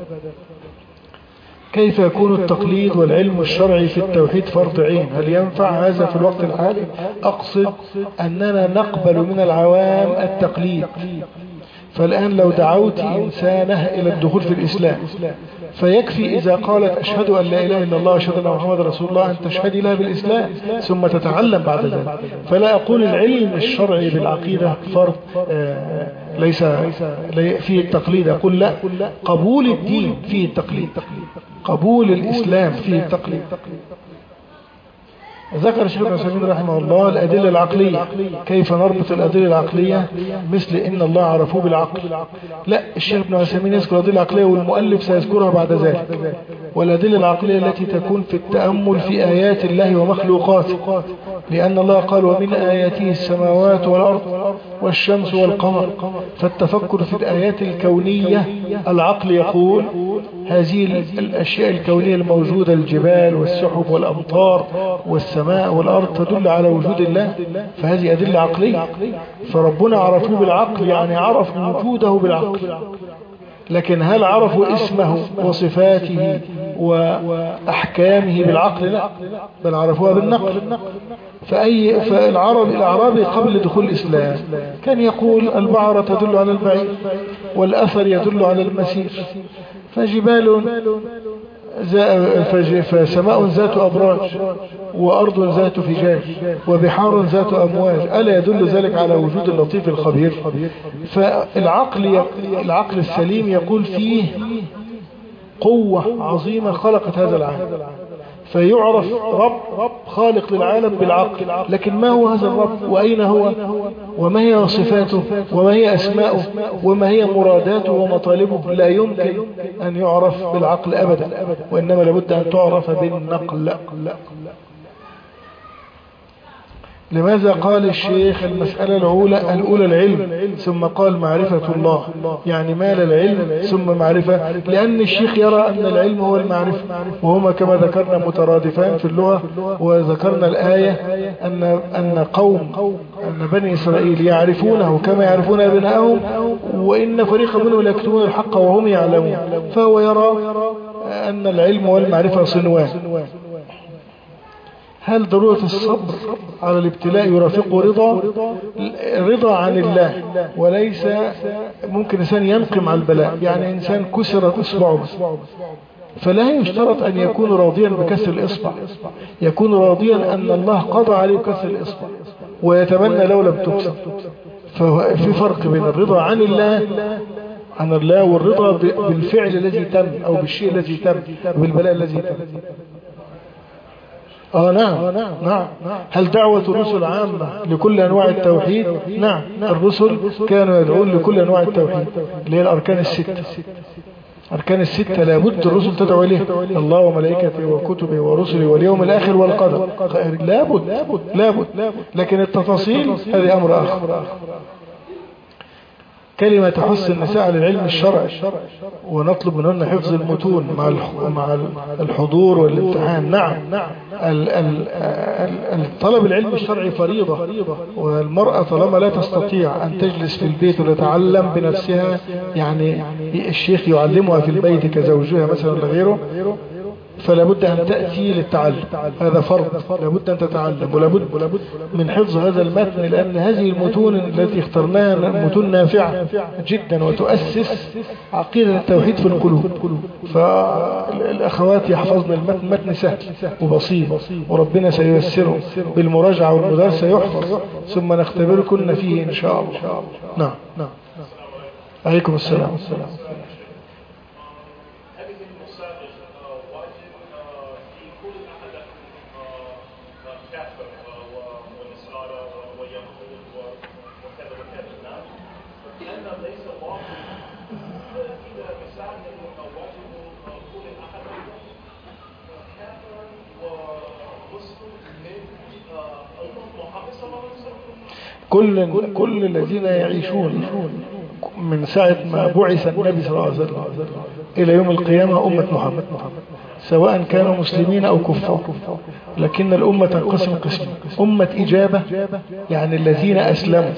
كيف يكون التقليد والعلم الشرعي في التوحيد فرض عين؟ هل ينفع هذا في الوقت الحالي؟ أقصد أننا نقبل من العوام التقليد. فالآن لو دعوت إنسانه إلى الدخول في الإسلام فيكفي إذا قالت أشهد أن لا إله إلا الله وأشهد أن محمد رسول الله أن تشهدي لها بالإسلام ثم تتعلم بعد ذلك. فلا أقول العلم الشرعي بالعقيدة فرض ليس فيه التقليد، أقول لا، قبول الدين فيه التقليد، قبول الإسلام فيه التقليد. ذكر الشيخ ابن عثيمين رحمه الله الأدلة العقلية. كيف نربط الأدلة العقلية؟ مثل إن الله عرفوه بالعقل. لا، الشيخ ابن عثيمين يذكر الأدلة العقلية والمؤلف سيذكرها بعد ذلك. والأدلة العقلية التي تكون في التأمل في آيات الله ومخلوقاته، لأن الله قال ومن آياته السماوات والأرض والشمس والقمر. فالتفكر في الآيات الكونية، العقل يقول هذه الأشياء الكونية الموجودة، الجبال والسحب والأمطار والسماء والأرض، تدل على وجود الله، فهذه أدلة عقلية. فربنا عرفوه بالعقل، يعني عرف وجوده بالعقل. لكن هل عرفوا اسمه وصفاته وأحكامه بالعقل؟ لا، بل عرفوها بالنقل. الأعرابي قبل دخول الإسلام كان يقول البعرة تدل على البعير، والأثر يدل على المسير، فسماء ذات أبراج، وأرض ذات فجاج، وبحار ذات أمواج، ألا يدل ذلك على وجود اللطيف الخبير؟ العقل السليم يقول فيه قوة عظيمة خلقت هذا العالم، فيعرف رب خالق للعالم بالعقل. لكن ما هو هذا الرب؟ وأين هو؟ وما هي صفاته؟ وما هي أسماؤه؟ وما هي مراداته ومطالبه؟ لا يمكن أن يعرف بالعقل أبدا، وإنما لابد أن تعرف بالنقل. لماذا قال الشيخ المسألة الأولى العلم ثم قال معرفة الله؟ يعني مال العلم ثم معرفة، لأن الشيخ يرى أن العلم هو المعرفة، وهما كما ذكرنا مترادفان في اللغة. وذكرنا الآية أن بني إسرائيل يعرفونه كما يعرفون أبنائهم، وإن فريقا منهم ليكتمون الحق وهم يعلمون. فهو يرى أن العلم والمعرفة صنوان. هل ضرورة الصبر على الابتلاء يرافقه رضا عن الله؟ وليس ممكن إنسان ينقم على البلاء، يعني إنسان كسرت إصبعه، فلا يشترط أن يكون راضيا بكسر الإصبع، يكون راضيا أن الله قضى عليه بكسر الإصبع ويتمنى لو لم تكسر. ففي فرق بين الرضا عن الله والرضا بالفعل الذي تم، أو بالشيء الذي تم، بالبلاء الذي تم. نعم. هل دعوة الرسل عامة لكل أنواع التوحيد؟ نعم، الرسل كانوا يدعون لكل أنواع التوحيد، اللي هي الأركان الستة لابد الرسل تدعو إليه، الله وملائكته وكتبه ورسله واليوم الآخر والقدر، لابد. لكن التفاصيل هذه أمر آخر. كلمة تحث النساء على العلم الشرعي، ونطلب منهن حفظ المتون مع الحضور والامتحان. نعم، طلب العلم الشرعي فريضة، والمرأة طالما لا تستطيع أن تجلس في البيت وتتعلم بنفسها، يعني الشيخ يعلمها في البيت كزوجها مثلا لغيره، فلا بد أن تأتي للتعلم، هذا فرض، لابد أن تتعلم، ولابد من حفظ هذا المتن، لأن هذه المتون التي اخترناها متون نافعة جدا وتؤسس عقيدة التوحيد في القلوب. فالأخوات يحفظن المتن، متن سهل وبسيط، وربنا سييسره بالمراجعة والمدارسة يحفظ، ثم نختبركن فيه إن شاء الله. نعم. عليكم السلام. كل الذين يعيشون من ساعة ما بعث النبي صلى الله عليه وسلم إلى يوم القيامة أمة محمد. سواء كانوا مسلمين أو كفار، لكن الأمة تنقسم قسم: أمة إجابة يعني الذين أسلموا،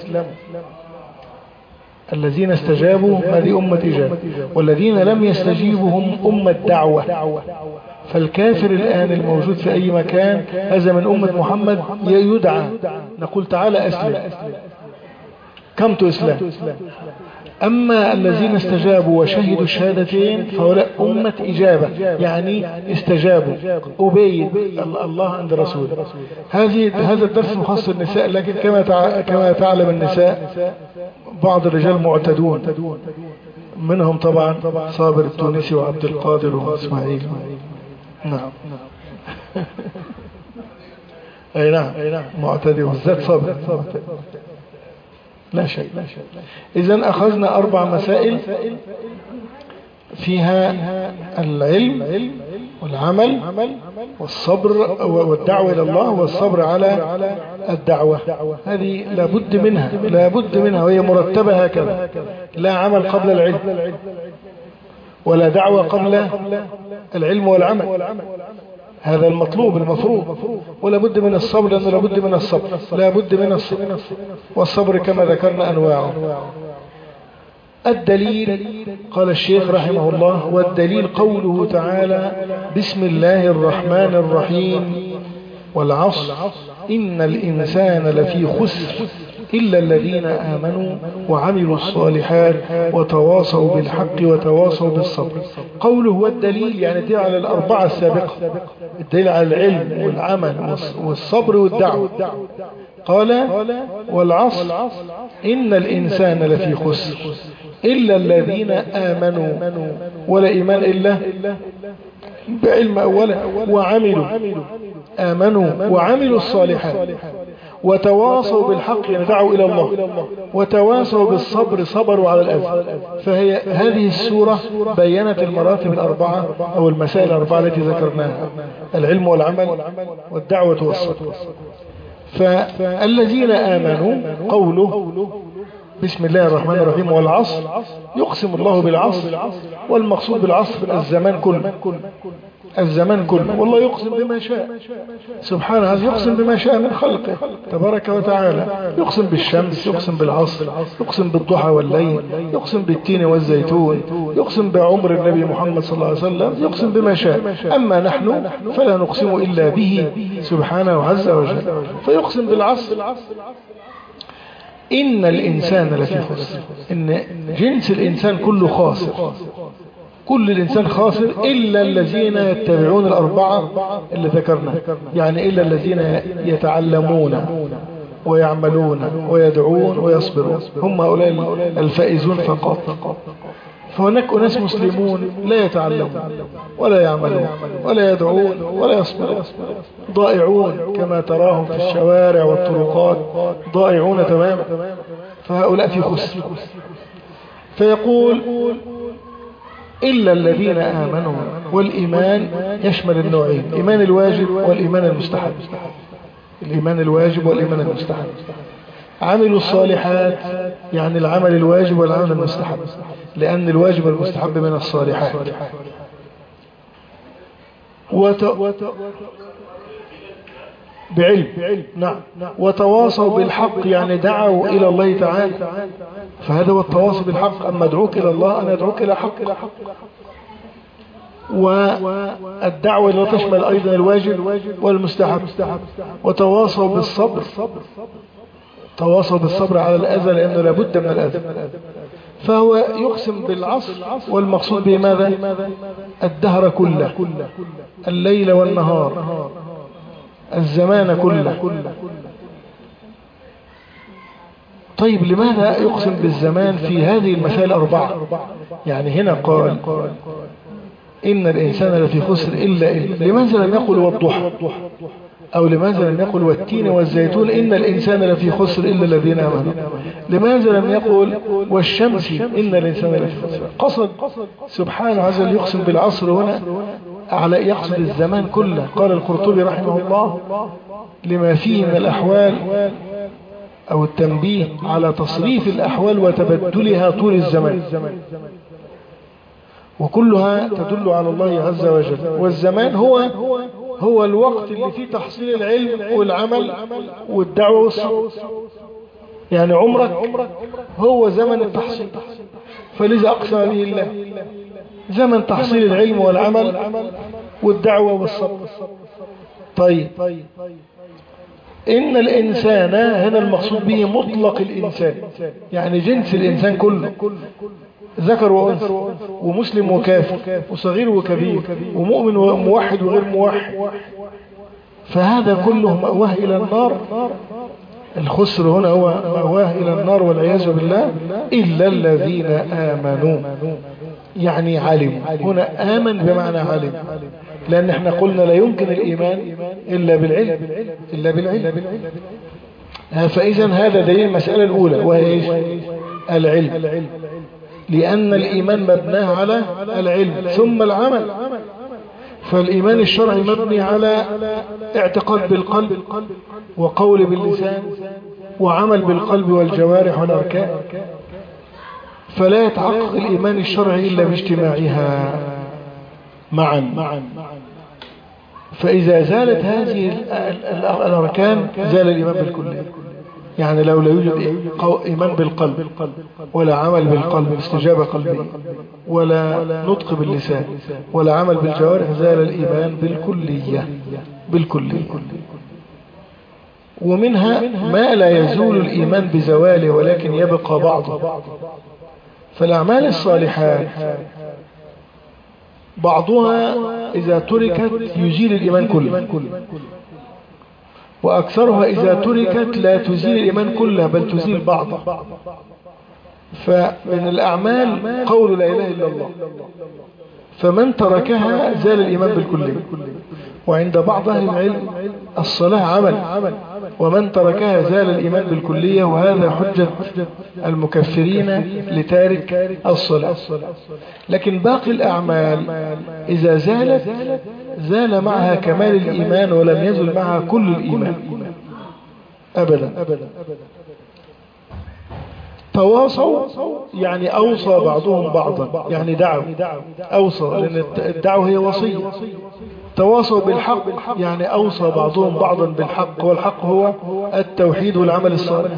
الذين استجابوا هذه أمة إجابة، والذين لم يستجيبوا هم أمة دعوة. فالكافر الآن الموجود في أي مكان هذا من أمة محمد يدعى، نقول تعالى أسلم، كم تسلم. أما الذين استجابوا وشهدوا الشهادتين فهؤلاء أمة إجابة، يعني استجابوا أبيد الله عند رسوله. هذا الدرس مخصص النساء، لكن كما تعلم النساء بعض الرجال معتدون، منهم طبعا صابر التونسي وعبد القادر وإسماعيل. نعم أي نعم معتدي، والذات صابر. لا شيء. إذن أخذنا 4 مسائل فيها العلم والعمل والصبر والدعوة إلى الله والصبر على الدعوة. هذه لابد منها وهي مرتبة هكذا: لا عمل قبل العلم، ولا دعوة قبل العلم والعمل. هذا المفروض. ولا بد من الصبر، لأنه لا بد من الصبر، والصبر كما ذكرنا أنواعه. الدليل قال الشيخ رحمه الله: والدليل قوله تعالى: بسم الله الرحمن الرحيم والعصر إن الإنسان لفي خسر إلا الذين آمنوا وعملوا الصالحات وتواصوا بالحق وتواصوا بالصبر. قوله هو الدليل، يعني الدليل على الأربعة السابقة: الدليل على العلم والعمل والصبر والدعوة. قال: والعصر إن الإنسان لفي خسر إلا الذين آمنوا، ولا إيمان إلا بعلم أولا، آمنوا وعملوا الصالحات وتواصوا بالحق، يعني دعوا إلى الله، وتواصوا بالصبر، صبروا على الأذى. فهي هذه السورة بيّنت المراتب الأربعة أو المسائل الأربعة التي ذكرناها: العلم والعمل والدعوة والصبر. فالذين آمنوا قوله بسم الله الرحمن الرحيم والعصر، يقسم الله بالعصر، والمقصود بالعصر الزمان كله، والله يقسم بما شاء سبحانه، يقسم بما شاء من خلقه تبارك وتعالى. يقسم بالشمس، يقسم بالعصر، يقسم بالضحى والليل، يقسم بالتين والزيتون، يقسم بعمر النبي محمد صلى الله عليه وسلم، يقسم بما شاء. أما نحن فلا نقسم إلا به سبحانه عز وجل. فيقسم بالعصر: إن الإنسان لفي خسر، إن جنس الإنسان كله خاسر، كل الإنسان خاسر إلا الذين يتبعون الأربعة اللي ذكرنا، يعني إلا الذين يتعلمون ويعملون ويدعون ويصبرون، هم هؤلاء الفائزون فقط. فهناك أناس مسلمون لا يتعلمون ولا يعملون ولا يدعون ولا يصبرون، ضائعون كما تراهم في الشوارع والطرقات، ضائعون تماما. فهؤلاء في خسر. فيقول: إلا الذين آمنوا. والإيمان يشمل النوعين: الإيمان الواجب والإيمان المستحب. الإيمان الواجب والإيمان المستحب. عملوا الصالحات يعني العمل الواجب والعمل المستحب، لأن الواجب والمستحب من الصالحات. بعلم، نعم. وتواصوا بالحق يعني دعوا إلى الله تعالى، فهذا هو التواصل بالحق. أما أدعوك إلى الله أنا أدعوك إلى حق. والدعوة لا تشمل أيضا الواجب والمستحب. وتواصوا بالصبر، تواصوا بالصبر على الأذى لأنه لابد من الأذى. فهو يقسم بالعصر، والمقصود به ماذا؟ الدهر كله، الليل والنهار، الزمان كله. طيب لماذا يقسم بالزمان في هذه المسائل الأربعة؟ يعني هنا قال إن الإنسان لفي خسر إلا لماذا لم يقل والضحى؟ أو لماذا لم يقل والتين والزيتون إن الإنسان لفي خسر إلا الذين آمنوا؟ لماذا لم يقل والشمس إن الإنسان لفي خسر؟ قصد سبحانه عز وجل يقسم بالعصر هنا على يقصد الزمان كله. قال القرطبي رحمه الله: لما فيه من الأحوال أو التنبيه على تصريف الأحوال وتبدلها طول الزمان. وكلها تدل على الله عز وجل. والزمان هو الوقت اللي فيه تحصيل العلم والعمل والدعوة والصبر. يعني عمرك هو زمن التحصيل، فلذا أقسم به الله زمن تحصيل العلم والعمل والدعوة والصبر. طيب إن الإنسان هنا المقصود به مطلق الإنسان، يعني جنس الإنسان كله، ذكر وأنثى ومسلم وكافر وصغير وكبير ومؤمن وموحد وغير موحد، فهذا كله مأواه إلى النار. الخسر هنا هو مأواه إلى النار والعياذ بالله، إلا الذين آمنوا، يعني علم. هنا آمن بمعنى علم، لأن احنا قلنا لا يمكن الإيمان إلا بالعلم. فإذا هذا دليل المسألة الأولى وهي العلم، لأن الإيمان مبناه على العلم ثم العمل. فالإيمان الشرعي مبني على اعتقاد بالقلب وقول باللسان وعمل بالقلب والجوارح والأركان، فلا يتحقق الإيمان الشرعي إلا باجتماعها معا. فإذا زالت هذه الأركان زال الإيمان بالكلية. يعني لو لا يوجد إيمان بالقلب ولا عمل بالقلب استجابة قلبية ولا نطق باللسان ولا عمل بالجوارح، زال الإيمان بالكلية. ومنها ما لا يزول الإيمان بزواله ولكن يبقى بعضه. فالأعمال الصالحات بعضها إذا تركت يزيل الإيمان كله، وأكثرها إذا تركت لا تزيل الإيمان كله بل تزيل بعضه. فمن الأعمال قول لا إله إلا الله، فمن تركها زال الإيمان بالكلية. وعند بعض أهل العلم الصلاة عمل، ومن تركها زال الإيمان بالكلية، وهذا حجة المكفرين لتارك الصلاة. لكن باقي الأعمال إذا زالت زال معها كمال الإيمان ولم يزل معها كل الإيمان أبدا. تواصوا يعني أوصى بعضهم بعضا، يعني دعوا أوصى، لأن الدعوة هي وصية. تواصوا بالحق يعني أوصى بعضهم بعضا بالحق، والحق هو التوحيد والعمل الصالح.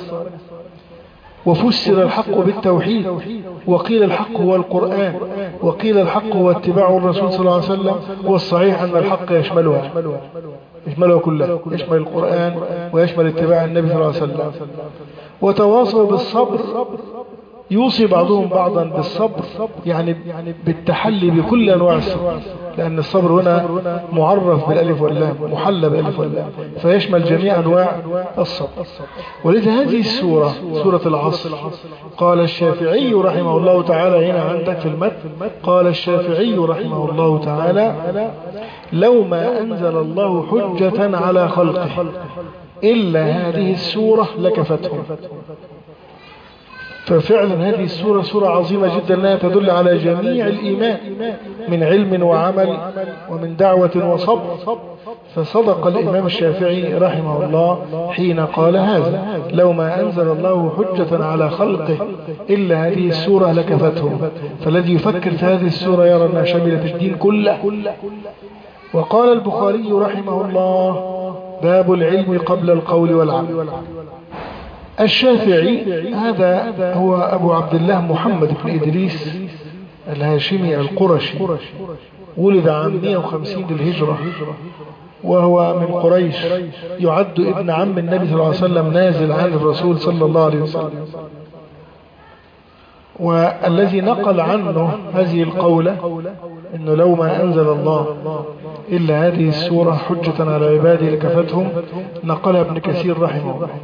وفسر الحق بالتوحيد، وقيل الحق هو القرآن، وقيل الحق هو اتباع الرسول صلى الله عليه وسلم. والصحيح أن الحق يشملها كلها، يشمل القرآن ويشمل اتباع النبي صلى الله عليه وسلم. وتواصوا بالصبر، يوصي بعضهم بعضا بالصبر يعني بالتحلي بكل أنواع الصبر، لأن الصبر هنا معرف بالألف واللام، محلى بالألف واللام، فيشمل جميع أنواع الصبر. ولذا هذه السورة سورة العصر قال الشافعي رحمه الله تعالى، هنا عندك في المتن قال الشافعي رحمه الله تعالى: لو ما أنزل الله حجة على خلقه إلا هذه السورة لكفتهم. ففعلا هذه السورة سورة عظيمة جدا، لها تدل على جميع الإيمان من علم وعمل ومن دعوة وصبر. فصدق الإمام الشافعي رحمه الله حين قال هذا: لو ما أنزل الله حجة على خلقه إلا هذه السورة لكفتهم. فالذي يفكر في هذه السورة يرى أنها شملت الدين كله. وقال البخاري رحمه الله: باب العلم قبل القول والعمل. الشافعي هذا هو أبو عبد الله محمد بن إدريس الهاشمي القرشي، ولد عام 150 للهجرة، وهو من قريش، يعد ابن عم النبي صلى الله عليه وسلم، نازل عن الرسول صلى الله عليه وسلم. والذي نقل عنه هذه القولة إنه لو ما أنزل الله إلا هذه السورة حجة على عباده لكفتهم، نقلها ابن كثير رحمه الله.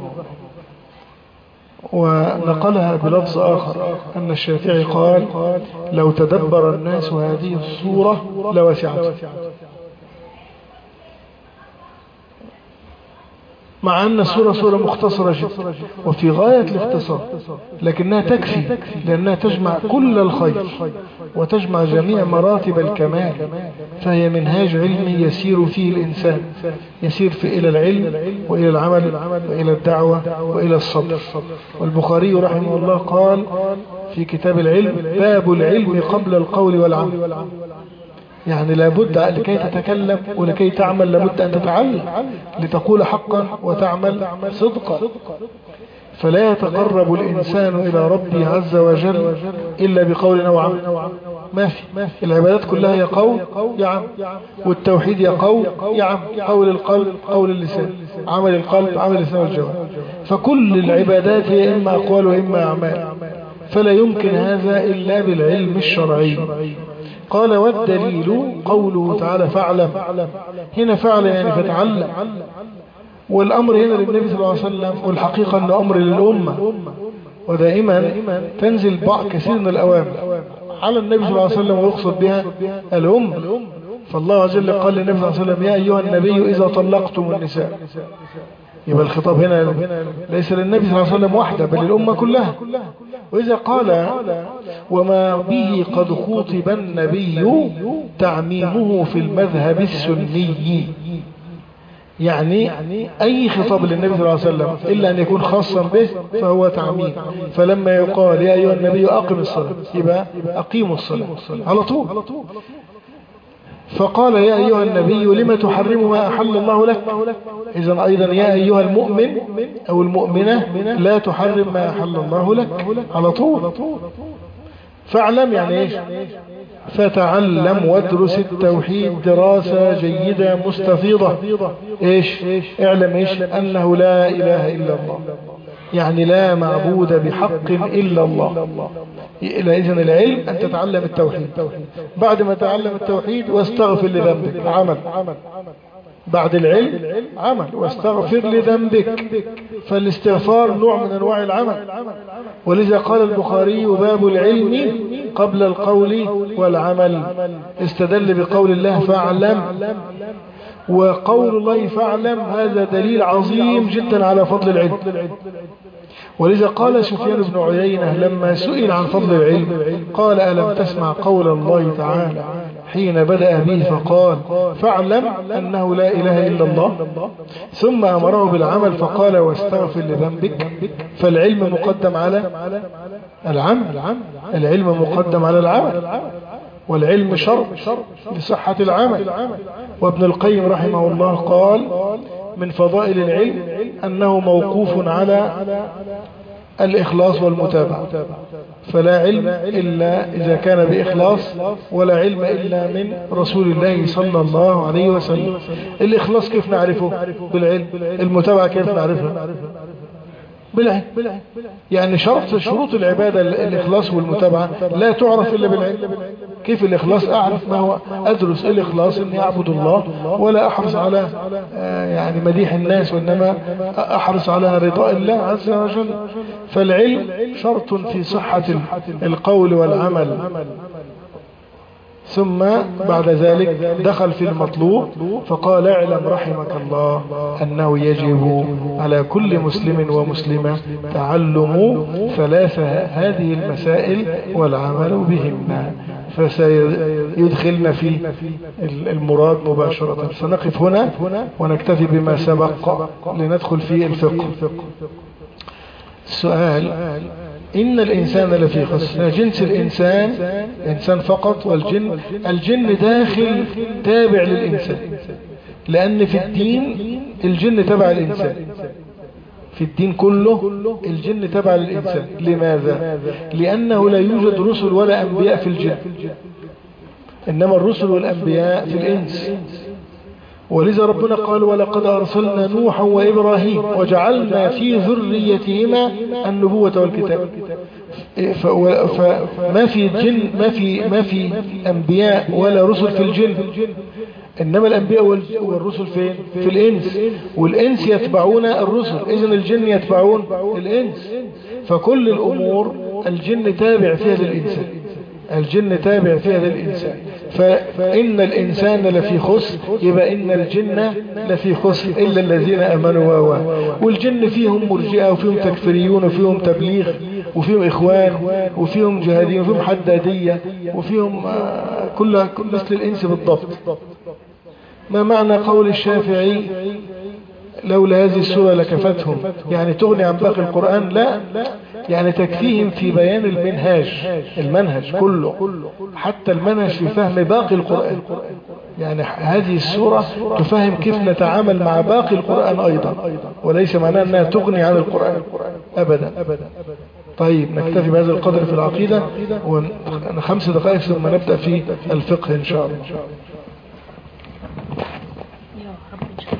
ونقلها بلفظ آخر أن الشافعي قال: لو تدبر الناس هذه السورة لوسعت. مع أن السورة سورة مختصرة جدا وفي غاية الاختصار، لكنها تكفي لأنها تجمع كل الخير وتجمع جميع مراتب الكمال. فهي منهاج علمي يسير فيه الإنسان، يسير إلى العلم وإلى العمل وإلى الدعوة وإلى الصبر. والبخاري رحمه الله قال: في كتاب العلم باب العلم قبل القول والعمل. يعني لابد لكي تتكلم ولكي تعمل لابد أن تتعلم، لتقول حقا وتعمل صدقا. فلا يتقرب الإنسان إلى ربه عز وجل إلا بقول أو عمل. ما في العبادات كلها يا قول يا عمل، والتوحيد يا قول يا عمل، قول القلب قول اللسان، عمل القلب عمل اللسان والجوارح. فكل العبادات هي إما أقوال وإما أعمال، فلا يمكن هذا إلا بالعلم الشرعي. قال والدليل قوله تعالى فاعلم. هنا فعل يعني فتعلم، والأمر هنا للنبي صلى الله عليه وسلم، والحقيقة أنه أمر للأمة، ودائما تنزل كثير من الأوامر على النبي صلى الله عليه وسلم ويقصد بها الأمة. فالله عز وجل قال للنبي صلى الله عليه وسلم يا أيها النبي إذا طلقتم النساء. يبقى الخطاب هنا ليس للنبي صلى الله عليه وسلم وحده بل للأمة كلها. وإذا قال وما به قد خوطب النبي تعميمه في المذهب السني، يعني أي خطاب للنبي صلى الله عليه وسلم إلا أن يكون خاصا به فهو تعميم. فلما يقال يا أيها النبي أقم الصلاة يبقى أقيموا الصلاة على طول. فقال يا أيها النبي لما تحرم ما أحل الله لك. إذن أيضا يا أيها المؤمن أو المؤمنة لا تحرم ما أحل الله لك على طول. فاعلم يعني إيش؟ فتعلم وادرس التوحيد دراسة جيدة مستفيضة. إيش؟ اعلم إيش؟ أنه لا إله إلا الله، يعني لا معبود بحق إلا الله. إذن العلم أن تتعلم التوحيد، بعد ما تعلم التوحيد واستغفر لذنبك عمل، بعد العلم عمل واستغفر لذنبك. فالاستغفار نوع من أنواع العمل. ولذا قال البخاري باب العلم قبل القول والعمل، استدل بقول الله فاعلم، وقول الله فاعلم هذا دليل عظيم جدا على فضل العلم. ولذا قال سفيان بن عيينة لما سئل عن فضل العلم قال ألم تسمع قول الله تعالى حين بدأ به فقال فاعلم أنه لا إله إلا الله، ثم أمره بالعمل فقال واستغفر لذنبك. فالعلم مقدم على العمل، العلم مقدم على العمل، والعلم شرط لصحة العمل. وابن القيم رحمه الله قال من فضائل العلم أنه موقوف على الإخلاص والمتابعة، فلا علم إلا إذا كان بإخلاص، ولا علم إلا من رسول الله صلى الله عليه وسلم. الإخلاص كيف نعرفه؟ بالعلم. المتابعة كيف نعرفها؟ بالعلم. يعني شروط العبادة الإخلاص والمتابعة لا تعرف إلا بالعلم. كيف الإخلاص؟ أعرف ما هو، أدرس الإخلاص أني أعبد الله ولا أحرص على يعني مديح الناس، وإنما أحرص على رضاء الله عز وجل. فالعلم شرط في صحة القول والعمل. ثم بعد ذلك دخل في المطلوب فقال اعلم رحمك الله أنه يجب على كل مسلم ومسلمة تعلم ثلاث هذه المسائل والعمل بهن، فسيدخلنا في المراد مباشرة. سنقف هنا ونكتفي بما سبق لندخل في الفقه. السؤال: إن الإنسان لفي خسر. جنس الإنسان فقط، والجن الجن داخل تابع للإنسان، لأن في الدين الجن تبع الإنسان، في الدين كله الجن تبع للإنسان. لماذا؟ لأنه لا يوجد رسل ولا أنبياء في الجن، إنما الرسل والأنبياء في الإنس. ولذا ربنا قال ولقد أرسلنا نوحا وإبراهيم وجعلنا في ذريتهما النبوة والكتاب. فما في الجن ما في أنبياء ولا رسل في الجن، إنما الأنبياء والرسل فين؟ في الإنس، والإنس يتبعون الرسل، إذن الجن يتبعون الإنس. فكل الأمور الجن تابع فيها للإنسان، الجن تابع فيها للإنسان. فإن الإنسان لفي خسر، يبقى إن الجن لفي خسر إلا الذين آمنوا. والجن فيهم مرجئة وفيهم تكفيريون وفيهم تبليغ وفيهم إخوان وفيهم جهاديين وفيهم حدادية وفيهم كل مثل الإنس بالضبط. ما معنى قول الشافعي لولا هذه السورة لكفتهم، يعني تغني عن باقي القرآن؟ لا، يعني تكفيهم في بيان المنهج كله، حتى المنهج في فهم باقي القرآن. يعني هذه السورة تفهم كيف نتعامل مع باقي القرآن أيضا، وليس معناه أنها تغني عن القرآن أبدا. طيب نكتفي بهذا القدر في العقيدة، و5 دقائق ثم نبدأ في الفقه إن شاء الله.